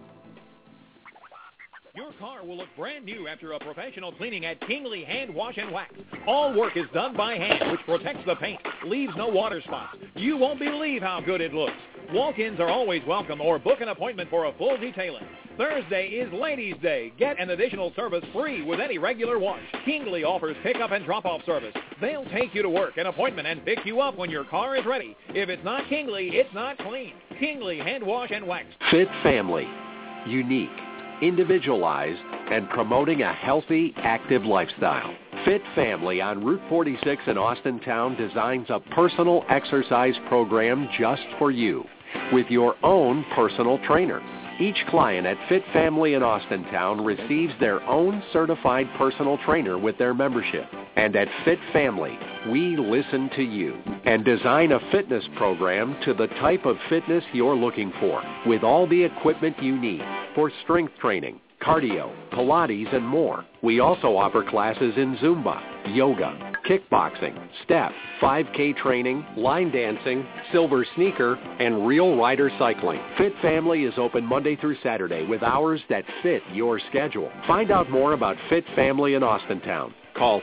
Your car will look brand new after a professional cleaning at Kingley Hand Wash and Wax. All work is done by hand, which protects the paint, leaves no water spots. You won't believe how good it looks. Walk-ins are always welcome, or book an appointment for a full detailing. Thursday is Ladies' Day. Get an additional service free with any regular wash. Kingley offers pickup and drop-off service. They'll take you to work, an appointment, and pick you up when your car is ready. If it's not Kingley, it's not clean. Kingley Hand Wash and Wax. Fit Family. Unique, individualized, and promoting a healthy, active lifestyle. Fit Family on Route 46 in Austintown designs a personal exercise program just for you with your own personal trainer. Each client at Fit Family in Austintown receives their own certified personal trainer with their membership. And at Fit Family, we listen to you and design a fitness program to the type of fitness you're looking for, with all the equipment you need for strength training, cardio, Pilates, and more. We also offer classes in Zumba, yoga, kickboxing, step, 5K training, line dancing, silver sneaker, and real rider cycling. Fit Family is open Monday through Saturday with hours that fit your schedule. Find out more about Fit Family in Austintown. Call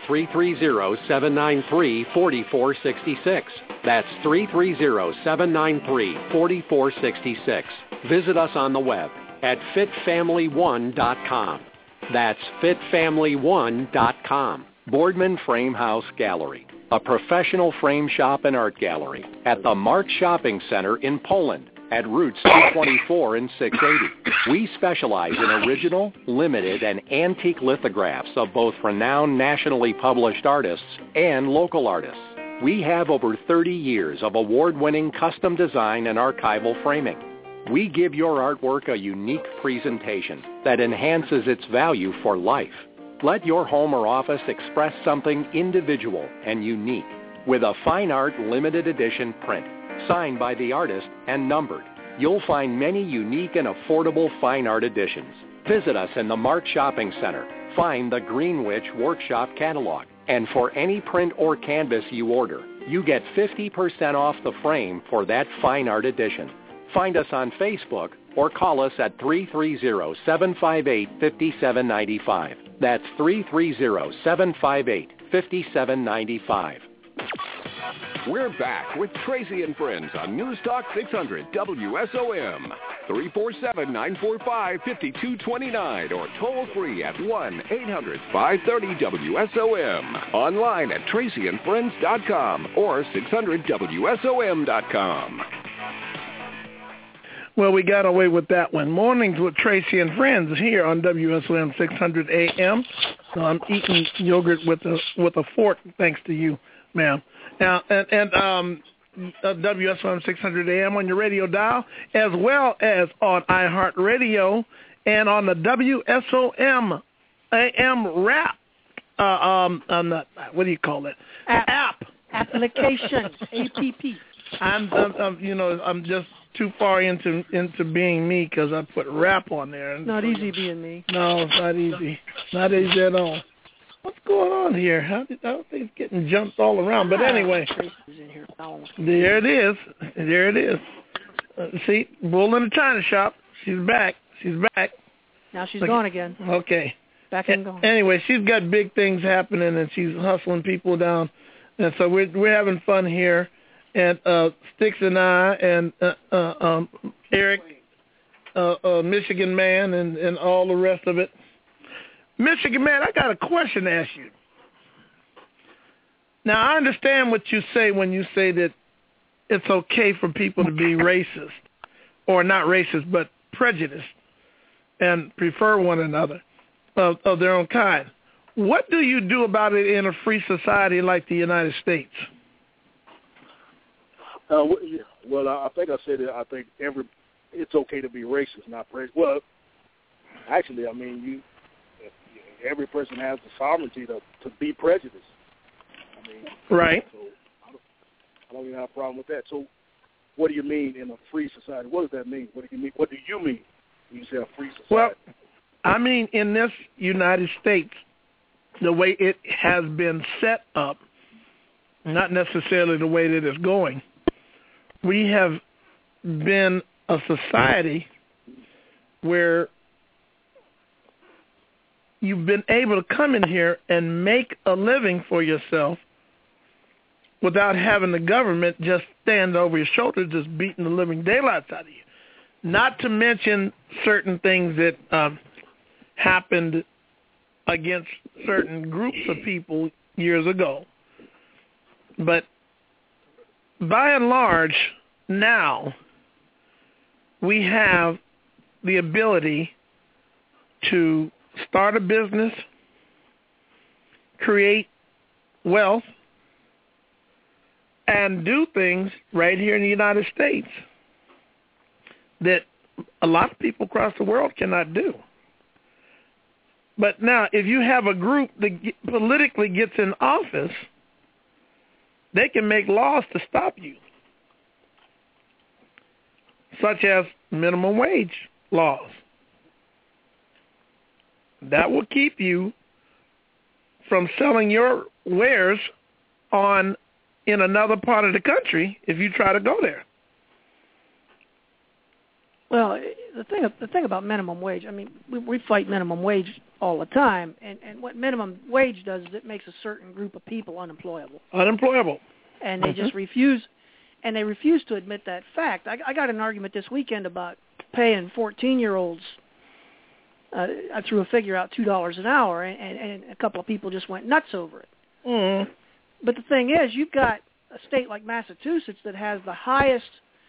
330-793-4466. That's 330-793-4466. Visit us on the web at fitfamily1.com. That's fitfamily1.com. Boardman Frame House Gallery, a professional frame shop and art gallery at the Mark Shopping Center in Poland at routes 224 and 680. We specialize in original, limited, and antique lithographs of both renowned nationally published artists and local artists. We have over 30 years of award-winning custom design and archival framing. We give your artwork a unique presentation that enhances its value for life. Let your home or office express something individual and unique with a Fine Art limited edition print, signed by the artist and numbered. You'll find many unique and affordable fine art editions. Visit us in the Mart Shopping Center. Find the Greenwich Workshop catalog. And for any print or canvas you order, you get 50% off the frame for that fine art edition. Find us on Facebook or call us at 330-758-5795. That's 330-758-5795. We're back with Tracy and Friends on News Talk 600 WSOM. 347-945-5229 or toll free at 1-800-530-WSOM. Online at tracyandfriends.com or 600WSOM.com. Well, we got away with that one. Mornings with Tracy and Friends here on WSOM 600 AM. So I'm eating yogurt with a fork, thanks to you, ma'am. Now, WSOM 600 AM on your radio dial, as well as on iHeartRadio and on the WSOM AM Wrap. What do you call it? App. Application. APP. I'm just too far into being me because I put rap on there. Not easy being me. No, it's not easy. Not easy at all. What's going on here? How things getting jumped all around? But anyway, there it is. There it is. See, bull in the china shop. She's back. She's back. Now she's gone again. Okay. Back and gone. Anyway, she's got big things happening, and she's hustling people down. And so we're having fun here. And Sticks and I and Eric, Michigan Man, and all the rest of it. Michigan Man, I got a question to ask you. Now, I understand what you say when you say that it's okay for people to be racist, or not racist, but prejudiced, and prefer one another of their own kind. What do you do about it in a free society like the United States? Well, I think I said it. I think it's okay to be racist, not prejudiced. Well, actually, I mean, every person has the sovereignty to be prejudiced. I mean, right. So I don't even have a problem with that. So, what do you mean in a free society? What does that mean? What do you mean? What do you mean when you say a free society? Well, I mean, in this United States, the way it has been set up, not necessarily the way that it's going. We have been a society where you've been able to come in here and make a living for yourself without having the government just stand over your shoulder, just beating the living daylights out of you. Not to mention certain things that happened against certain groups of people years ago. But by and large, now we have the ability to start a business, create wealth, and do things right here in the United States that a lot of people across the world cannot do. But now, if you have a group that politically gets in office, they can make laws to stop you, such as minimum wage laws. That will keep you from selling your wares in another part of the country if you try to go there. Well, the thing about minimum wage, I mean, we fight minimum wage all the time, and what minimum wage does is it makes a certain group of people unemployable. And they just refuse, and they refuse to admit that fact. I got an argument this weekend about paying 14-year-olds. I threw a figure out, $2 an hour, and a couple of people just went nuts over it. Mm. But the thing is, you've got a state like Massachusetts that has the highest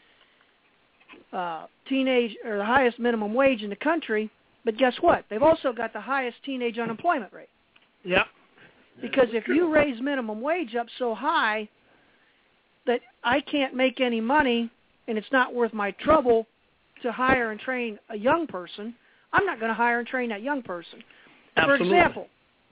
the highest minimum wage in the country, but guess what? They've also got the highest teenage unemployment rate. Yep. Because if you raise minimum wage up so high that I can't make any money and it's not worth my trouble to hire and train a young person, I'm not going to hire and train that young person. Absolutely. For example,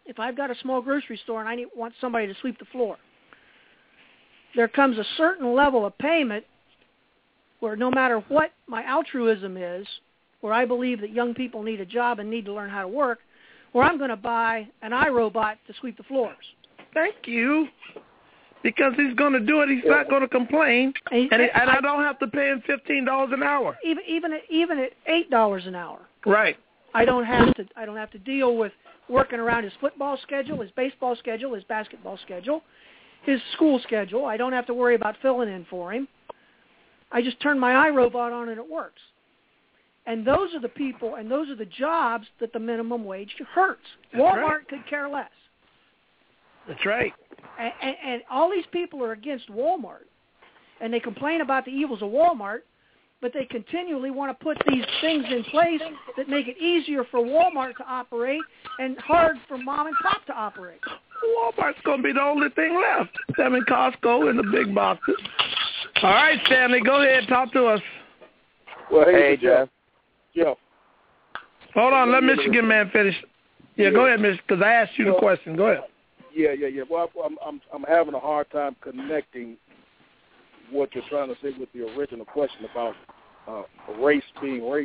if I've got a small grocery store and I want somebody to sweep the floor, there comes a certain level of payment where no matter what my altruism is, where I believe that young people need a job and need to learn how to work, where I'm going to buy an iRobot to sweep the floors. Thank you. Because he's going to do it. He's not going to complain. And I don't have to pay him $15 an hour. Even at $8 an hour. Right. I don't have to deal with working around his football schedule, his baseball schedule, his basketball schedule, his school schedule. I don't have to worry about filling in for him. I just turn my iRobot on and it works. And those are the people and those are the jobs that the minimum wage hurts. That's Walmart right. could care less. That's right. And all these people are against Walmart. And they complain about the evils of Walmart, but they continually want to put these things in place that make it easier for Walmart to operate and hard for mom and pop to operate. Walmart's going to be the only thing left. Them and Costco and the big boxes. All right, Stanley, go ahead. Talk to us. Well, hey Jeff. Jeff. Hold on. Let Michigan man finish. Yeah, go ahead, Michigan, because I asked you the question. Go ahead. Yeah. Well, I'm having a hard time connecting what you're trying to say with the original question about race being racist.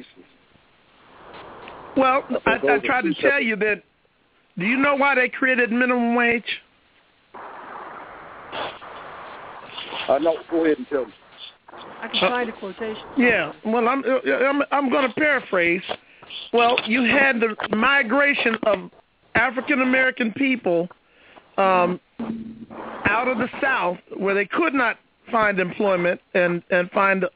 Well, I tried to tell you that. Do you know why they created minimum wage? No, go ahead and tell me. I can find a quotation. Yeah. Well, I'm going to paraphrase. Well, you had the migration of African American people out of the South where they could not find employment and find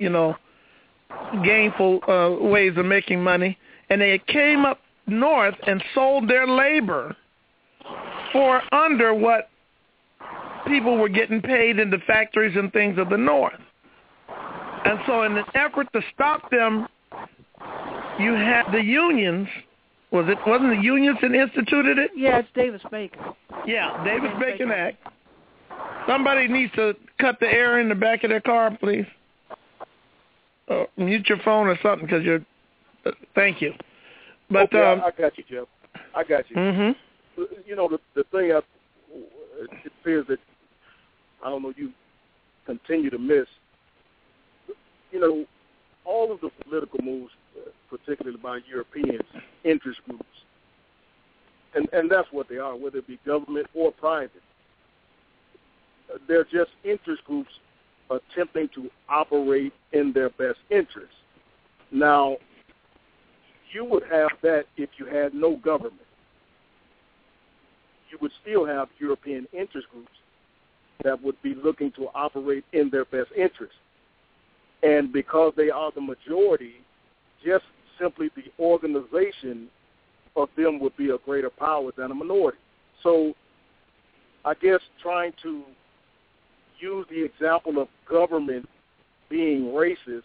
gainful ways of making money, and they came up north and sold their labor for under what people were getting paid in the factories and things of the north. And so in an effort to stop them, you had the unions. Wasn't the unions that instituted it? Yeah, it's Davis-Bacon. Yeah, Davis-Bacon Act. Somebody needs to cut the air in the back of their car, please. Mute your phone or something, because you're. Thank you. But okay, I got you, Jeff. I got you. Mm-hmm. You know, the thing it appears that I don't know you continue to miss. You know, all of the political moves, particularly by Europeans, interest groups, and that's what they are, whether it be government or private. They're just interest groups attempting to operate in their best interest. Now, you would have that if you had no government. You would still have European interest groups that would be looking to operate in their best interest. And because they are the majority, just simply the organization of them would be a greater power than a minority. So I guess trying to use the example of government being racist,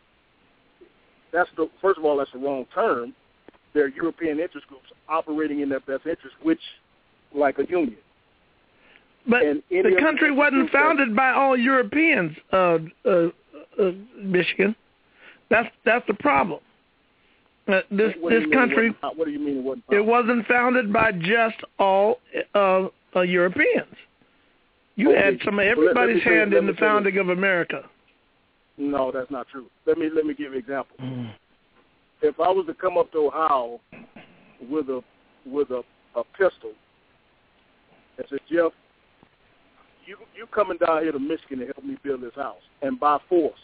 first of all, that's the wrong term. They're European interest groups operating in their best interest, which, like a union. But the country wasn't founded by all Europeans, Michigan. That's the problem. This country. What do you mean it wasn't founded? It wasn't founded by just all Europeans. You had everybody's hand in the founding of America. No, that's not true. Let me give you an example. If I was to come up to Ohio with a pistol and say, Jeff, you coming down here to Michigan to help me build this house, and by force,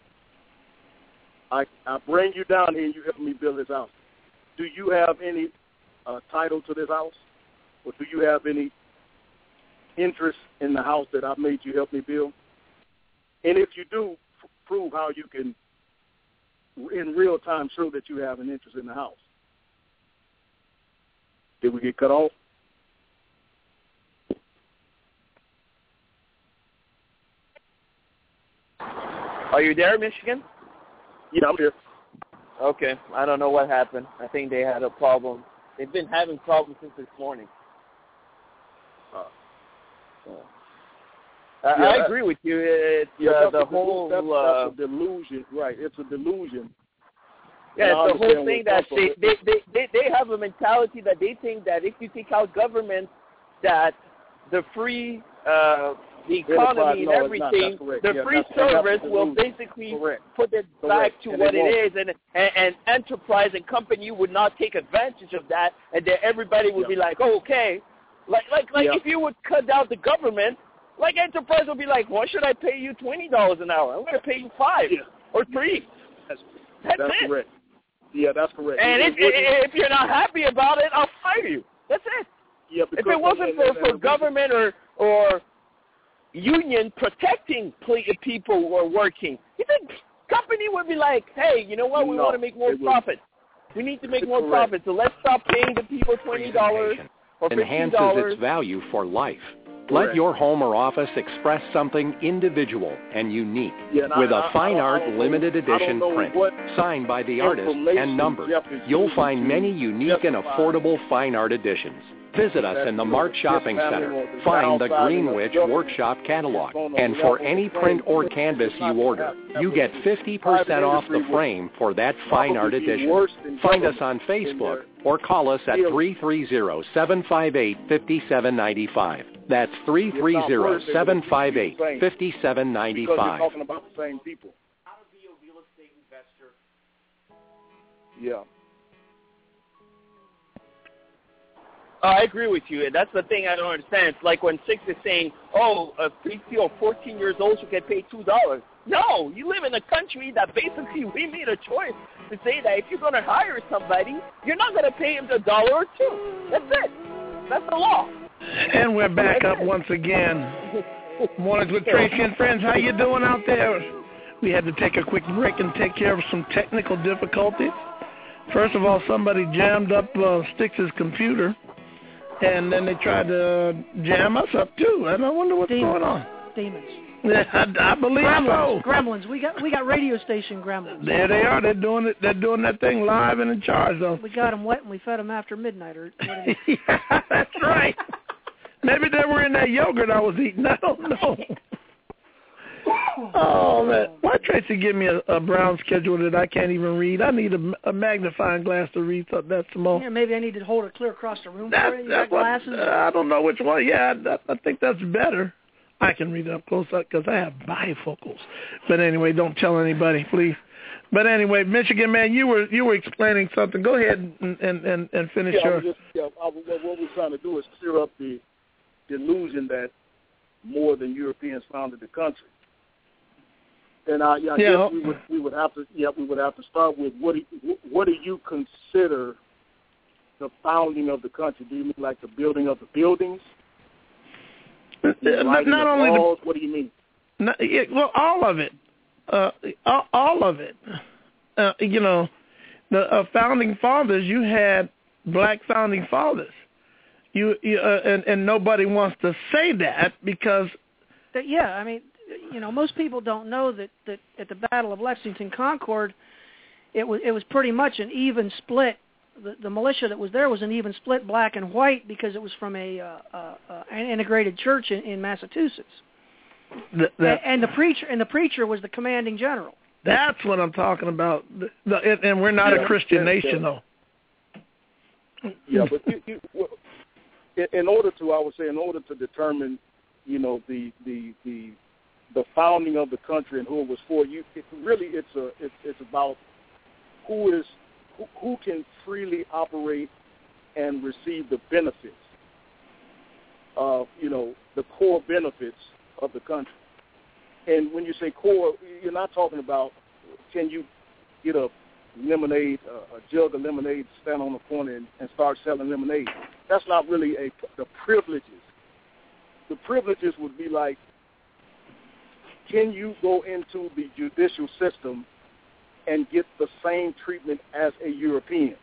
I bring you down here and you help me build this house. Do you have any title to this house, or do you have any interest in the house that I made you help me build? And if you do, prove how you can, in real time, show that you have an interest in the house. Did we get cut off? Are you there, Michigan? Yeah, I'm here. Okay. I don't know what happened. I think they had a problem. They've been having problems since this morning. I agree with you. It's the whole... That's a delusion, right. It's a delusion Yeah, it's the whole thing that they have a mentality that they think that if you take out government, that the free, the economy and everything, the free service will basically put it back to what it is, and enterprise and company would not take advantage of that, and then everybody would be like, oh, okay. Like if you would cut down the government, like enterprise would be like, why should I pay you $20 an hour? I'm going to pay you $5 or $3. That's it. Correct. Yeah, that's correct. And if you're not happy about it, I'll fire you. That's it. Yeah, if it wasn't for government or union protecting people who are working, you think company would be like, hey, you know what? We want to make more profit. We need to make more profit, so let's stop paying the people $20 or $50. Enhances its value for life. Let your home or office express something individual and unique with a fine art limited edition print signed by the artist and numbered. You'll find many unique and affordable fine art editions. Visit us in the Mart Shopping Center. Find the Greenwich Workshop catalog. And for any print or canvas you order, you get 50% off the frame for that fine art edition. Find us on Facebook or call us at 330-758-5795. That's 330-758-5795. Because you're talking about the same people. How to be a real estate investor. Yeah. I agree with you. That's the thing I don't understand. It's like when Six is saying, oh, a 15 or 14 years old should get paid $2. No, you live in a country that basically we made a choice to say that if you're going to hire somebody, you're not going to pay him $1 or $2. That's it. That's the law. And we're back up once again. Mornings with Tracy and Friends. How you doing out there? We had to take a quick break and take care of some technical difficulties. First of all, somebody jammed up Styx's computer, and then they tried to jam us up too. And I wonder what's going on. Demons. I believe so. Gremlins. We got radio station gremlins. There they are. They're doing it. They're doing that thing live and in charge though. We got them wet and we fed them after midnight. Yeah, that's right. Maybe they were in that yogurt I was eating. I don't know. Oh, man. Why Tracy give me a brown schedule that I can't even read? I need a magnifying glass to read something that's small. Yeah, maybe I need to hold it clear across the room for you. You got glasses? I don't know which one. Yeah, I think that's better. I can read it up close because I have bifocals. But anyway, don't tell anybody, please. But anyway, Michigan man, you were explaining something. Go ahead and finish your. What we're trying to do is clear up the delusion that more than Europeans founded the country. And I guess we would have to start with what do you consider the founding of the country? Do you mean like the building of the buildings? Not only walls? What do you mean? Well, all of it. All of it. The founding fathers. You had black founding fathers. And nobody wants to say that because. Yeah, I mean. Most people don't know that at the Battle of Lexington Concord, it was pretty much an even split. The militia that was there was an even split, black and white, because it was from an integrated church in Massachusetts. And the preacher was the commanding general. That's what I'm talking about. And we're not a Christian nation, though. Yeah, but in order to determine, the founding of the country and who it was for, it's about who can freely operate and receive the benefits of, the core benefits of the country. And when you say core, you're not talking about can you get a lemonade, a jug of lemonade, stand on the corner and start selling lemonade. That's not really the privileges. The privileges would be like, can you go into the judicial system and get the same treatment as a European?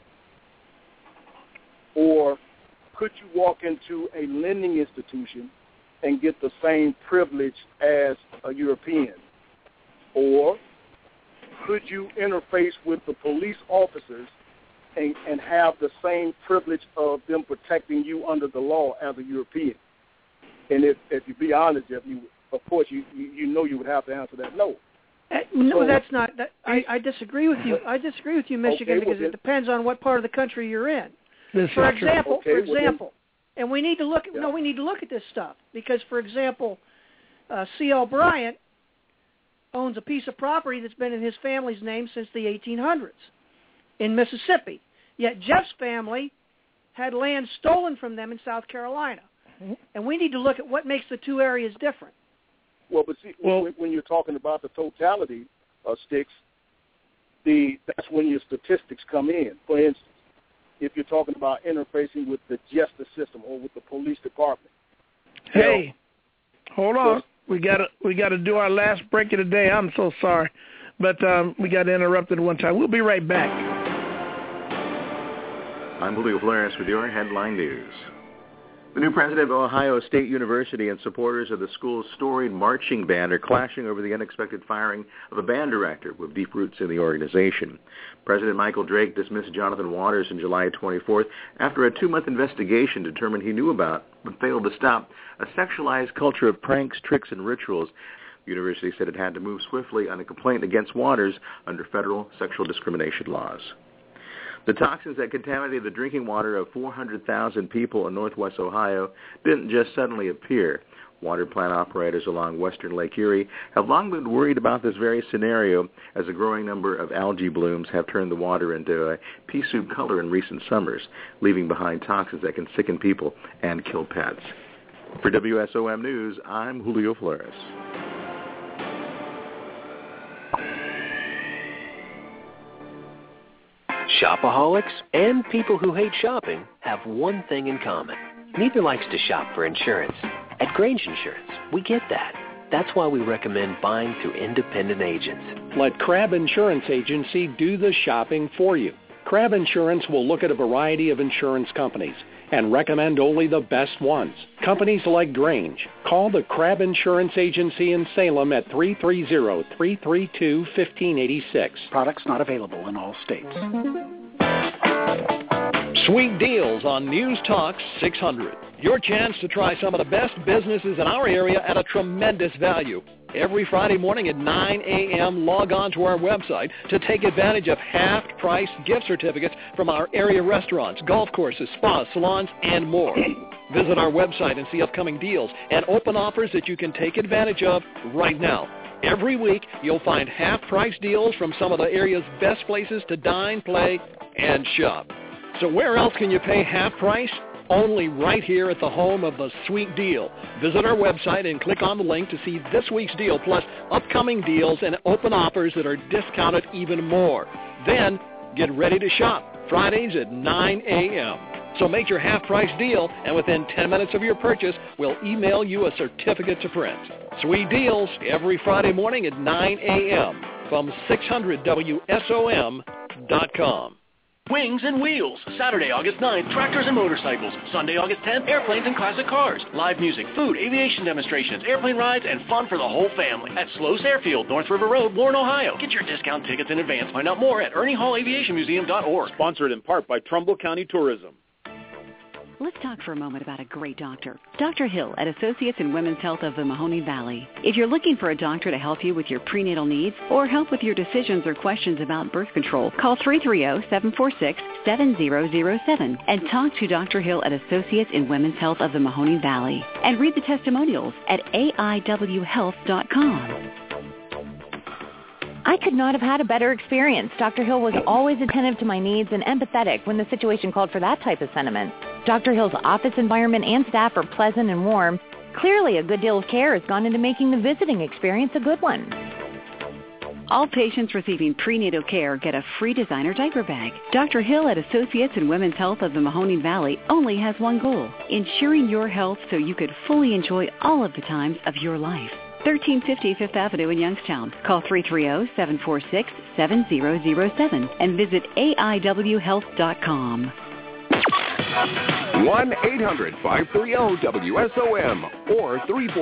Or could you walk into a lending institution and get the same privilege as a European? Or could you interface with the police officers and have the same privilege of them protecting you under the law as a European? And if you be honest, of course, you would have to answer that no. No, that's not. I disagree with you. I disagree with you, Michigan, because it depends on what part of the country you're in. For example, and we need to look. We need to look at this stuff because, for example, C.L. Bryant owns a piece of property that's been in his family's name since the 1800s in Mississippi. Yet Jeff's family had land stolen from them in South Carolina, and we need to look at what makes the two areas different. Well, but see, when you're talking about the totality of Sticks, that's when your statistics come in. For instance, if you're talking about interfacing with the justice system or with the police department. Hey, hold on. We gotta do our last break of the day. I'm so sorry, but we got interrupted one time. We'll be right back. I'm Julio Flores with your headline news. The new president of Ohio State University and supporters of the school's storied marching band are clashing over the unexpected firing of a band director with deep roots in the organization. President Michael Drake dismissed Jonathan Waters on July 24th after a 2-month investigation determined he knew about but failed to stop a sexualized culture of pranks, tricks, and rituals. The university said it had to move swiftly on a complaint against Waters under federal sexual discrimination laws. The toxins that contaminated the drinking water of 400,000 people in northwest Ohio didn't just suddenly appear. Water plant operators along western Lake Erie have long been worried about this very scenario as a growing number of algae blooms have turned the water into a pea soup color in recent summers, leaving behind toxins that can sicken people and kill pets. For WSOM News, I'm Julio Flores. Shopaholics and people who hate shopping have one thing in common. Neither likes to shop for insurance. At Grange Insurance, we get that. That's why we recommend buying through independent agents. Let Crabb Insurance Agency do the shopping for you. Crabb Insurance will look at a variety of insurance companies and recommend only the best ones. Companies like Grange. Call the Crabb Insurance Agency in Salem at 330-332-1586. Products not available in all states. Sweet deals on News Talk 600. Your chance to try some of the best businesses in our area at a tremendous value. Every Friday morning at 9 a.m., log on to our website to take advantage of half-price gift certificates from our area restaurants, golf courses, spas, salons, and more. Visit our website and see upcoming deals and open offers that you can take advantage of right now. Every week, you'll find half-price deals from some of the area's best places to dine, play, and shop. So where else can you pay half price? Only right here at the home of the Sweet Deal. Visit our website and click on the link to see this week's deal, plus upcoming deals and open offers that are discounted even more. Then, get ready to shop Fridays at 9 a.m. So make your half-price deal, and within 10 minutes of your purchase, we'll email you a certificate to print. Sweet deals every Friday morning at 9 a.m. from 600WSOM.com. Wings and Wheels, Saturday, August 9th, tractors and motorcycles. Sunday, August 10th, airplanes and classic cars. Live music, food, aviation demonstrations, airplane rides, and fun for the whole family. At Sloas Airfield, North River Road, Warren, Ohio. Get your discount tickets in advance. Find out more at ErnieHallAviationMuseum.org. Sponsored in part by Trumbull County Tourism. Let's talk for a moment about a great doctor. Dr. Hill at Associates in Women's Health of the Mahoning Valley. If you're looking for a doctor to help you with your prenatal needs or help with your decisions or questions about birth control, call 330-746-7007 and talk to Dr. Hill at Associates in Women's Health of the Mahoning Valley. And read the testimonials at aiwhealth.com. I could not have had a better experience. Dr. Hill was always attentive to my needs and empathetic when the situation called for that type of sentiment. Dr. Hill's office environment and staff are pleasant and warm. Clearly, a good deal of care has gone into making the visiting experience a good one. All patients receiving prenatal care get a free designer diaper bag. Dr. Hill at Associates in Women's Health of the Mahoning Valley only has one goal, ensuring your health so you could fully enjoy all of the times of your life. 1350 Fifth Avenue in Youngstown. Call 330-746-7007 and visit aiwhealth.com. 1-800-530-WSOM or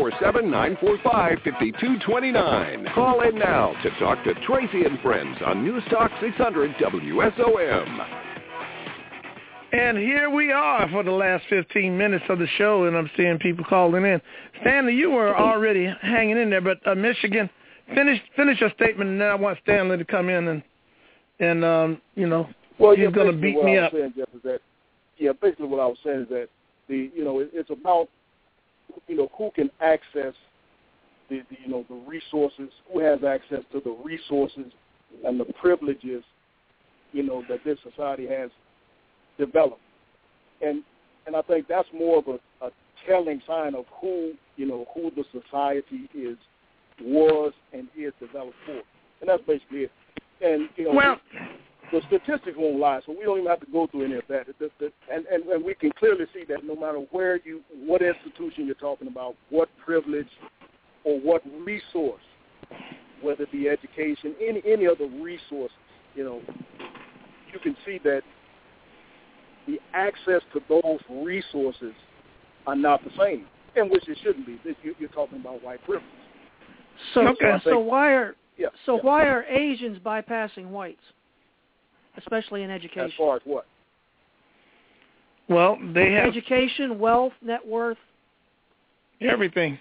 347-945-5229. Call in now to talk to Tracy and Friends on News Talk 600 WSOM. And here we are for the last 15 minutes of the show, and I'm seeing people calling in. Stanley, you were already hanging in there, but Michigan, finish your statement, and then I want Stanley to come in and well, he's going to beat me up. Basically what I was saying is that it's about who can access the resources, who has access to the resources and the privileges that this society has developed, and I think that's more of a telling sign of who the society was and is developed for, and that's basically it. And the statistics won't lie, so we don't even have to go through any of that. And we can clearly see that no matter what institution you're talking about, what privilege or what resource, whether it be education, any other resources, you can see that the access to those resources are not the same, and which it shouldn't be. You're talking about white privilege. So why are Asians bypassing whites, especially in education? As far as what? Well, they have education, wealth, net worth, everything.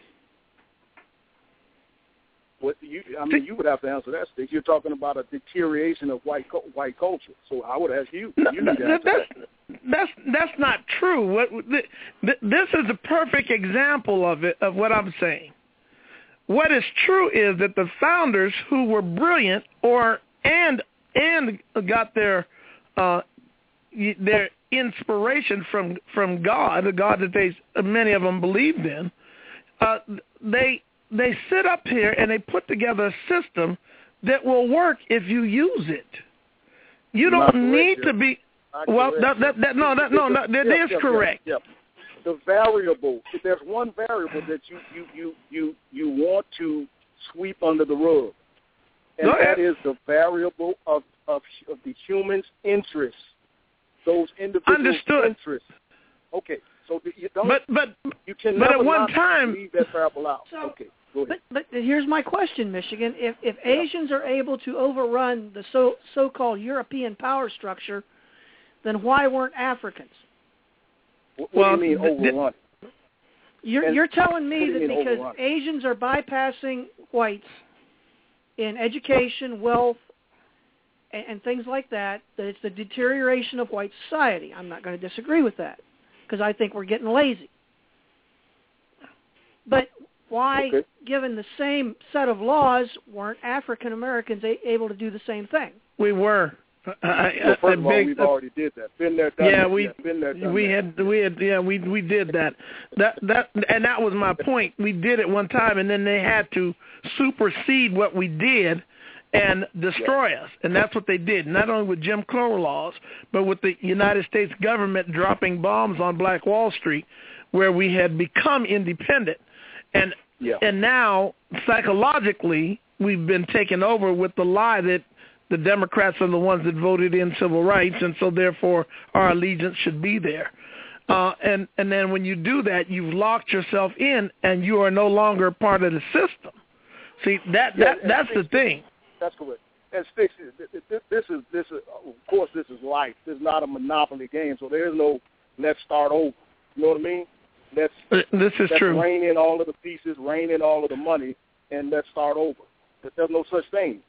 You would have to answer that, Steve. You're talking about a deterioration of white culture. So I would ask you. That's not true. This is a perfect example of what I'm saying. What is true is that the founders who were brilliant and got their inspiration from God, the God that many of them believed in, they sit up here and they put together a system that will work if you use it. You don't need to be. Well, that is correct. Yep. The variable. If there's one variable that you want to sweep under the rug, and that is the variable of the human's interests, those individual interests. Okay, so you don't. But you can but never at one time leave that variable out. Okay. But here's my question, Michigan. If Asians are able to overrun the so-called European power structure, then why weren't Africans? What do you mean overrun? You're telling me that because overrun? Asians are bypassing whites in education, wealth, and things like that it's the deterioration of white society. I'm not going to disagree with that because I think we're getting lazy. But why, given the same set of laws, weren't African Americans able to do the same thing? We were. First of all, we've already did that. Been there, done that. We did that. That was my point. We did it one time, and then they had to supersede what we did and destroy us, and that's what they did. Not only with Jim Crow laws, but with the United States government dropping bombs on Black Wall Street, where we had become independent. And now, psychologically, we've been taken over with the lie that the Democrats are the ones that voted in civil rights, and so therefore our allegiance should be there. And then when you do that, you've locked yourself in, and you are no longer part of the system. See, that's the thing. That's correct. And Sticks, this is of course this is life. This is not a Monopoly game, so there's no let's start over. You know what I mean? Let's true. Rein in all of the pieces, rein in all of the money, and let's start over. There's no such thing.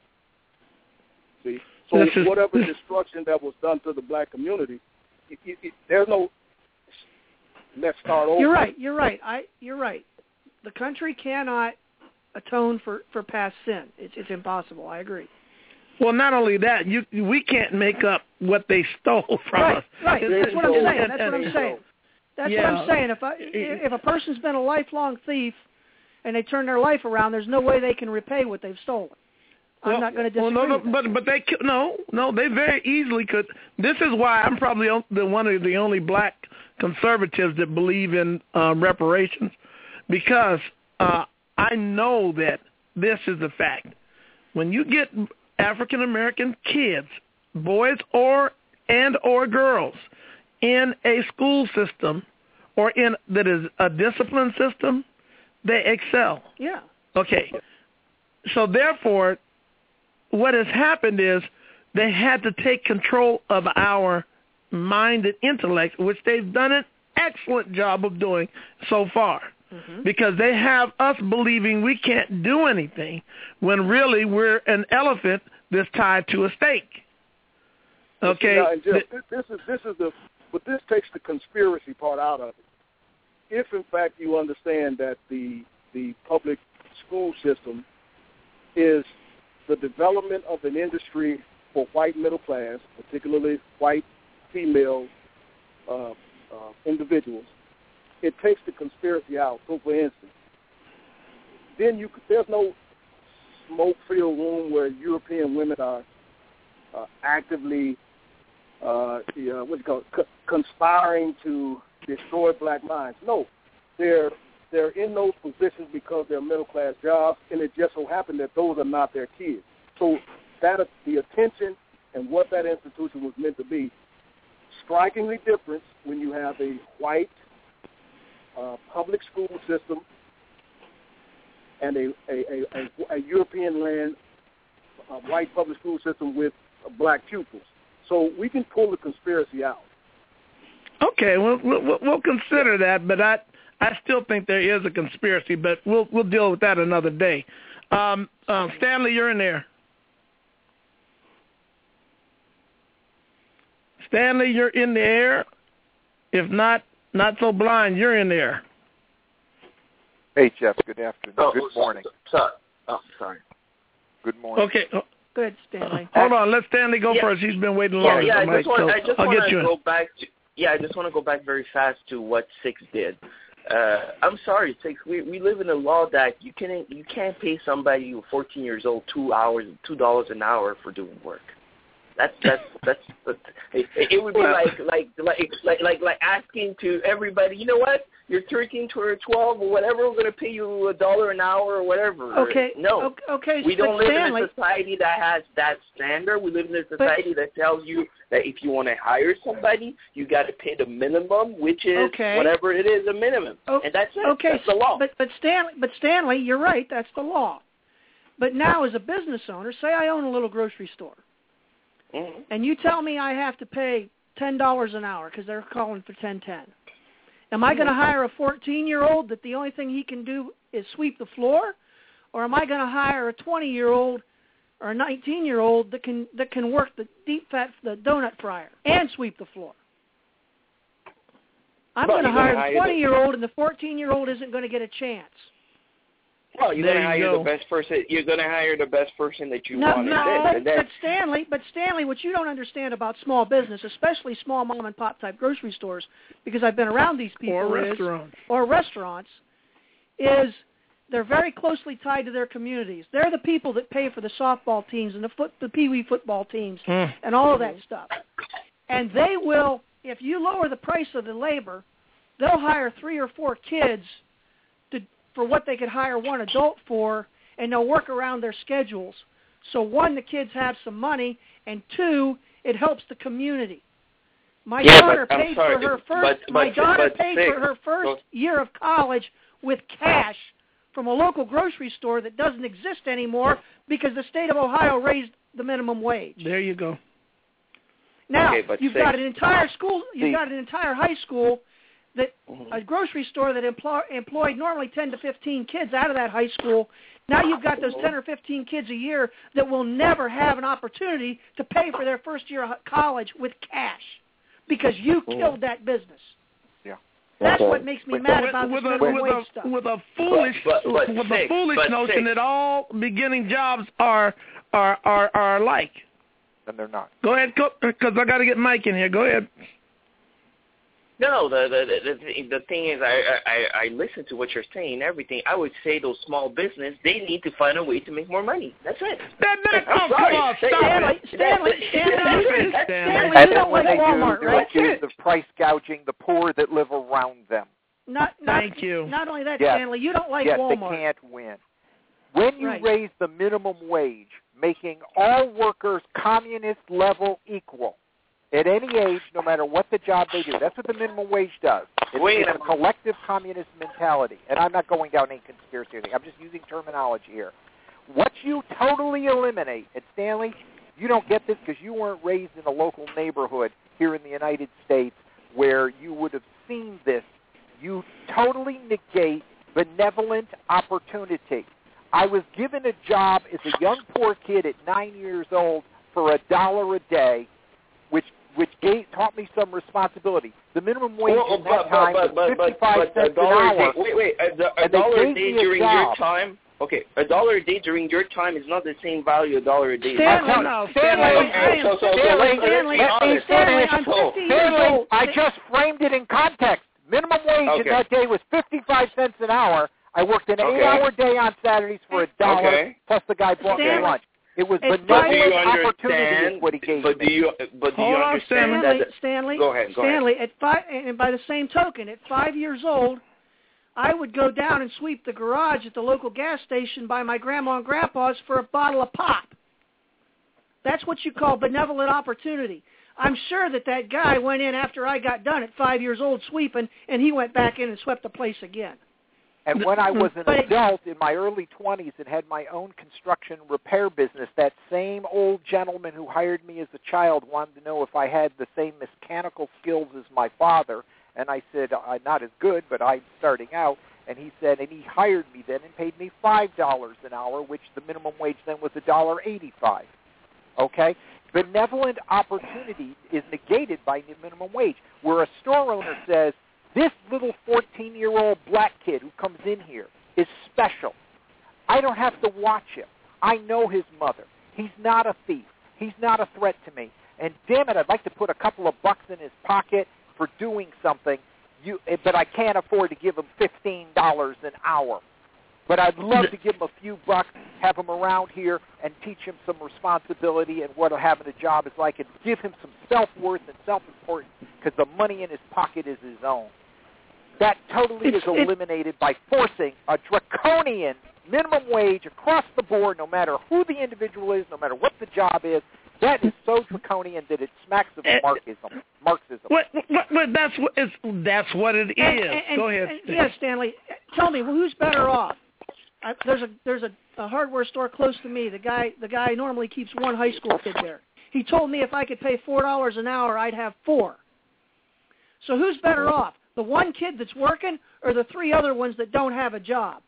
See, so whatever destruction that was done to the black community, there's no let's start over. You're right. You're right. The country cannot atone for past sin. It's impossible. I agree. Well, not only that, we can't make up what they stole from us. Right. That's what I'm saying. That's what I'm saying. If a person's been a lifelong thief and they turn their life around, there's no way they can repay what they've stolen. I'm not going to disagree. But they very easily could. This is why I'm probably one of the only black conservatives that believe in reparations, because I know that this is the fact. When you get African American kids, boys or girls, in a school system or that is a discipline system, they excel. Yeah. Okay. So therefore, what has happened is they had to take control of our mind and intellect, which they've done an excellent job of doing so far. because they have us believing we can't do anything when really we're an elephant that's tied to a stake. Okay. Now, and Jeff, but this takes the conspiracy part out of it. If in fact you understand that the public school system is the development of an industry for white middle class, particularly white female individuals, it takes the conspiracy out. So, for instance, then there's no smoke-filled room where European women are actively, conspiring to destroy black minds. No, they're in those positions because they're middle-class jobs, and it just so happened that those are not their kids. So that the attention and what that institution was meant to be, strikingly different when you have a white public school system and a European land white public school system with black pupils. So we can pull the conspiracy out. Okay, we'll consider that, but I still think there is a conspiracy, but we'll deal with that another day. Stanley, you're in there. Stanley, you're in the air. If not so blind, you're in there. Hey, Jeff. Good afternoon. Good morning. Sorry. Good morning. Okay. Good, Stanley. Hold on. Let Stanley go first. He's been waiting long. I just want to go back very fast to what Six did. I'm sorry, Six. We live in a law that you can't pay somebody who's 14 years old $2 an hour for doing work. That's it would be like asking to everybody, you know what? You're 13 to 12 or whatever. We're going to pay you $1 an hour or whatever. Okay. No. Okay. We don't live Stanley, in a society that has that standard. We live in a society that tells you that if you want to hire somebody, you got to pay the minimum, which is whatever it is, a minimum, and that's it. Okay. That's the law. But Stanley, you're right. That's the law. But now, as a business owner, say I own a little grocery store. Mm-hmm. And you tell me I have to pay $10 an hour because they're calling for $10.10. Am I going to hire a 14-year-old that the only thing he can do is sweep the floor, or am I going to hire a 20-year-old or a 19-year-old that can work the the donut fryer and sweep the floor? I'm going to hire the 20-year-old, and the 14-year-old isn't going to get a chance. Well, you're going to hire the best person. You're going to hire the best person that you want. But Stanley, what you don't understand about small business, especially small mom and pop type grocery stores, because I've been around these people, or restaurants, is they're very closely tied to their communities. They're the people that pay for the softball teams and the pee-wee football teams and all of that stuff. And they will, if you lower the price of the labor, they'll hire 3 or 4 kids for what they could hire one adult for, and they'll work around their schedules. So, 1, the kids have some money, and 2, it helps the community. My daughter paid for her first year of college with cash from a local grocery store that doesn't exist anymore because the state of Ohio raised the minimum wage. There you go. Now, you've got an entire school, you've got an entire high school that a grocery store that employed normally 10 to 15 kids out of that high school. Now you've got those 10 or 15 kids a year that will never have an opportunity to pay for their first year of college with cash because you killed that business. Yeah, that's what makes me mad about this minimum wage stuff. With a foolish notion that all beginning jobs are alike. And they're not. Go ahead, because I got to get Mike in here. Go ahead. No, the thing is, I listen to what you're saying and everything. I would say those small business, they need to find a way to make more money. That's it. Come on, Stanley, and then when they do, they're accused of price gouging the poor that live around them. Thank you. Not only that, Stanley, you don't like Walmart. They can't win. When you raise the minimum wage, making all workers communist level equal, at any age, no matter what the job they do. That's what the minimum wage does. It's a collective communist mentality. And I'm not going down any conspiracy thing. I'm just using terminology here. What you totally eliminate, and Stanley, you don't get this because you weren't raised in a local neighborhood here in the United States where you would have seen this. You totally negate benevolent opportunity. I was given a job as a young poor kid at 9 years old for $1 a day, which taught me some responsibility. The minimum wage at that time was 55 cents an hour. Wait, a dollar a day during your time? Okay, $1 a day during your time is not the same value $1 a day. Stanley, I just framed it in context. Minimum wage in that day was 55 cents an hour. I worked an 8-hour day on Saturdays for $1, plus the guy bought me lunch. It was benevolent opportunity is what he gave me. But do you understand that? Stanley, go ahead. At 5, and by the same token, at 5 years old, I would go down and sweep the garage at the local gas station by my grandma and grandpa's for a bottle of pop. That's what you call benevolent opportunity. I'm sure that guy went in after I got done at 5 years old sweeping, and he went back in and swept the place again. And when I was an adult in my early 20s and had my own construction repair business, that same old gentleman who hired me as a child wanted to know if I had the same mechanical skills as my father. And I said, not as good, but I'm starting out. And he said, and he hired me then and paid me $5 an hour, which the minimum wage then was $1.85. Okay? Benevolent opportunity is negated by the minimum wage, where a store owner says, this little 14-year-old black kid who comes in here is special. I don't have to watch him. I know his mother. He's not a thief. He's not a threat to me. And damn it, I'd like to put a couple of bucks in his pocket for doing something, but I can't afford to give him $15 an hour. But I'd love to give him a few bucks, have him around here, and teach him some responsibility and what having a job is like, and give him some self-worth and self-importance, because the money in his pocket is his own. That totally is eliminated by forcing a draconian minimum wage across the board, no matter who the individual is, no matter what the job is. That is so draconian that it smacks of Marxism. But that's what it is. Go ahead. Yes, Stanley. Tell me, who's better off? There's a hardware store close to me. The guy normally keeps one high school kid there. He told me if I could pay $4 an hour, I'd have 4. So who's better off? The one kid that's working, or the 3 other ones that don't have a job?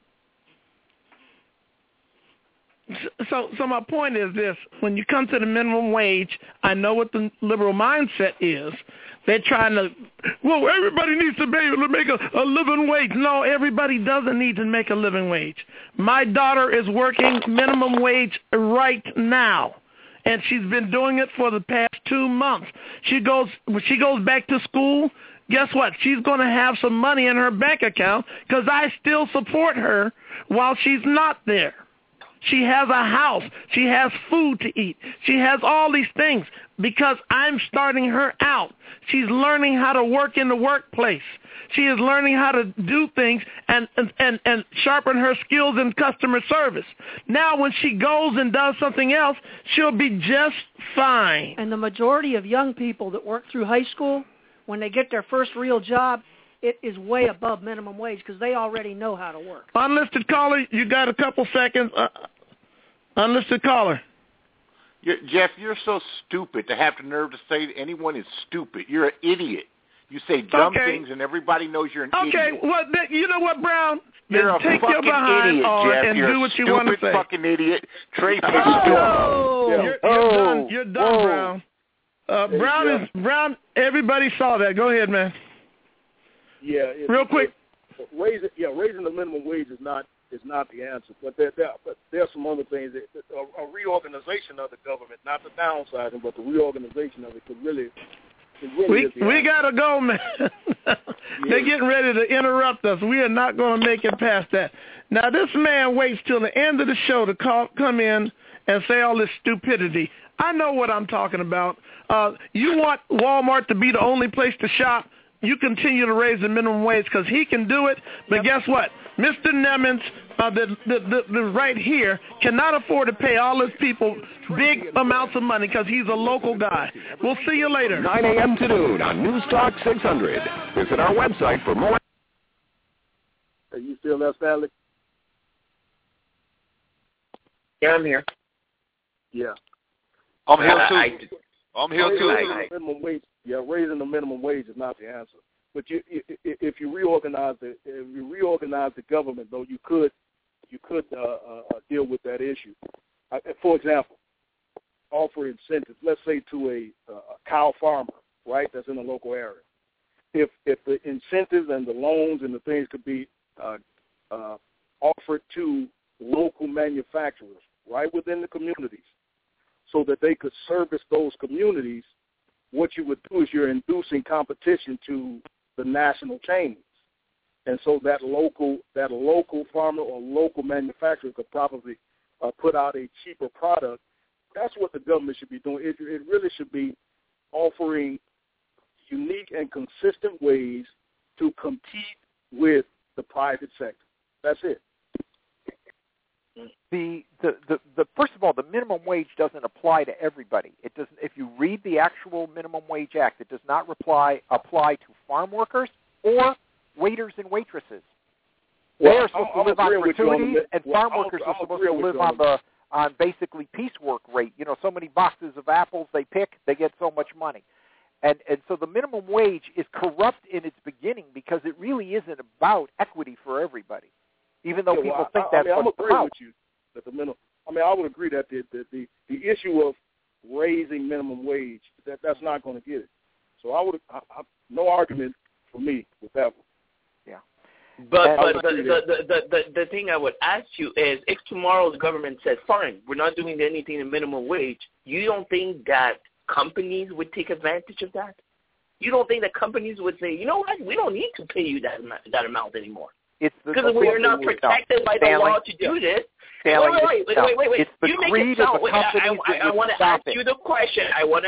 So my point is this. When you come to the minimum wage, I know what the liberal mindset is. They're trying to, everybody needs to be able to make a living wage. No, everybody doesn't need to make a living wage. My daughter is working minimum wage right now, and she's been doing it for the past 2 months. When she goes back to school, guess what? She's going to have some money in her bank account because I still support her while she's not there. She has a house. She has food to eat. She has all these things because I'm starting her out. She's learning how to work in the workplace. She is learning how to do things and sharpen her skills in customer service. Now when she goes and does something else, she'll be just fine. And the majority of young people that work through high school, when they get their first real job, it is way above minimum wage because they already know how to work. Unlisted caller, you got a couple seconds. Unlisted caller. Jeff, you're so stupid to have the nerve to say that anyone is stupid. You're an idiot. You say dumb things, and everybody knows you're an idiot. Okay, well, you know what, Brown? You're a take fucking your behind idiot, on Jeff. and You're do what you a want to stupid say. fucking idiot. Tracy You're done, Brown. Brown. Everybody saw that. Go ahead, man. Yeah. Real quick. Raising the minimum wage is not the answer. But there are some other things. A reorganization of the government, not the downsizing, but the reorganization of it could really. We gotta go, man. They're getting ready to interrupt us. We are not going to make it past that. Now, this man waits till the end of the show to come in and say all this stupidity. I know what I'm talking about. You want Walmart to be the only place to shop, you continue to raise the minimum wage because he can do it. But guess what? Mr. Nemens, the right here, cannot afford to pay all his people big amounts of money because he's a local guy. We'll see you later. 9 a.m. to noon on News Talk 600. Visit our website for more. Are you still there, Stanley? Yeah, I'm here. Yeah. I'm here too. I'm here too. Raising the minimum wage is not the answer. But if you reorganize the government, though, you could deal with that issue. For example, offer incentives. Let's say to a cow farmer, right, that's in the local area. If the incentives and the loans and the things could be offered to local manufacturers right within the communities, so that they could service those communities, what you would do is you're inducing competition to the national chains. And so that local farmer or local manufacturer could probably put out a cheaper product. That's what the government should be doing. It really should be offering unique and consistent ways to compete with the private sector. That's it. The first of all, the minimum wage doesn't apply to everybody. It doesn't. If you read the actual Minimum Wage Act, it does not apply to farm workers or waiters and waitresses. They are supposed to live on gratuities, and farm workers are supposed to live on basically piecework rate. You know, so many boxes of apples they pick, they get so much money. And so the minimum wage is corrupt in its beginning because it really isn't about equity for everybody. Even though people think that's I'm what's agreeing about. with you that the minimum. I would agree that the issue of raising minimum wage that's not going to get it. So I no argument for me with that one. Yeah. But the thing I would ask you is, if tomorrow the government says, fine, we're not doing anything in minimum wage, you don't think that companies would take advantage of that? You don't think that companies would say, you know what, we don't need to pay you that amount anymore? Because we are not protected by the law to do this. Wait. It's the You make greed it sound. of the companies I want to ask you the question.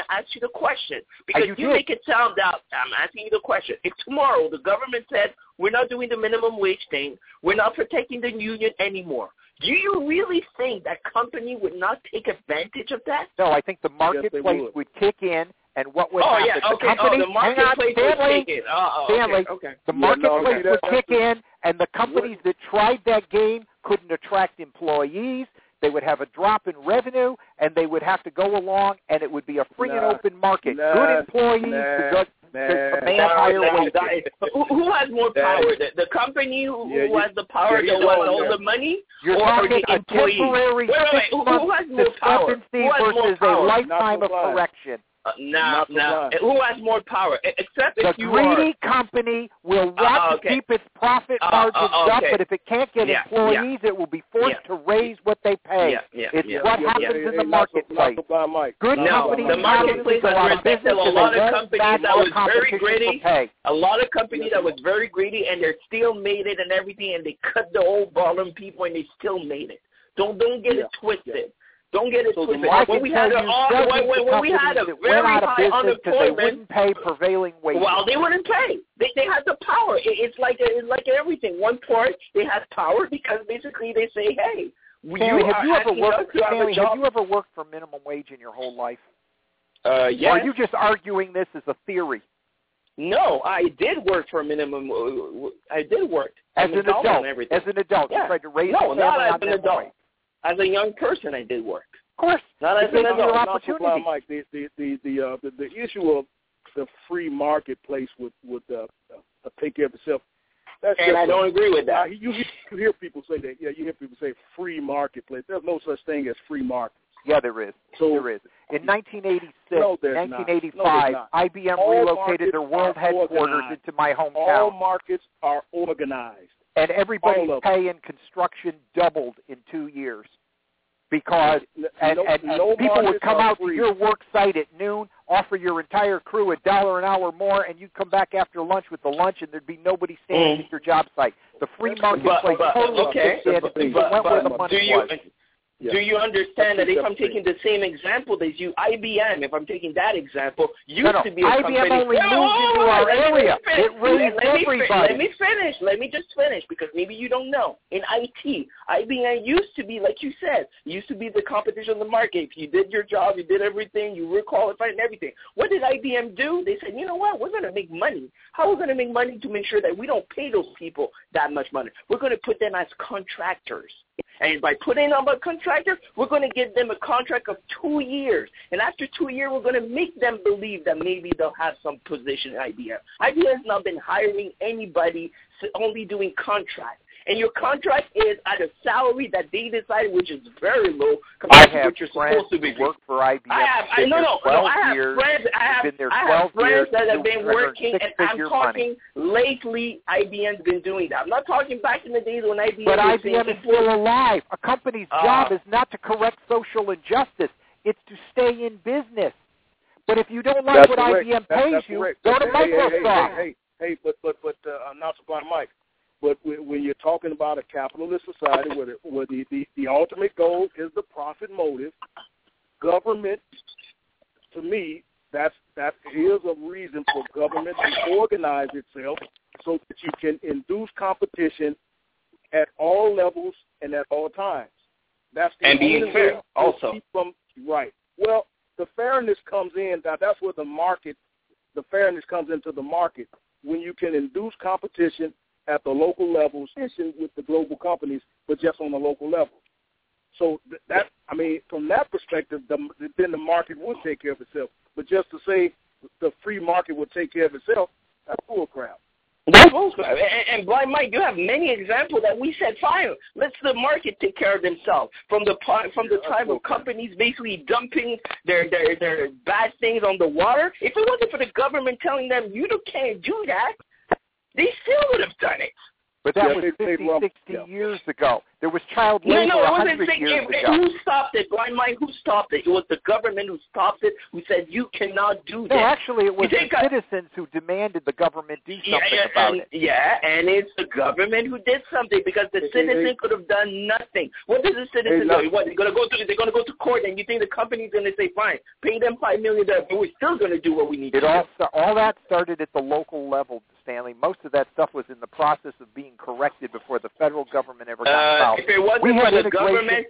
Because you make it sound that I'm asking you the question. If tomorrow the government said we're not doing the minimum wage thing, we're not protecting the union anymore, do you really think that company would not take advantage of that? No, I think the marketplace would kick in. And what would happen? Yeah, okay. The marketplace would kick in. Stanley, okay. The marketplace would kick in, and the companies that tried that game couldn't attract employees. They would have a drop in revenue, and they would have to go along, and it would be a free and open market. Good employees to command higher wages. Who has more power? The company who has the power to want all the money? You're or talking the a employee? temporary Who has more power? versus a lifetime of correction. No. Who has more power? Except if you are. The greedy company will want to keep its profit margins up, but if it can't get employees, it will be forced to raise what they pay. It's what happens in the marketplace. Good companies the marketplace has respected a lot of companies that was very greedy. A lot of companies that was very greedy, and they still made it and everything, and they cut the old bottom people, and they still made it. Don't get it twisted. Don't get it twisted. When we had a very high unemployment, they wouldn't pay prevailing wages. Well, they wouldn't pay. They had the power. It's like everything. One part, they have power because basically they say, hey, Stanley, have you ever worked for minimum wage in your whole life? Yes. Or are you just arguing this as a theory? No, I did work for minimum. I did work as an adult. As an adult, you tried to raise a family not as on an adult. As a young person, I did work. Of course, not as an adult. Opportunity. Mike, the issue of the free marketplace would take care of itself. I don't agree with that. You hear people say that. Yeah, you hear people say free marketplace. There's no such thing as free market. Yeah, there is. There is. In 1985, IBM relocated their world headquarters into my hometown. All markets are organized. And everybody's pay in construction doubled in 2 years because people would come out to your work site at noon, offer your entire crew $1 an hour more, and you'd come back after lunch with the lunch, and there'd be nobody standing at your job site. The free marketplace totally kicked in. People went where the money was. Do you understand that if I'm taking the same example as you, IBM, if I'm taking that example, used to be a company. IBM only moved into our area. It raised everybody. Let me just finish because maybe you don't know. In IT, IBM used to be, like you said, used to be the competition in the market. If you did your job, you did everything, you were qualified and everything. What did IBM do? They said, you know what, we're going to make money. How are we going to make money to make sure that we don't pay those people that much money? We're going to put them as contractors. And by putting them a contractor, we're going to give them a contract of 2 years. And after 2 years, we're going to make them believe that maybe they'll have some position at IBM. IBM has not been hiring anybody, only doing contracts. And your contract is at a salary that they decided, which is very low compared to what you're supposed to be. Work for IBM. I have friends that have been working, and I'm talking lately. IBM's been doing that. I'm not talking back in the days when IBM. But IBM is still alive. A company's job is not to correct social injustice; it's to stay in business. But if you don't like what IBM pays you, go to Microsoft. Hey, but not to blind Mike. But when you're talking about a capitalist society where the ultimate goal is the profit motive, government, to me, that is a reason for government to organize itself so that you can induce competition at all levels and at all times. That's the and being fair also. Right. Well, the fairness comes in. That's where the fairness comes into the market when you can induce competition at the local levels with the global companies, but just on the local level. So from that perspective, then the market would take care of itself. But just to say the free market would take care of itself, that's bull crap. That's bull crap. And Blind Mike, you have many examples that we said, fine, let the market take care of themselves. From the time of companies basically dumping their bad things on the water, if it wasn't for the government telling them you can't do that, they still would have done it. But that was 50, 60 years ago. There was child labor 100 years ago. Who stopped it, Blind Mike? Who stopped it? It was the government who stopped it, who said you cannot do that. No, actually, it was the citizens who demanded the government do something about it. Yeah, and it's the government who did something because the citizen could have done nothing. What does the citizen do? What, they're going to go to court, and you think the company's going to say, fine, pay them $5 million, but we're still going to do what we need to do. All that started at the local level, Stanley. Most of that stuff was in the process of being corrected before the federal government ever got involved. If it wasn't for the government,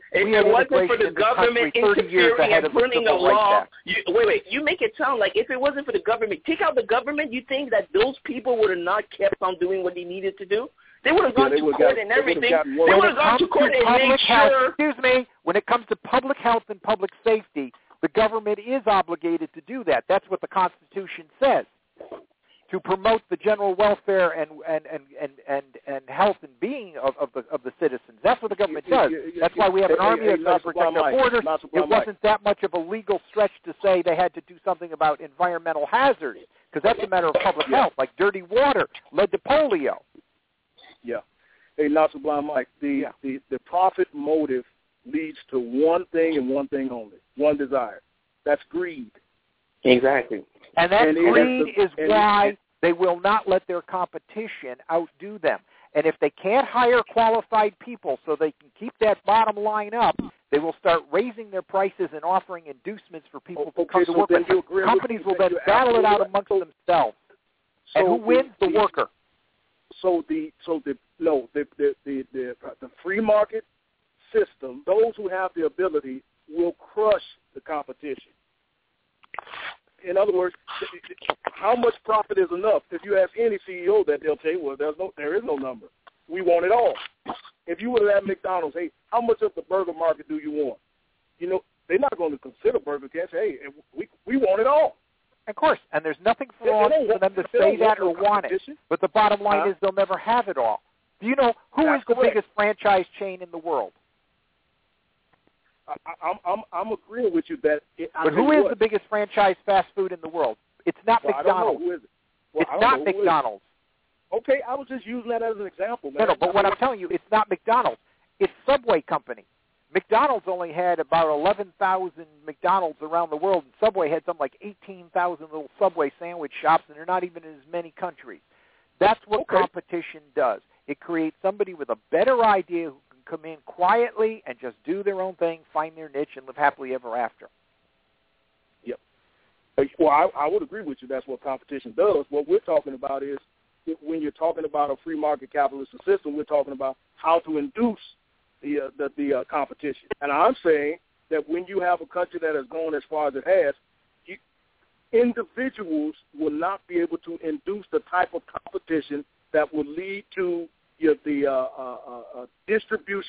interfering and putting a law, you make it sound like if it wasn't for the government, take out the government, you think that those people would have not kept on doing what they needed to do? They would have gone to court and everything. They would have gone to court and made sure. Excuse me, when it comes to public health and public safety, the government is obligated to do that. That's what the Constitution says. To promote the general welfare and health and being of the citizens. That's what the government does. That's why we have an army that's trying to protect our borders. It wasn't that much of a legal stretch to say they had to do something about environmental hazards, because that's a matter of public health, like dirty water led to polio. Yeah. Hey, not so blind Mike, the profit motive leads to one thing and one thing only, one desire. That's greed. Exactly. And that greed is why they will not let their competition outdo them. And if they can't hire qualified people so they can keep that bottom line up, they will start raising their prices and offering inducements for people to come to work with. Companies will then battle it out amongst themselves. And who wins? The worker. So the free market system, those who have the ability will crush the competition. In other words, how much profit is enough? If you ask any CEO that, they'll tell you, well, there is no number. We want it all. If you would have asked McDonald's, hey, how much of the burger market do you want? They're not going to consider Burger King. Say, hey, we want it all. Of course, and there's nothing wrong for them to say that or want it. But the bottom line is they'll never have it all. Do you know who is the biggest franchise chain in the world? I'm agreeing with you that. But who is the biggest franchise fast food in the world? It's not McDonald's. It's not McDonald's. Okay, I was just using that as an example, man. No, but what I'm telling you, it's not McDonald's. It's Subway Company. McDonald's only had about 11,000 McDonald's around the world, and Subway had something like 18,000 little Subway sandwich shops, and they're not even in as many countries. That's what competition does. It creates somebody with a better idea who can come in quietly and just do their own thing, find their niche, and live happily ever after. Yep. Well, I would agree with you. That's what competition does. What we're talking about is when you're talking about a free market capitalist system, we're talking about how to induce the competition. And I'm saying that when you have a country that has gone as far as it has, individuals will not be able to induce the type of competition that will lead to the distribution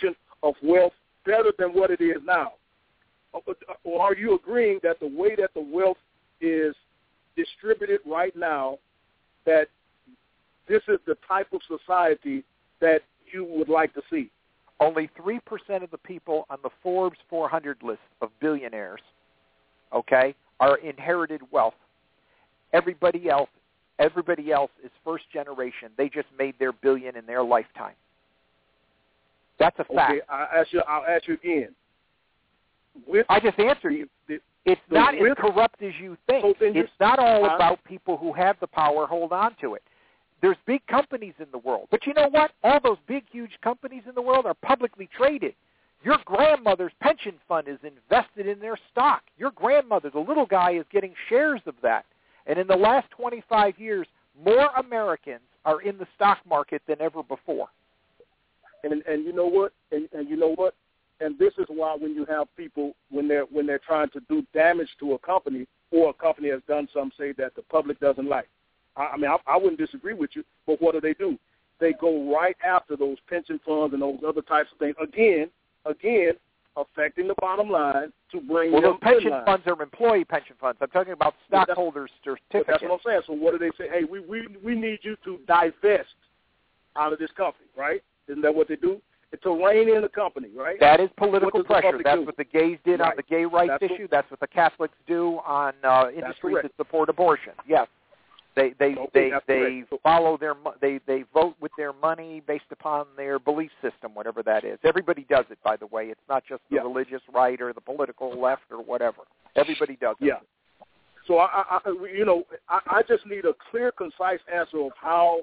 of wealth better than what it is now? Or are you agreeing that the way that the wealth is distributed right now, that this is the type of society that you would like to see? Only 3% of the people on the Forbes 400 list of billionaires, okay, are inherited wealth. Everybody else is first generation. They just made their billion in their lifetime. That's a fact. Okay, I'll ask you again. I just answered you. It's not as corrupt as you think. It's not all about people who have the power hold on to it. There's big companies in the world. But you know what? All those big, huge companies in the world are publicly traded. Your grandmother's pension fund is invested in their stock. Your grandmother, the little guy, is getting shares of that. And in the last 25 years, more Americans are in the stock market than ever before. And you know what? And you know what? And this is why when you have people, when they're trying to do damage to a company, or a company has done something, say, that the public doesn't like. I mean, I wouldn't disagree with you, but what do? They go right after those pension funds and those other types of things. Again, affecting the bottom line to bring them those pension funds are employee pension funds. I'm talking about stockholders' certificates. That's what I'm saying. So what do they say? Hey, we need you to divest out of this company, right? Isn't that what they do? To rein in the company, right? That is political pressure. That's what the gays did on the gay rights That's issue. That's what the Catholics do on industries that support abortion. Yes. They follow they vote with their money based upon their belief system, whatever that is. Everybody does it, by the way. It's not just the religious right or the political left or whatever. Everybody does it. Yeah. So I just need a clear, concise answer of how,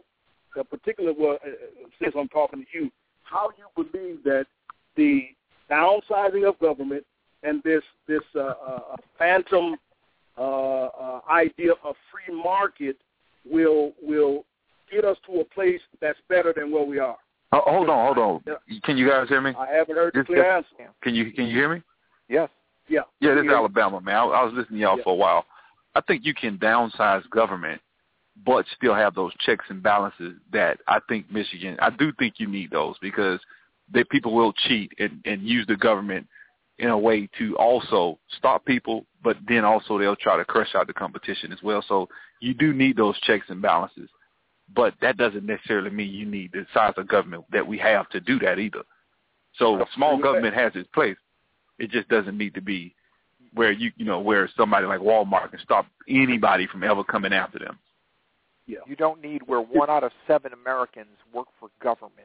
since I'm talking to you, how you believe that the downsizing of government and this phantom idea of free market will get us to a place that's better than where we are. Hold on. Can you guys hear me? I haven't heard the clear answer. Can you hear me? Yes. Yeah. Yeah, this is Alabama, man. I was listening to y'all for a while. I think you can downsize government, but still have those checks and balances that I think Michigan, I do think you need those, because people will cheat and use the government in a way to also stop people, but then also they'll try to crush out the competition as well. So you do need those checks and balances, but that doesn't necessarily mean you need the size of government that we have to do that either. So small government has its place. It just doesn't need to be where where somebody like Walmart can stop anybody from ever coming after them. Yeah. You don't need where 1 out of 7 Americans work for government.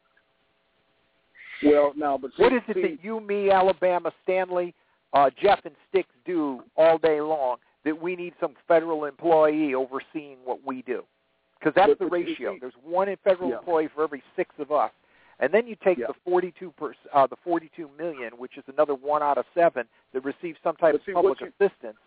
Well, now, but what is it that you, me, Alabama, Stanley, Jeff, and Sticks do all day long that we need some federal employee overseeing what we do? Because that's the ratio. There's 1 federal employee for every 6 of us. And then you take the 42 million, which is another 1 out of 7 that receive some type of public assistance.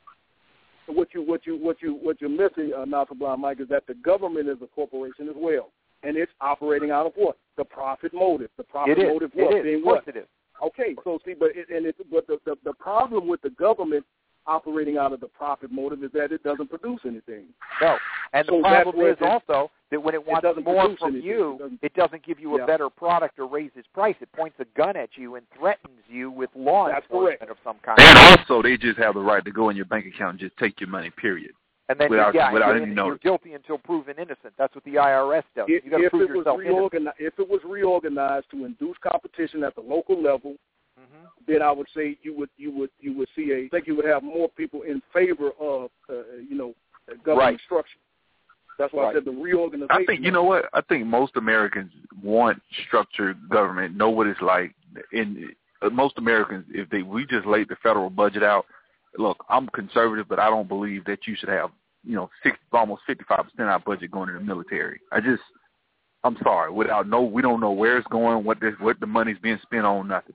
What you're missing, Dr. Blind Mike, is that the government is a corporation as well, and it's operating out of what? The profit motive. The profit motive being what? Of course it is. Okay, so see, but the problem with the government operating out of the profit motive is that it doesn't produce anything. No, and the problem is also that when it wants more from you, it doesn't give you a better product or raise its price. It points a gun at you and threatens you with law enforcement of some kind. And also, they just have the right to go in your bank account and just take your money, period. And then without any notice. You're guilty until proven innocent. That's what the IRS does. You got to prove yourself innocent. If it was reorganized to induce competition at the local level, then I would say you would see I think you would have more people in favor of government structure. That's why I said the reorganization. I think I think most Americans want structured government, know what it's like. In most Americans, we just laid the federal budget out. Look, I'm conservative, but I don't believe that you should have almost 55% of our budget going to the military. I'm sorry. we don't know where it's going, what the money's being spent on, nothing.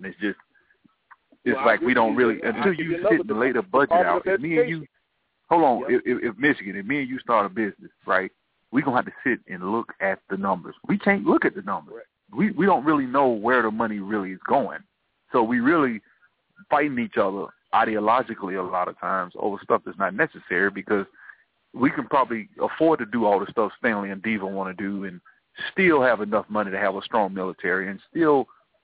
It's like we don't really, until you sit and lay the budget out. If me and you, hold on, if Michigan, if me and you start a business, right, we're going to have to sit and look at the numbers. We can't look at the numbers. We don't really know where the money really is going. So we really fighting each other ideologically a lot of times over stuff that's not necessary, because we can probably afford to do all the stuff Stanley and Diva want to do and still have enough money to have a strong military and still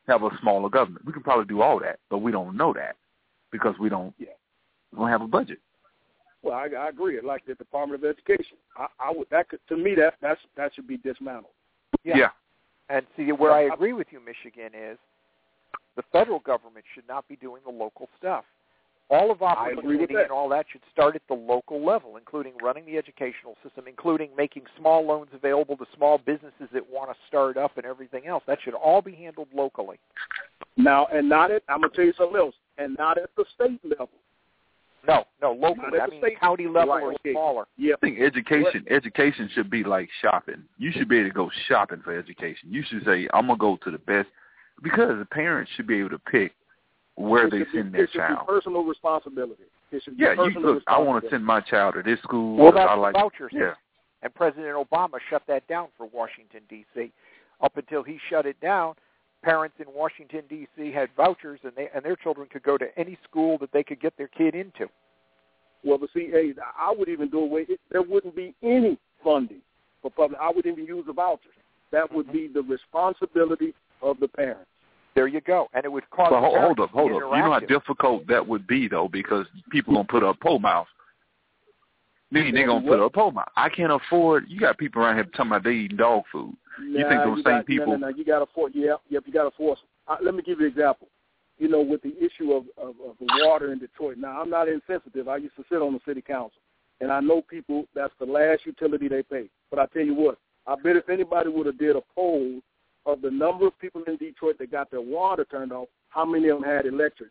have a smaller government. We can probably do all that, but we don't know that because we don't have a budget. Well, I agree. Like the Department of Education, I would to me that should be dismantled. Yeah. And see, where I agree with you, Michigan, is the federal government should not be doing the local stuff. All of opportunity and all that should start at the local level, including running the educational system, including making small loans available to small businesses that want to start up and everything else. That should all be handled locally. Now, and not at, I'm going to tell you something else, and not at the state level. No, locally. I mean, county level or smaller. Yeah. I think education should be like shopping. You should be able to go shopping for education. You should say, I'm going to go to the best, because the parents should be able to pick where they send their child. It should be personal responsibility. It should be I want to send my child to this school. Well, that's the voucher system. Yeah. And President Obama shut that down for Washington, D.C. Up until he shut it down, parents in Washington, D.C. had vouchers, and their children could go to any school that they could get their kid into. Well, but see, I would even do away. There wouldn't be any funding for public. I wouldn't even use the vouchers. That would be the responsibility of the parents. There you go. And it would cause But hold up. You know how difficult that would be, though, because people don't put up pole mouths. They're going to put up pole mouths. I can't afford. You got people around here talking about they eating dog food. You think those same people? No, you got to force. You got to force. Let me give you an example. You know, with the issue of the water in Detroit. Now, I'm not insensitive. I used to sit on the city council, and I know people, that's the last utility they pay. But I tell you what, I bet if anybody would have did a poll of the number of people in Detroit that got their water turned off, how many of them had electric?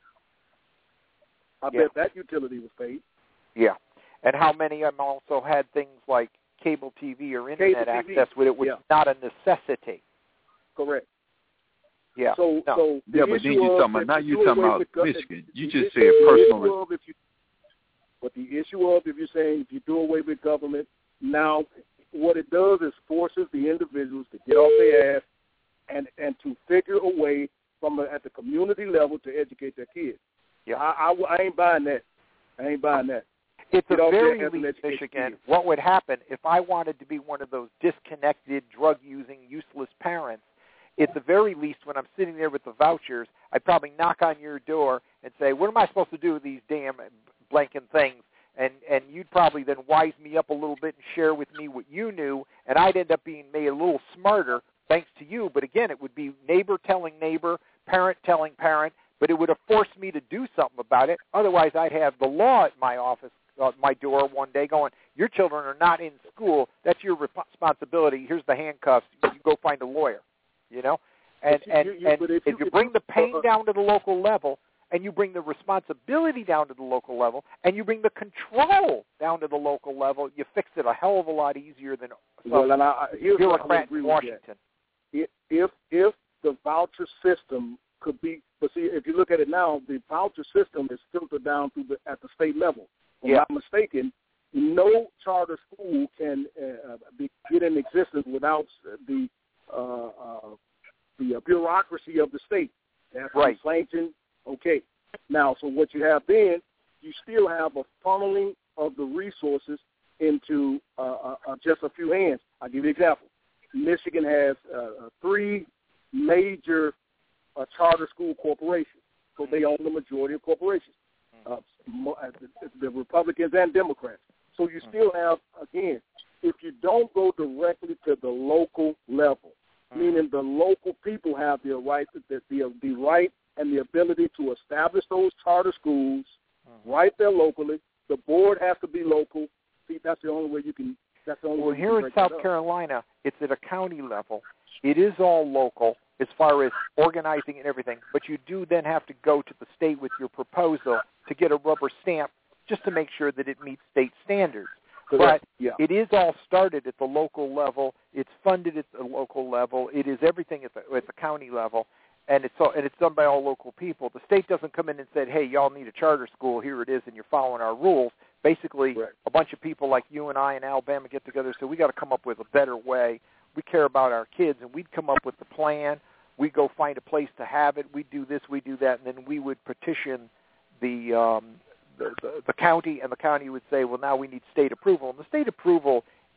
I bet that utility was paid. Yeah. And how many of them also had things like cable TV or internet access with it, which is not a necessity. Correct. Yeah. So but then you're talking about, not you talking about Michigan. You just said personal. But the issue of, if you're saying, if you do away with government, now what it does is forces the individuals to get off their ass and to figure a way at the community level to educate their kids. Yeah. I ain't buying that. At the very least, Michigan, what would happen if I wanted to be one of those disconnected, drug-using, useless parents? At the very least, when I'm sitting there with the vouchers, I'd probably knock on your door and say, what am I supposed to do with these damn blanking things? And you'd probably then wise me up a little bit and share with me what you knew, and I'd end up being made a little smarter thanks to you. But again, it would be neighbor telling neighbor, parent telling parent, but it would have forced me to do something about it. Otherwise, I'd have the law at my office, my door one day going, your children are not in school. That's your responsibility. Here's the handcuffs. You go find a lawyer, you know? And if you bring the pain down to the local level, and you bring the responsibility down to the local level, and you bring the control down to the local level, you fix it a hell of a lot easier than bureaucrat in Washington. If the voucher system could be, but see, if you look at it now, the voucher system is filtered down at the state level. If I'm not mistaken, no charter school can get in existence without the bureaucracy of the state. That's sanctioned. Okay. Now, so what you have then, you still have a funneling of the resources into just a few hands. I'll give you an example. Michigan has 3 major charter school corporations, so they own the majority of corporations, the Republicans and Democrats. So you still have, again, if you don't go directly to the local level, meaning the local people have the right and the ability to establish those charter schools right there locally. The board has to be local. See, that's the only way you can. That's the only way. Well, here in South Carolina, it's at a county level. It is all local as far as organizing and everything, but you do then have to go to the state with your proposal to get a rubber stamp just to make sure that it meets state standards. But it is all started at the local level. It's funded at the local level. It is everything at the county level. And it's done by all local people. The state doesn't come in and say, hey, y'all need a charter school. Here it is, and you're following our rules. Basically, a bunch of people like you and I in Alabama get together and say, we got to come up with a better way. We care about our kids, and we'd come up with the plan. We'd go find a place to have it. We'd do this, we'd do that, and then we would petition the county, and the county would say, well, now we need state approval. And the state approval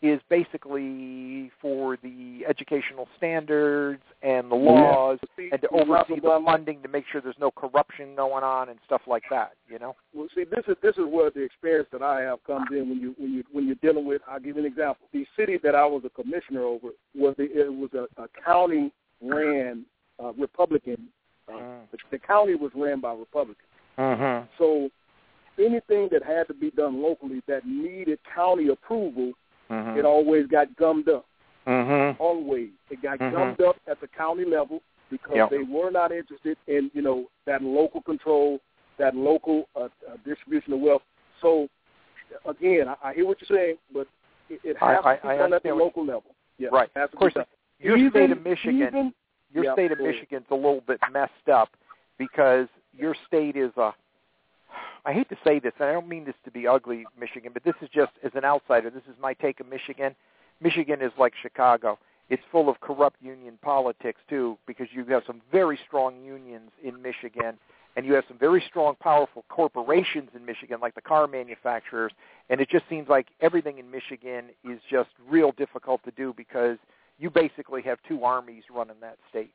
is basically for the educational standards and the laws and to oversee the funding to make sure there's no corruption going on and stuff like that, you know? Well, see, this is where the experience that I have comes in when you're dealing with. I'll give you an example. The city that I was a commissioner over was a county ran Republican. The county was ran by Republicans. Mm-hmm. So anything that had to be done locally that needed county approval, it always got gummed up. Always. It got gummed up at the county level because they were not interested in, that local control, that local distribution of wealth. So, again, I hear what you're saying, but it has to be done at the local level. Yeah, right. Of course, your state of Michigan's a little bit messed up because your state is I hate to say this, and I don't mean this to be ugly, Michigan, but this is just, as an outsider, this is my take of Michigan. Michigan is like Chicago. It's full of corrupt union politics, too, because you have some very strong unions in Michigan, and you have some very strong, powerful corporations in Michigan, like the car manufacturers, and it just seems like everything in Michigan is just real difficult to do because you basically have two armies running that state.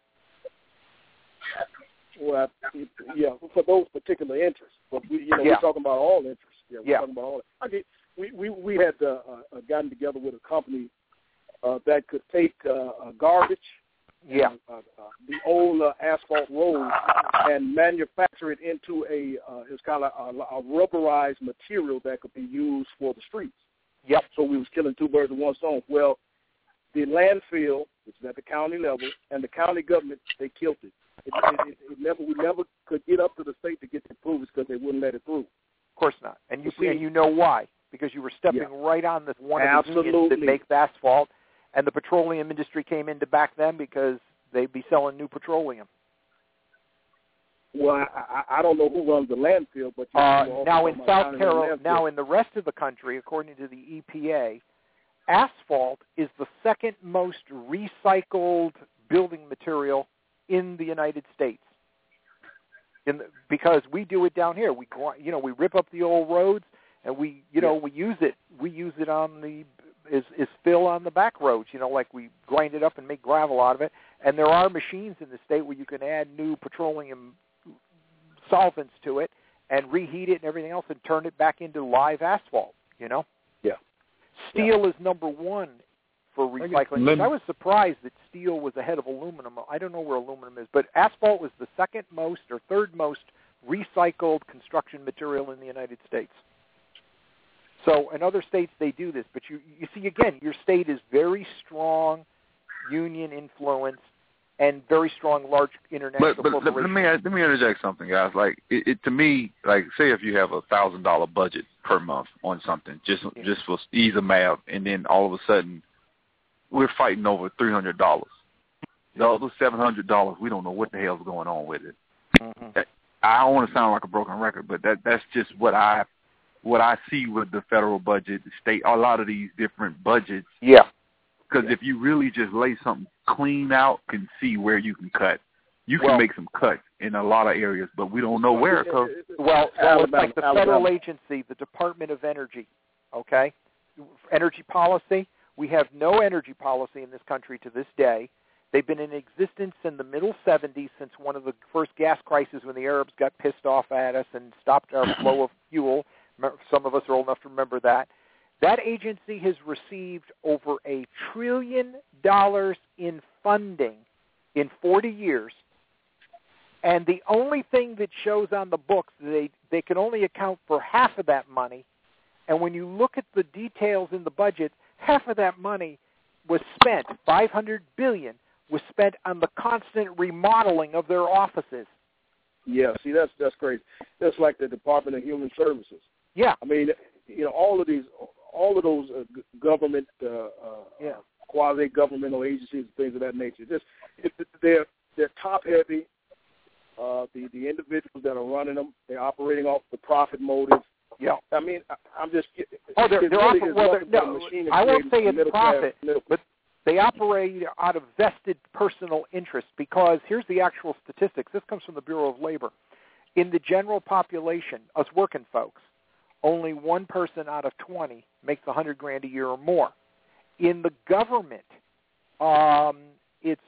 Well, for those particular interests, but we're talking about all interests. We're talking about all. We had gotten together with a company that could take garbage, the old asphalt road, and manufacture it into it's kind of a rubberized material that could be used for the streets. Yep. So we was killing two birds with one stone. Well, the landfill, which is at the county level, and the county government, they killed it. We never could get up to the state to get the approvals because they wouldn't let it through. Of course not. And you know why? Because you were stepping right on this one of the unions that makes asphalt, and the petroleum industry came in to back them because they'd be selling new petroleum. Well, I don't know who runs the landfill, but now in South Carolina, now in the rest of the country, according to the EPA, asphalt is the second most recycled building material in the United States. Because we do it down here, we rip up the old roads and we use it. We use it on is fill on the back roads. Like we grind it up and make gravel out of it. And there are machines in the state where you can add new petroleum solvents to it and reheat it and everything else and turn it back into live asphalt. Yeah. Steel is number one for recycling. I was surprised that steel was ahead of aluminum. I don't know where aluminum is, but asphalt was the second most or third most recycled construction material in the United States. So in other states they do this, but you see again, your state is very strong union influence and very strong large international corporations. Let me interject something, guys. Like it to me, like say if you have $1,000 budget per month on something, just for ease of math, and then all of a sudden we're fighting over $300. The other $700, we don't know what the hell's going on with it. I don't want to sound like a broken record, but that's just what I see with the federal budget, the state, a lot of these different budgets. Yeah. Because if you really just lay something clean out, can see where you can cut. You can make some cuts in a lot of areas, but we don't know where. It's like the federal agency, the Department of Energy, okay? Energy policy. We have no energy policy in this country to this day. They've been in existence in the middle 70s since one of the first gas crises when the Arabs got pissed off at us and stopped our flow of fuel. Some of us are old enough to remember that. That agency has received over $1 trillion in funding in 40 years, and the only thing that shows on the books, they can only account for half of that money, and when you look at the details in the budget, half of that money was spent, $500 billion, was spent on the constant remodeling of their offices. Yeah, see, that's crazy. That's like the Department of Human Services. Yeah. I mean, all of those government, quasi-governmental agencies and things of that nature, they're top-heavy. The individuals that are running them, they're operating off the profit motive. Yeah. I mean, I'm just. I won't say it's profit, but they operate out of vested personal interest because here's the actual statistics. This comes from the Bureau of Labor. In the general population, us working folks, only one person out of 20 makes $100,000 a year or more. In the government, it's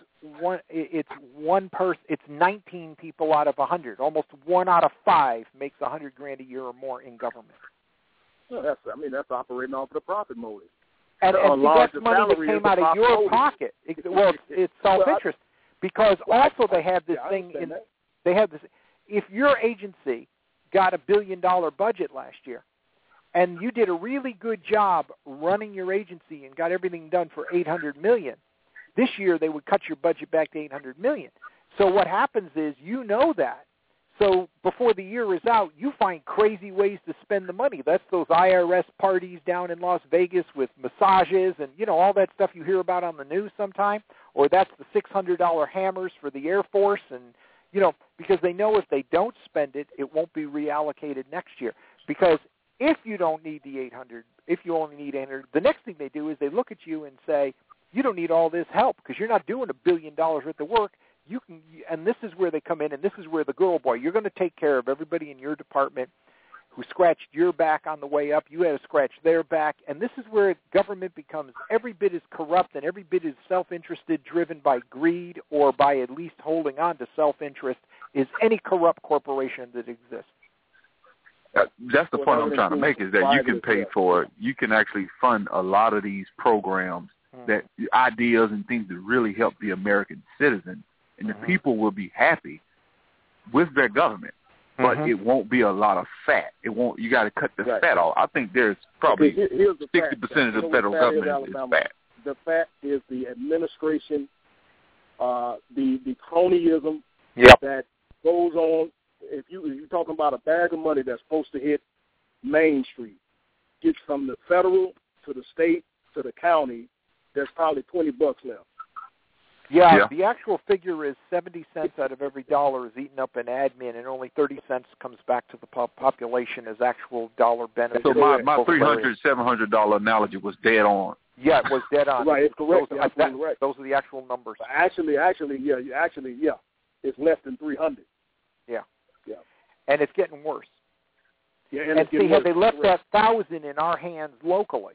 one person. It's 19 people out of 100. Almost 1 out of 5 makes $100,000 a year or more in government. Well, that's operating off the profit motive. And that's money that came out of your pocket. It's self-interest because also they have this thing. They have this. If your agency got $1 billion budget last year, and you did a really good job running your agency and got everything done for $800 million, this year they would cut your budget back to $800 million. So what happens is you know that. So before the year is out, you find crazy ways to spend the money. That's those IRS parties down in Las Vegas with massages and, all that stuff you hear about on the news sometime. Or that's the $600 hammers for the Air Force. And, because they know if they don't spend it, it won't be reallocated next year. Because if you don't need the 800, if you only need 800, the next thing they do is they look at you and say, you don't need all this help because you're not doing $1 billion worth of work. You can, and this is where they come in, and this is where the girl boy, you're going to take care of everybody in your department who scratched your back on the way up. You had to scratch their back, and this is where government becomes every bit as corrupt and every bit as self-interested, driven by greed or by at least holding on to self-interest, is any corrupt corporation that exists. That's the point I'm trying to make, is that you can pay for it. You can actually fund a lot of these programs, that ideas and things that really help the American citizen. And the people will be happy with their government, but it won't be a lot of fat. It won't. You got to cut the fat off. I think there's probably 60% of the federal government is fat. The fat is the administration, the cronyism that goes on. If you're talking about a bag of money that's supposed to hit Main Street, gets from the federal to the state to the county, there's probably $20 left. Yeah, the actual figure is 70 cents out of every dollar is eaten up in admin, and only 30 cents comes back to the population as actual dollar benefit. So my $300, $700 analogy was dead on. Yeah, it was dead on. Right, it's correct. Those are the actual numbers. Actually, it's less than 300. Yeah, and it's getting worse. Yeah, and see, had they left that 1,000 in our hands locally,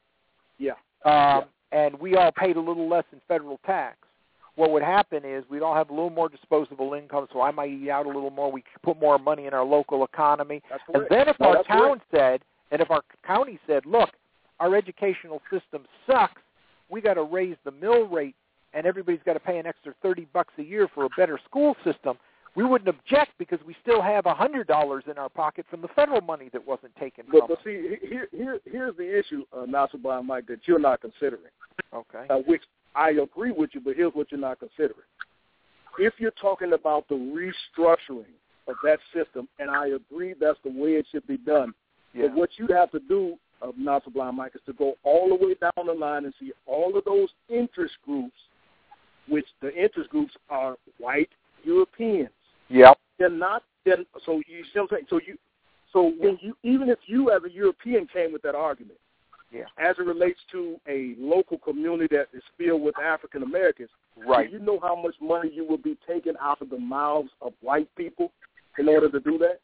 and we all paid a little less in federal tax, what would happen is we'd all have a little more disposable income, so I might eat out a little more. We could put more money in our local economy. And then if our town said, and if our county said, look, our educational system sucks, we got to raise the mill rate, and everybody's got to pay an extra $30 a year for a better school system, we wouldn't object because we still have $100 in our pocket from the federal money that wasn't taken from us. But see, here's the issue, Nasser and Mike, that you're not considering. Okay. Which I agree with you, but here's what you're not considering. If you're talking about the restructuring of that system, and I agree that's the way it should be done, but what you have to do, Nasser and Mike, is to go all the way down the line and see all of those interest groups, which the interest groups are white Europeans. Yep. They're not. So you see what I'm saying? So when you, even if you as a European came with that argument, as it relates to a local community that is filled with African Americans, do you know how much money you would be taking out of the mouths of white people in order to do that?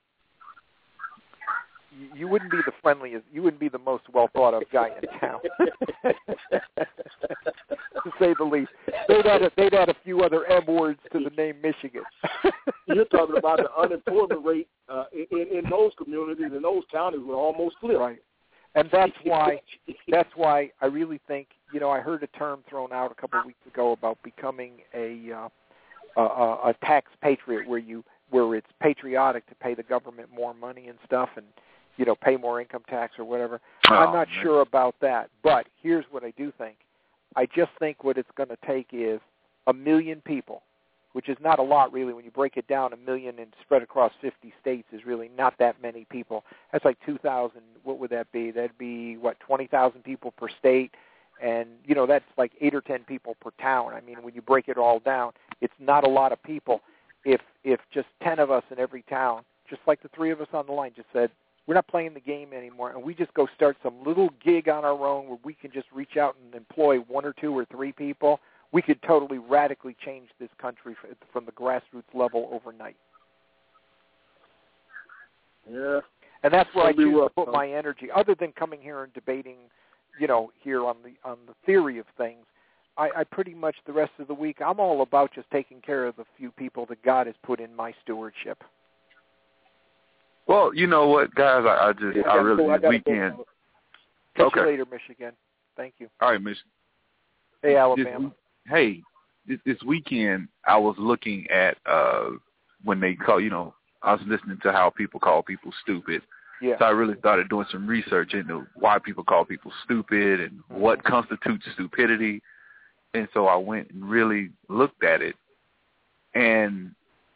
You wouldn't be the friendliest. You wouldn't be the most well thought of guy in town, to say the least. They'd add a few other M words to the name Michigan. You're talking about the unemployment rate in those communities, in those counties, were almost flipped. Right, and that's why I really think, I heard a term thrown out a couple of weeks ago about becoming a tax patriot, where it's patriotic to pay the government more money and stuff, and pay more income tax or whatever. I'm not sure about that, but here's what I do think. I just think what it's going to take is 1 million people, which is not a lot really. When you break it down, 1 million and spread across 50 states is really not that many people. That's like 2,000. What would that be? That'd be, 20,000 people per state, and, that's like 8 or 10 people per town. I mean, when you break it all down, it's not a lot of people. If just 10 of us in every town, just like the 3 of us on the line, just said, we're not playing the game anymore, and we just go start some little gig on our own where we can just reach out and employ 1 or 2 or 3 people, we could totally radically change this country from the grassroots level overnight. Yeah. And that's where I choose to put my energy, other than coming here and debating, here on the theory of things. I pretty much the rest of the week I'm all about just taking care of the few people that God has put in my stewardship. Well, you know what, guys, I really this weekend. Catch you later, Michigan. Thank you. All right, Michigan. Hey, Alabama. This weekend I was looking at when they call, I was listening to how people call people stupid. Yeah. So I really started doing some research into why people call people stupid and what constitutes stupidity. And so I went and really looked at it. And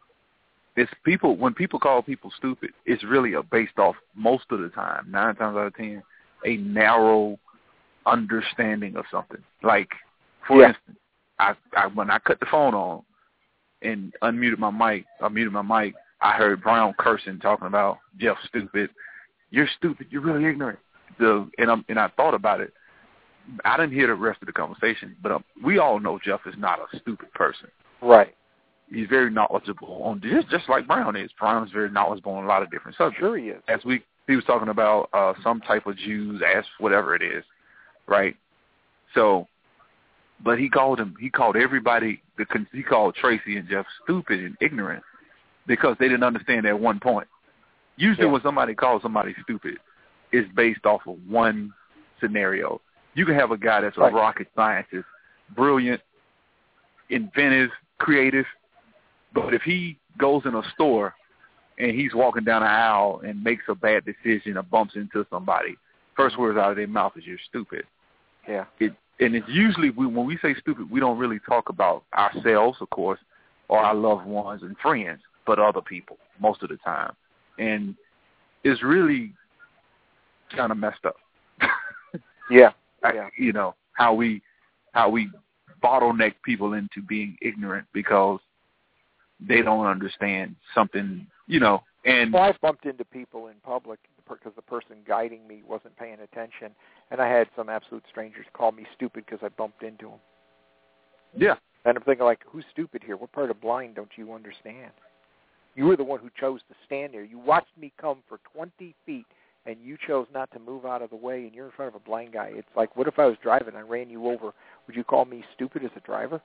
when people call people stupid, it's really based off, most of the time, 9 times out of 10, a narrow understanding of something. Like, for instance, when I cut the phone on and muted my mic, I heard Brown cursing, talking about Jeff stupid. You're stupid. You're really ignorant. And I thought about it. I didn't hear the rest of the conversation, but we all know Jeff is not a stupid person. Right. He's very knowledgeable on this, just like Brown is. Brown is very knowledgeable on a lot of different subjects. Sure he is. He was talking about some type of Jews, whatever it is, right? So, but he called everybody, he called Tracy and Jeff stupid and ignorant because they didn't understand at one point. Usually when somebody calls somebody stupid, it's based off of one scenario. You can have a guy that's a rocket scientist, brilliant, inventive, creative, but if he goes in a store and he's walking down an aisle and makes a bad decision or bumps into somebody, first words out of their mouth is, "You're stupid." Yeah. And it's usually, when we say stupid, we don't really talk about ourselves, of course, or our loved ones and friends, but other people most of the time. And it's really kind of messed up. Yeah. How we bottleneck people into being ignorant because they don't understand something, and I bumped into people in public because the person guiding me wasn't paying attention, and I had some absolute strangers call me stupid because I bumped into them. Yeah. And I'm thinking, like, who's stupid here? What part of blind don't you understand? You were the one who chose to stand there. You watched me come for 20 feet, and you chose not to move out of the way, and you're in front of a blind guy. It's like, what if I was driving and I ran you over? Would you call me stupid as a driver?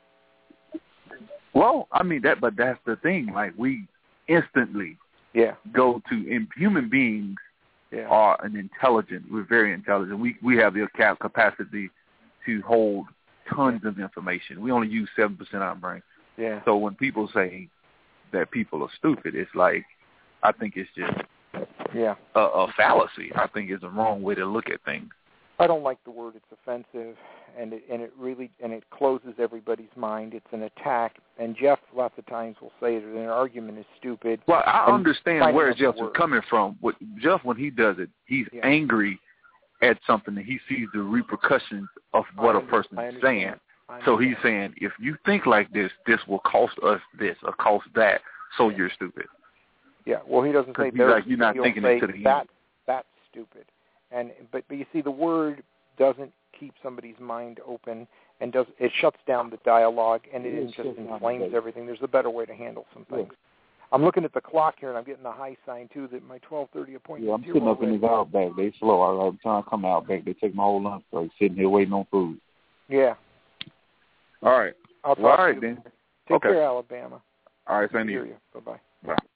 Well, I mean, but that's the thing. Like, we instantly go to, and human beings are we're very intelligent. We have the capacity to hold tons of information. We only use 7% of our brain. Yeah. So when people say that people are stupid, it's like, I think it's just a fallacy. I think it's a wrong way to look at things. I don't like the word. It's offensive, and it closes everybody's mind. It's an attack. And Jeff lots of times will say that an argument is stupid. Well, I understand where Jeff is coming from. Jeff, when he does it, he's angry at something, and he sees the repercussions of what a person is saying. So he's saying, if you think like this, this will cost us this or cost that, so you're stupid. Yeah, well, he doesn't say you're not thinking it to the end. That's stupid. But you see, the word doesn't keep somebody's mind open, and it shuts down the dialogue, and it just inflames everything. There's a better way to handle some things. I'm looking at the clock here, and I'm getting the high sign, too, that my 12:30 appointment. Yeah, I'm sitting up in this Outback. They slow. Every time I come Outback, they take my whole lunch break, sitting here waiting on food. Yeah. All right. I'll talk to you. Then. Take care, Alabama. All right, thank you. Bye-bye. Bye.